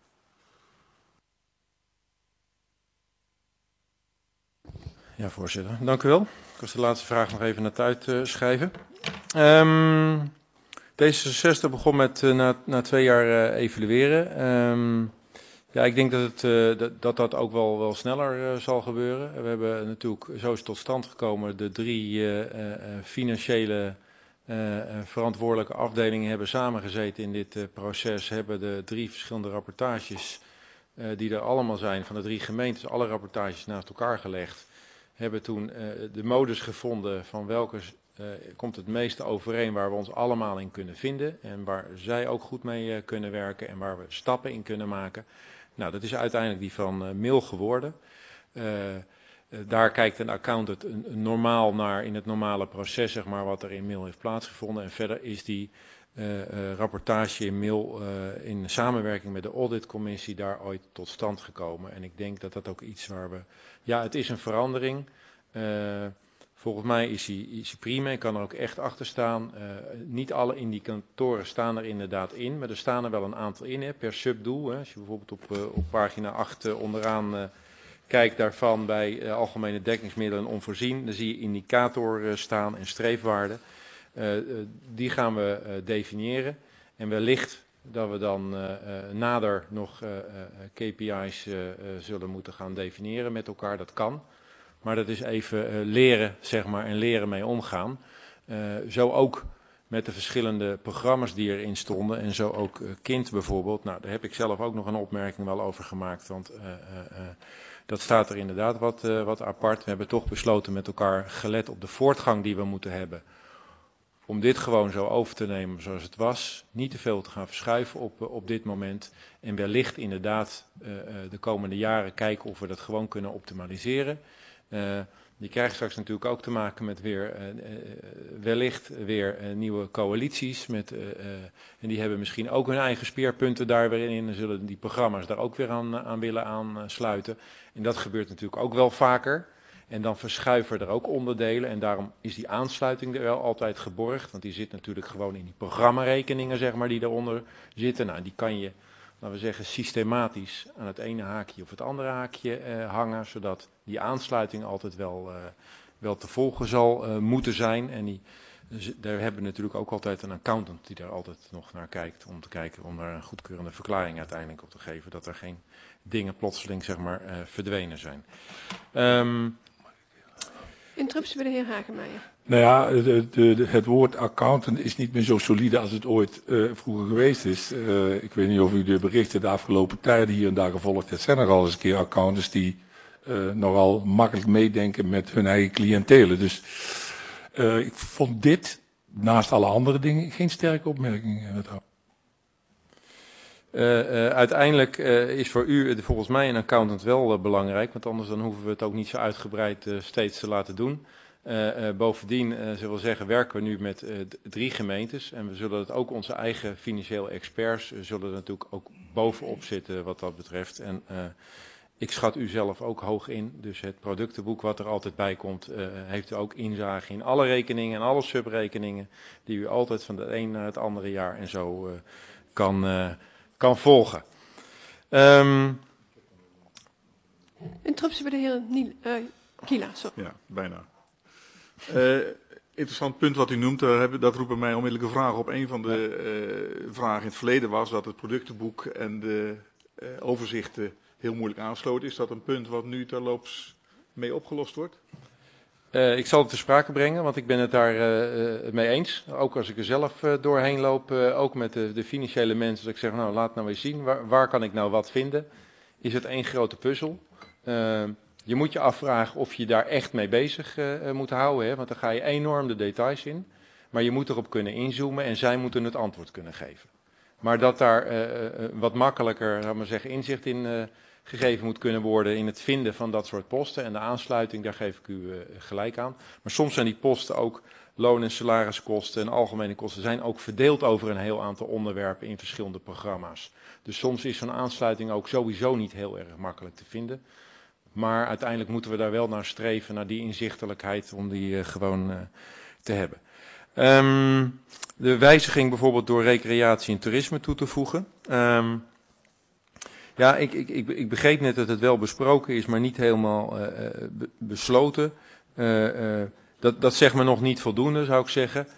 Ja, voorzitter. Dank u wel. Ik was de laatste vraag nog even naar het uitschrijven. Um, D zesenzestig begon met uh, na, na twee jaar uh, evalueren. Um, ja, ik denk dat het, uh, dat, dat dat ook wel, wel sneller uh, zal gebeuren. We hebben natuurlijk, zo is tot stand gekomen, de drie uh, uh, financiële uh, verantwoordelijke afdelingen hebben samengezeten in dit uh, proces, hebben de drie verschillende rapportages uh, die er allemaal zijn van de drie gemeentes, alle rapportages naast elkaar gelegd, hebben toen uh, de modus gevonden van welke uh, komt het meeste overeen waar we ons allemaal in kunnen vinden en waar zij ook goed mee uh, kunnen werken en waar we stappen in kunnen maken. Nou, dat is uiteindelijk die van uh, mail geworden. Uh, uh, daar kijkt een accountant een, een normaal naar in het normale proces, zeg maar, wat er in mail heeft plaatsgevonden. En verder is die uh, uh, rapportage in mail uh, in samenwerking met de auditcommissie daar ooit tot stand gekomen. En ik denk dat dat ook iets waar we... Ja, het is een verandering. Uh, volgens mij is hij, is hij prima. Ik kan er ook echt achter staan. Uh, niet alle indicatoren staan er inderdaad in, maar er staan er wel een aantal in, hè, per subdoel. Hè. Als je bijvoorbeeld op, uh, op pagina acht uh, onderaan uh, kijkt daarvan bij uh, algemene dekkingsmiddelen onvoorzien, dan zie je indicator uh, staan en streefwaarden. Uh, uh, die gaan we uh, definiëren en wellicht dat we dan uh, uh, nader nog uh, uh, K P I's uh, uh, zullen moeten gaan definiëren met elkaar. Dat kan. Maar dat is even uh, leren, zeg maar, en leren mee omgaan. Uh, zo ook met de verschillende programma's die erin stonden. En zo ook uh, kind bijvoorbeeld. Nou, daar heb ik zelf ook nog een opmerking wel over gemaakt. Want uh, uh, uh, dat staat er inderdaad wat, uh, wat apart. We hebben toch besloten met elkaar, gelet op de voortgang die we moeten hebben, om dit gewoon zo over te nemen zoals het was. Niet te veel te gaan verschuiven op, op dit moment. En wellicht inderdaad uh, de komende jaren kijken of we dat gewoon kunnen optimaliseren. Uh, die krijgen straks natuurlijk ook te maken met weer, uh, uh, wellicht weer uh, nieuwe coalities. Met, uh, uh, en die hebben misschien ook hun eigen speerpunten daar weer in. En zullen die programma's daar ook weer aan, aan willen aansluiten. En dat gebeurt natuurlijk ook wel vaker. En dan verschuiven er ook onderdelen. En daarom is die aansluiting er wel altijd geborgd. Want die zit natuurlijk gewoon in die programmarekeningen, zeg maar, die daaronder zitten. Nou, die kan je, laten we zeggen, systematisch aan het ene haakje of het andere haakje uh, hangen. Zodat die aansluiting altijd wel, uh, wel te volgen zal uh, moeten zijn. En die, dus daar hebben we natuurlijk ook altijd een accountant die daar altijd nog naar kijkt. Om te kijken, om daar een goedkeurende verklaring uiteindelijk op te geven. Dat er geen dingen plotseling, zeg maar, uh, verdwenen zijn. Um, Interruptie bij de heer Hagemeijer. Nou ja, de, de, de, het woord accountant is niet meer zo solide als het ooit uh, vroeger geweest is. Uh, ik weet niet of u de berichten de afgelopen tijden hier en daar gevolgd heeft. Zijn er al eens een keer accountants die uh, nogal makkelijk meedenken met hun eigen cliëntelen. Dus uh, ik vond dit, naast alle andere dingen, geen sterke opmerking. Uh, Uh, uh, uiteindelijk uh, is voor u uh, volgens mij een accountant wel uh, belangrijk, want anders dan hoeven we het ook niet zo uitgebreid uh, steeds te laten doen. Uh, uh, bovendien, uh, ze wil zeggen, werken we nu met uh, drie gemeentes en we zullen het ook onze eigen financieel experts uh, zullen er natuurlijk ook bovenop zitten wat dat betreft. En uh, ik schat u zelf ook hoog in, dus het productenboek wat er altijd bij komt, uh, heeft u ook inzage in alle rekeningen en alle subrekeningen die u altijd van het een naar het andere jaar en zo uh, kan... Uh, kan volgen. Um... Interruptie bij de heer Niel, uh, Kila. Sorry. Ja, bijna. Uh, interessant punt wat u noemt, daar hebben, dat roept bij mij onmiddellijk een vraag op. Een van de uh, vragen in het verleden was dat het productenboek en de uh, overzichten heel moeilijk aansloten. Is dat een punt wat nu terloops mee opgelost wordt? Uh, ik zal het ter sprake brengen, want ik ben het daar uh, mee eens. Ook als ik er zelf uh, doorheen loop, uh, ook met de, de financiële mensen. Dat ik zeg, nou laat nou eens zien, waar, waar kan ik nou wat vinden? Is het één grote puzzel? Uh, je moet je afvragen of je daar echt mee bezig uh, moet houden. Hè? Want dan ga je enorm de details in. Maar je moet erop kunnen inzoomen en zij moeten het antwoord kunnen geven. Maar dat daar uh, uh, wat makkelijker, laten we maar zeggen, inzicht in... Uh, gegeven moet kunnen worden in het vinden van dat soort posten. En de aansluiting, daar geef ik u uh, gelijk aan. Maar soms zijn die posten ook loon- en salariskosten en algemene kosten zijn ook verdeeld over een heel aantal onderwerpen in verschillende programma's. Dus soms is zo'n aansluiting ook sowieso niet heel erg makkelijk te vinden. Maar uiteindelijk moeten we daar wel naar streven, naar die inzichtelijkheid, om die uh, gewoon uh, te hebben. Um, de wijziging bijvoorbeeld door recreatie en toerisme toe te voegen. Um, Ja, ik, ik, ik, ik begreep net dat het wel besproken is, maar niet helemaal uh, be, besloten. Uh, uh, dat, dat zegt me nog niet voldoende, zou ik zeggen.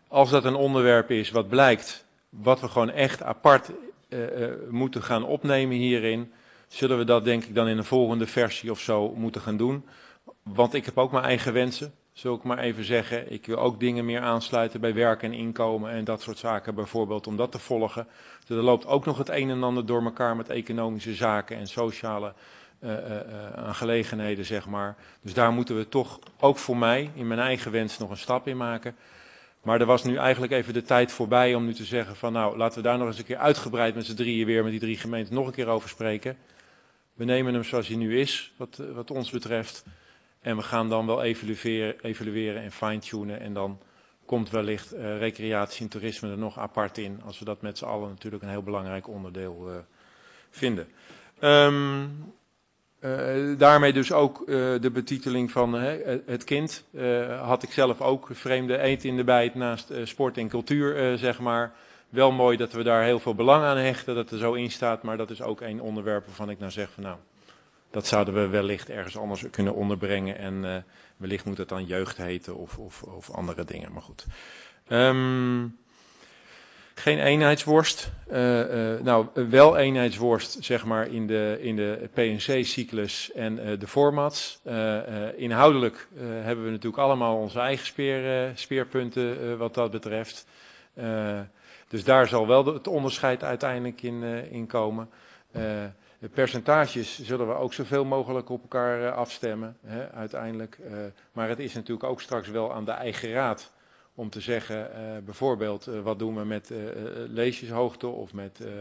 Als dat een onderwerp is wat blijkt, wat we gewoon echt apart uh, uh, moeten gaan opnemen hierin, zullen we dat denk ik dan in een volgende versie of zo moeten gaan doen. Want ik heb ook mijn eigen wensen, zul ik maar even zeggen. Ik wil ook dingen meer aansluiten bij werk en inkomen en dat soort zaken bijvoorbeeld, om dat te volgen. Dus er loopt ook nog het een en ander door elkaar met economische zaken en sociale uh, uh, uh, aangelegenheden, zeg maar. Dus daar moeten we toch, ook voor mij, in mijn eigen wens nog een stap in maken. Maar er was nu eigenlijk even de tijd voorbij om nu te zeggen van nou, laten we daar nog eens een keer uitgebreid met z'n drieën weer met die drie gemeenten nog een keer over spreken. We nemen hem zoals hij nu is, wat, wat ons betreft. En we gaan dan wel evalueren, evalueren en fine-tunen. En dan komt wellicht uh, recreatie en toerisme er nog apart in. Als we dat met z'n allen natuurlijk een heel belangrijk onderdeel uh, vinden. Um, uh, daarmee dus ook uh, de betiteling van uh, het kind. Uh, had ik zelf ook vreemde eten in de bijt naast uh, sport en cultuur, uh, zeg maar. Wel mooi dat we daar heel veel belang aan hechten, dat er zo in staat. Maar dat is ook een onderwerp waarvan ik nou zeg van nou, dat zouden we wellicht ergens anders kunnen onderbrengen. En uh, wellicht moet het dan jeugd heten of, of, of andere dingen. Maar goed. Um, geen eenheidsworst. Uh, uh, nou, wel eenheidsworst, zeg maar, in de, in de P en C-cyclus en uh, de formats. Uh, uh, inhoudelijk uh, hebben we natuurlijk allemaal onze eigen speer, uh, speerpunten uh, wat dat betreft. Uh, dus daar zal wel het onderscheid uiteindelijk in, uh, in komen. Uh, De percentages zullen we ook zoveel mogelijk op elkaar uh, afstemmen, hè, uiteindelijk. Uh, maar het is natuurlijk ook straks wel aan de eigen raad om te zeggen, uh, bijvoorbeeld, uh, wat doen we met uh, leesjeshoogte of met uh,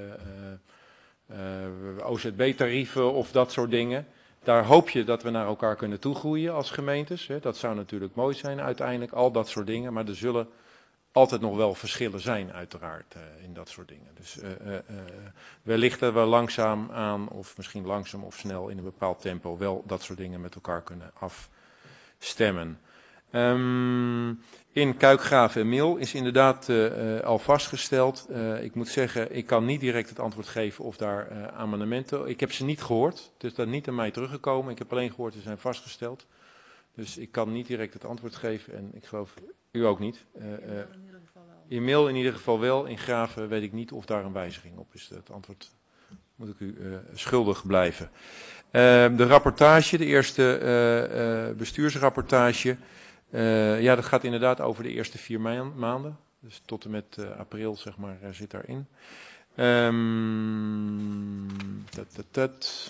uh, uh, O Z B-tarieven of dat soort dingen. Daar hoop je dat we naar elkaar kunnen toegroeien als gemeentes. Hè. Dat zou natuurlijk mooi zijn uiteindelijk, al dat soort dingen. Maar er zullen altijd nog wel verschillen zijn, uiteraard, uh, in dat soort dingen. Dus uh, uh, uh, wellicht dat we langzaam aan, of misschien langzaam of snel in een bepaald tempo, wel dat soort dingen met elkaar kunnen afstemmen. Um, in Kuikgraven en Mil is inderdaad uh, uh, al vastgesteld. Uh, ik moet zeggen, ik kan niet direct het antwoord geven of daar uh, amendementen. Ik heb ze niet gehoord, dus dat is niet aan mij teruggekomen. Ik heb alleen gehoord, ze zijn vastgesteld. Dus ik kan niet direct het antwoord geven en ik geloof u ook niet. Uh, uh, in Mil in ieder geval wel, in Graven weet ik niet of daar een wijziging op is. Het antwoord moet ik u uh, schuldig blijven. Uh, de rapportage, de eerste uh, uh, bestuursrapportage. Uh, ja, dat gaat inderdaad over de eerste vier maanden. Dus tot en met uh, april, zeg maar, uh, zit daarin. Um, dat, dat, dat.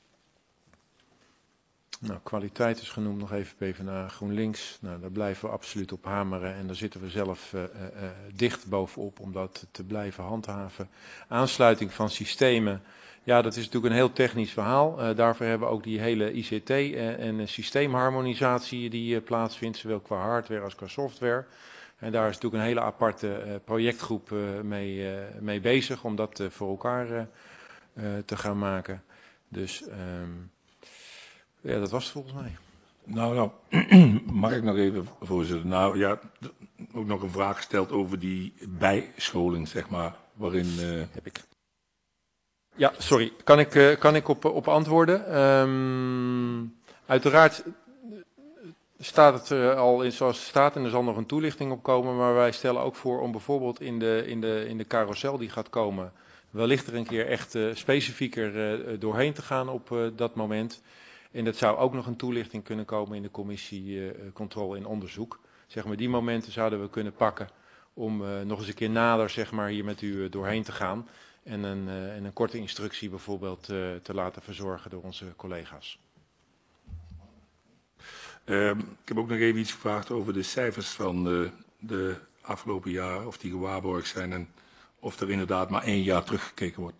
Nou, kwaliteit is genoemd, nog even PvdA, GroenLinks. Nou, daar blijven we absoluut op hameren en daar zitten we zelf uh, uh, dicht bovenop om dat te blijven handhaven. Aansluiting van systemen, ja, dat is natuurlijk een heel technisch verhaal. Uh, daarvoor hebben we ook die hele I C T uh, en systeemharmonisatie die uh, plaatsvindt, zowel qua hardware als qua software. En daar is natuurlijk een hele aparte uh, projectgroep uh, mee, uh, mee bezig om dat uh, voor elkaar uh, uh, te gaan maken. Dus Um, ja, dat was het volgens mij. Nou, nou, mag ik nog even, voorzitter? Nou ja, ook nog een vraag gesteld over die bijscholing, zeg maar, waarin... Uh... Heb ik. Ja, sorry. Kan ik, uh, kan ik op, op antwoorden? Um, uiteraard staat het er al in zoals het staat en er zal nog een toelichting op komen, maar wij stellen ook voor om bijvoorbeeld in de, in de, in de carousel die gaat komen, wellicht er een keer echt uh, specifieker uh, doorheen te gaan op uh, dat moment. En dat zou ook nog een toelichting kunnen komen in de commissie uh, controle en onderzoek. Zeg maar, die momenten zouden we kunnen pakken om uh, nog eens een keer nader, zeg maar, hier met u uh, doorheen te gaan. En een, uh, en een korte instructie bijvoorbeeld uh, te laten verzorgen door onze collega's. Uh, ik heb ook nog even iets gevraagd over de cijfers van uh, de afgelopen jaren, of die gewaarborgd zijn en of er inderdaad maar één jaar teruggekeken wordt.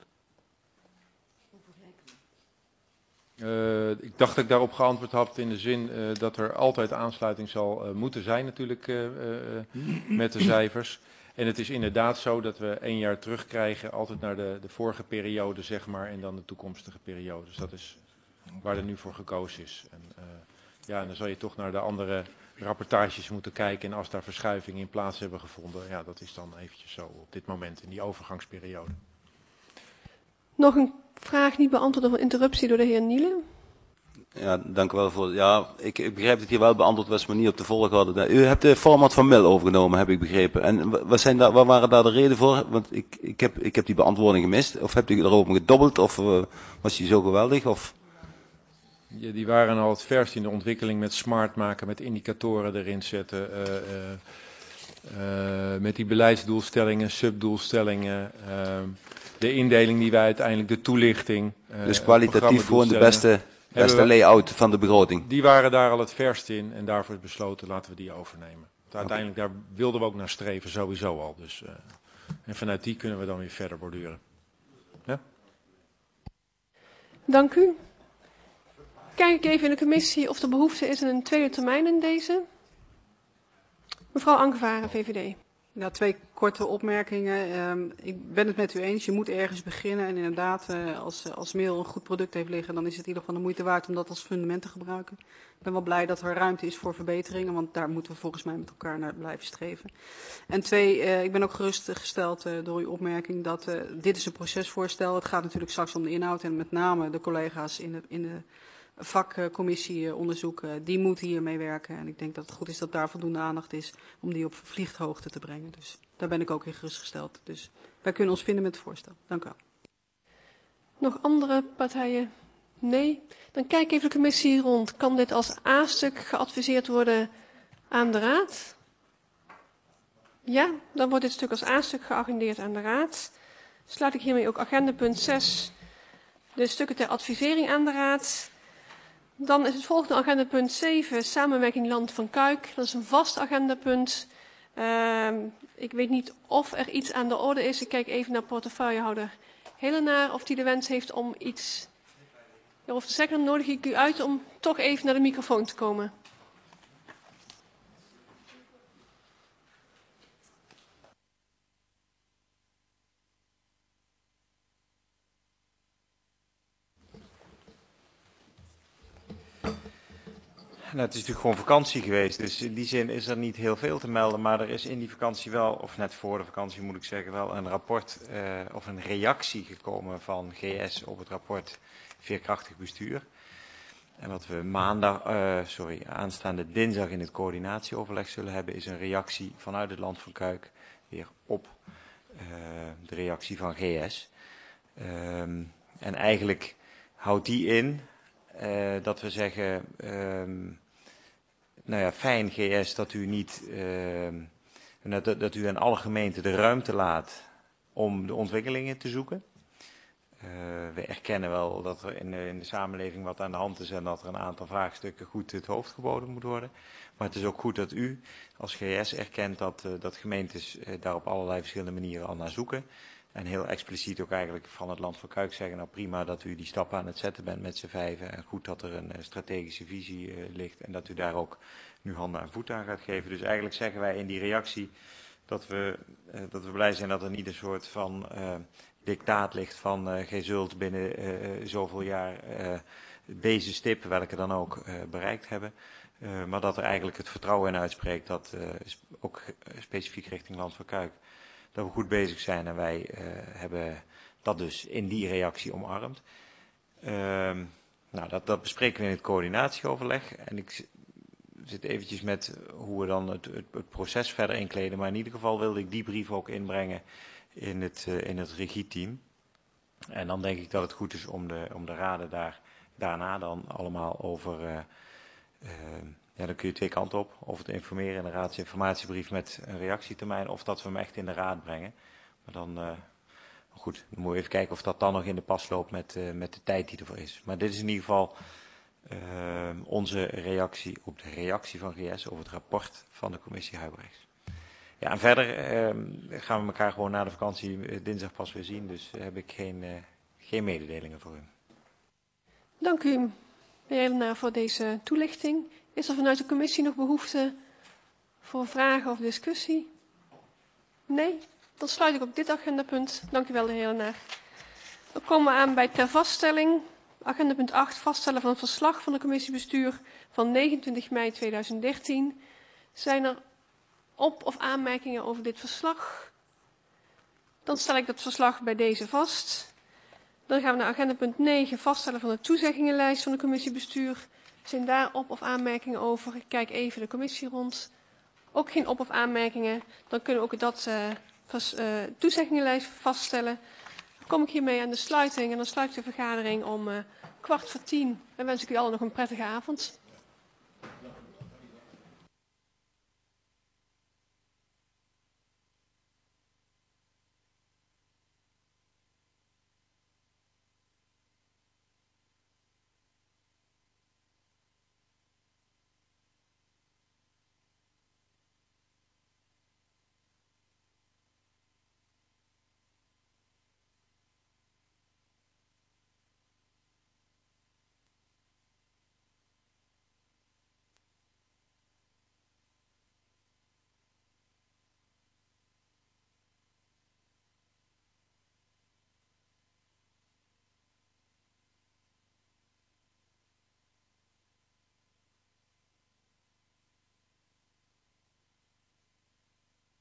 Uh, ik dacht dat ik daarop geantwoord had in de zin uh, dat er altijd aansluiting zal uh, moeten zijn natuurlijk uh, uh, met de cijfers. En het is inderdaad zo dat we één jaar terugkrijgen, altijd naar de, de vorige periode zeg maar en dan de toekomstige periode. Dus dat is waar er nu voor gekozen is. En, uh, ja, en dan zal je toch naar de andere rapportages moeten kijken en als daar verschuivingen in plaats hebben gevonden, ja, dat is dan eventjes zo op dit moment in die overgangsperiode. Nog een vraag niet beantwoord of een interruptie door de heer Nielen. Ja, dank u wel voor. Ja, ik, ik begrijp dat hier wel beantwoord was, maar niet op de volgorde. U hebt de format van mail overgenomen, heb ik begrepen. En wat, zijn daar, wat waren daar de redenen voor? Want ik, ik, heb, ik heb die beantwoording gemist. Of hebt u erover gedobbeld? Of uh, was die zo geweldig? Of... Ja, die waren al het verst in de ontwikkeling met smart maken, met indicatoren erin zetten. Uh, uh, uh, met die beleidsdoelstellingen, subdoelstellingen. Uh, de indeling die wij uiteindelijk, de toelichting. Uh, dus kwalitatief gewoon de beste... Beste layout van de begroting. Die waren daar al het verst in en daarvoor is besloten laten we die overnemen. Uiteindelijk daar wilden we ook naar streven, sowieso al. Dus, uh, en vanuit die kunnen we dan weer verder borduren. Ja? Dank u. Kijk ik even in de commissie of er behoefte is aan een tweede termijn in deze. Mevrouw Ankevaren, V V D. Ja, twee korte opmerkingen. Um, ik ben het met u eens, je moet ergens beginnen. En inderdaad, uh, als, als mail een goed product heeft liggen, dan is het in ieder geval de moeite waard om dat als fundament te gebruiken. Ik ben wel blij dat er ruimte is voor verbeteringen, want daar moeten we volgens mij met elkaar naar blijven streven. En twee, uh, ik ben ook gerustgesteld uh, door uw opmerking dat uh, dit is een procesvoorstel. Het gaat natuurlijk straks om de inhoud en met name de collega's in de, in de vakcommissie-onderzoek, uh, die moeten hiermee werken. En ik denk dat het goed is dat daar voldoende aandacht is om die op vlieghoogte te brengen. Dus daar ben ik ook in gerustgesteld. Dus wij kunnen ons vinden met het voorstel. Dank u wel. Nog andere partijen? Nee? Dan kijk ik even de commissie rond. Kan dit als A-stuk geadviseerd worden aan de Raad? Ja, dan wordt dit stuk als A-stuk geagendeerd aan de Raad. Sluit ik hiermee ook agendapunt zes, de stukken ter advisering aan de Raad. Dan is het volgende agendapunt zeven, samenwerking Land van Kuik. Dat is een vast agendapunt. Uh, ik weet niet of er iets aan de orde is. Ik kijk even naar portefeuillehouder Helenaar of die de wens heeft om iets over te zeggen. Dan nodig ik u uit om toch even naar de microfoon te komen. Nou, het is natuurlijk gewoon vakantie geweest, dus in die zin is er niet heel veel te melden. Maar er is in die vakantie wel, of net voor de vakantie moet ik zeggen, wel een rapport uh, of een reactie gekomen van G S op het rapport Veerkrachtig Bestuur. En wat we maandag, uh, sorry, aanstaande dinsdag in het coördinatieoverleg zullen hebben, is een reactie vanuit het Land van Kuik weer op uh, de reactie van G S. Um, en eigenlijk houdt die in uh, dat we zeggen... Um, Nou ja, fijn G S dat u niet, uh, dat, dat u aan alle gemeenten de ruimte laat om de ontwikkelingen te zoeken. Uh, we erkennen wel dat er in de, in de samenleving wat aan de hand is en dat er een aantal vraagstukken goed het hoofd geboden moet worden. Maar het is ook goed dat u als G S erkent dat, uh, dat gemeentes uh, daar op allerlei verschillende manieren al naar zoeken. En heel expliciet ook eigenlijk van het Land van Kuik zeggen, nou prima dat u die stappen aan het zetten bent met z'n vijven. En goed dat er een uh, strategische visie uh, ligt en dat u daar ook nu handen en voeten aan gaat geven. Dus eigenlijk zeggen wij in die reactie dat we, uh, dat we blij zijn dat er niet een soort van uh, dictaat ligt van uh, gij zult binnen uh, zoveel jaar uh, deze stip, welke dan ook, uh, bereikt hebben. Uh, maar dat er eigenlijk het vertrouwen in uitspreekt dat uh, ook specifiek richting Land van Kuik dat we goed bezig zijn en wij uh, hebben dat dus in die reactie omarmd. Uh, nou, dat, dat bespreken we in het coördinatieoverleg. En ik zit eventjes met hoe we dan het, het, het proces verder inkleden. Maar in ieder geval wilde ik die brief ook inbrengen in het, uh, in het regieteam. En dan denk ik dat het goed is om de, om de raden daar daarna dan allemaal over... Uh, uh, Ja, dan kun je twee kanten op. Of het informeren in de raadsinformatiebrief met een reactietermijn. Of dat we hem echt in de raad brengen. Maar dan, uh, goed, dan moeten we even kijken of dat dan nog in de pas loopt met, uh, met de tijd die ervoor is. Maar dit is in ieder geval uh, onze reactie op de reactie van G S over het rapport van de commissie Huibrechts. Ja, en verder uh, gaan we elkaar gewoon na de vakantie uh, dinsdag pas weer zien. Dus uh, heb ik geen, uh, geen mededelingen voor u. Dank u, meneer Helenaar, voor deze toelichting. Is er vanuit de commissie nog behoefte voor vragen of discussie? Nee? Dan sluit ik ook dit agendapunt. Dank u wel, de heer Helenaar. Dan komen we aan bij ter vaststelling. Agendapunt acht, vaststellen van het verslag van de commissiebestuur van negenentwintig mei tweeduizend dertien. Zijn er op- of aanmerkingen over dit verslag? Dan stel ik dat verslag bij deze vast. Dan gaan we naar agenda punt negen, vaststellen van de toezeggingenlijst van de commissiebestuur. Zijn daar op- of aanmerkingen over? Ik kijk even de commissie rond. Ook geen op- of aanmerkingen. Dan kunnen we ook dat uh, vas, uh, toezeggingenlijst vaststellen. Dan kom ik hiermee aan de sluiting en dan sluit ik de vergadering om uh, kwart voor tien. Dan wens ik u allen nog een prettige avond.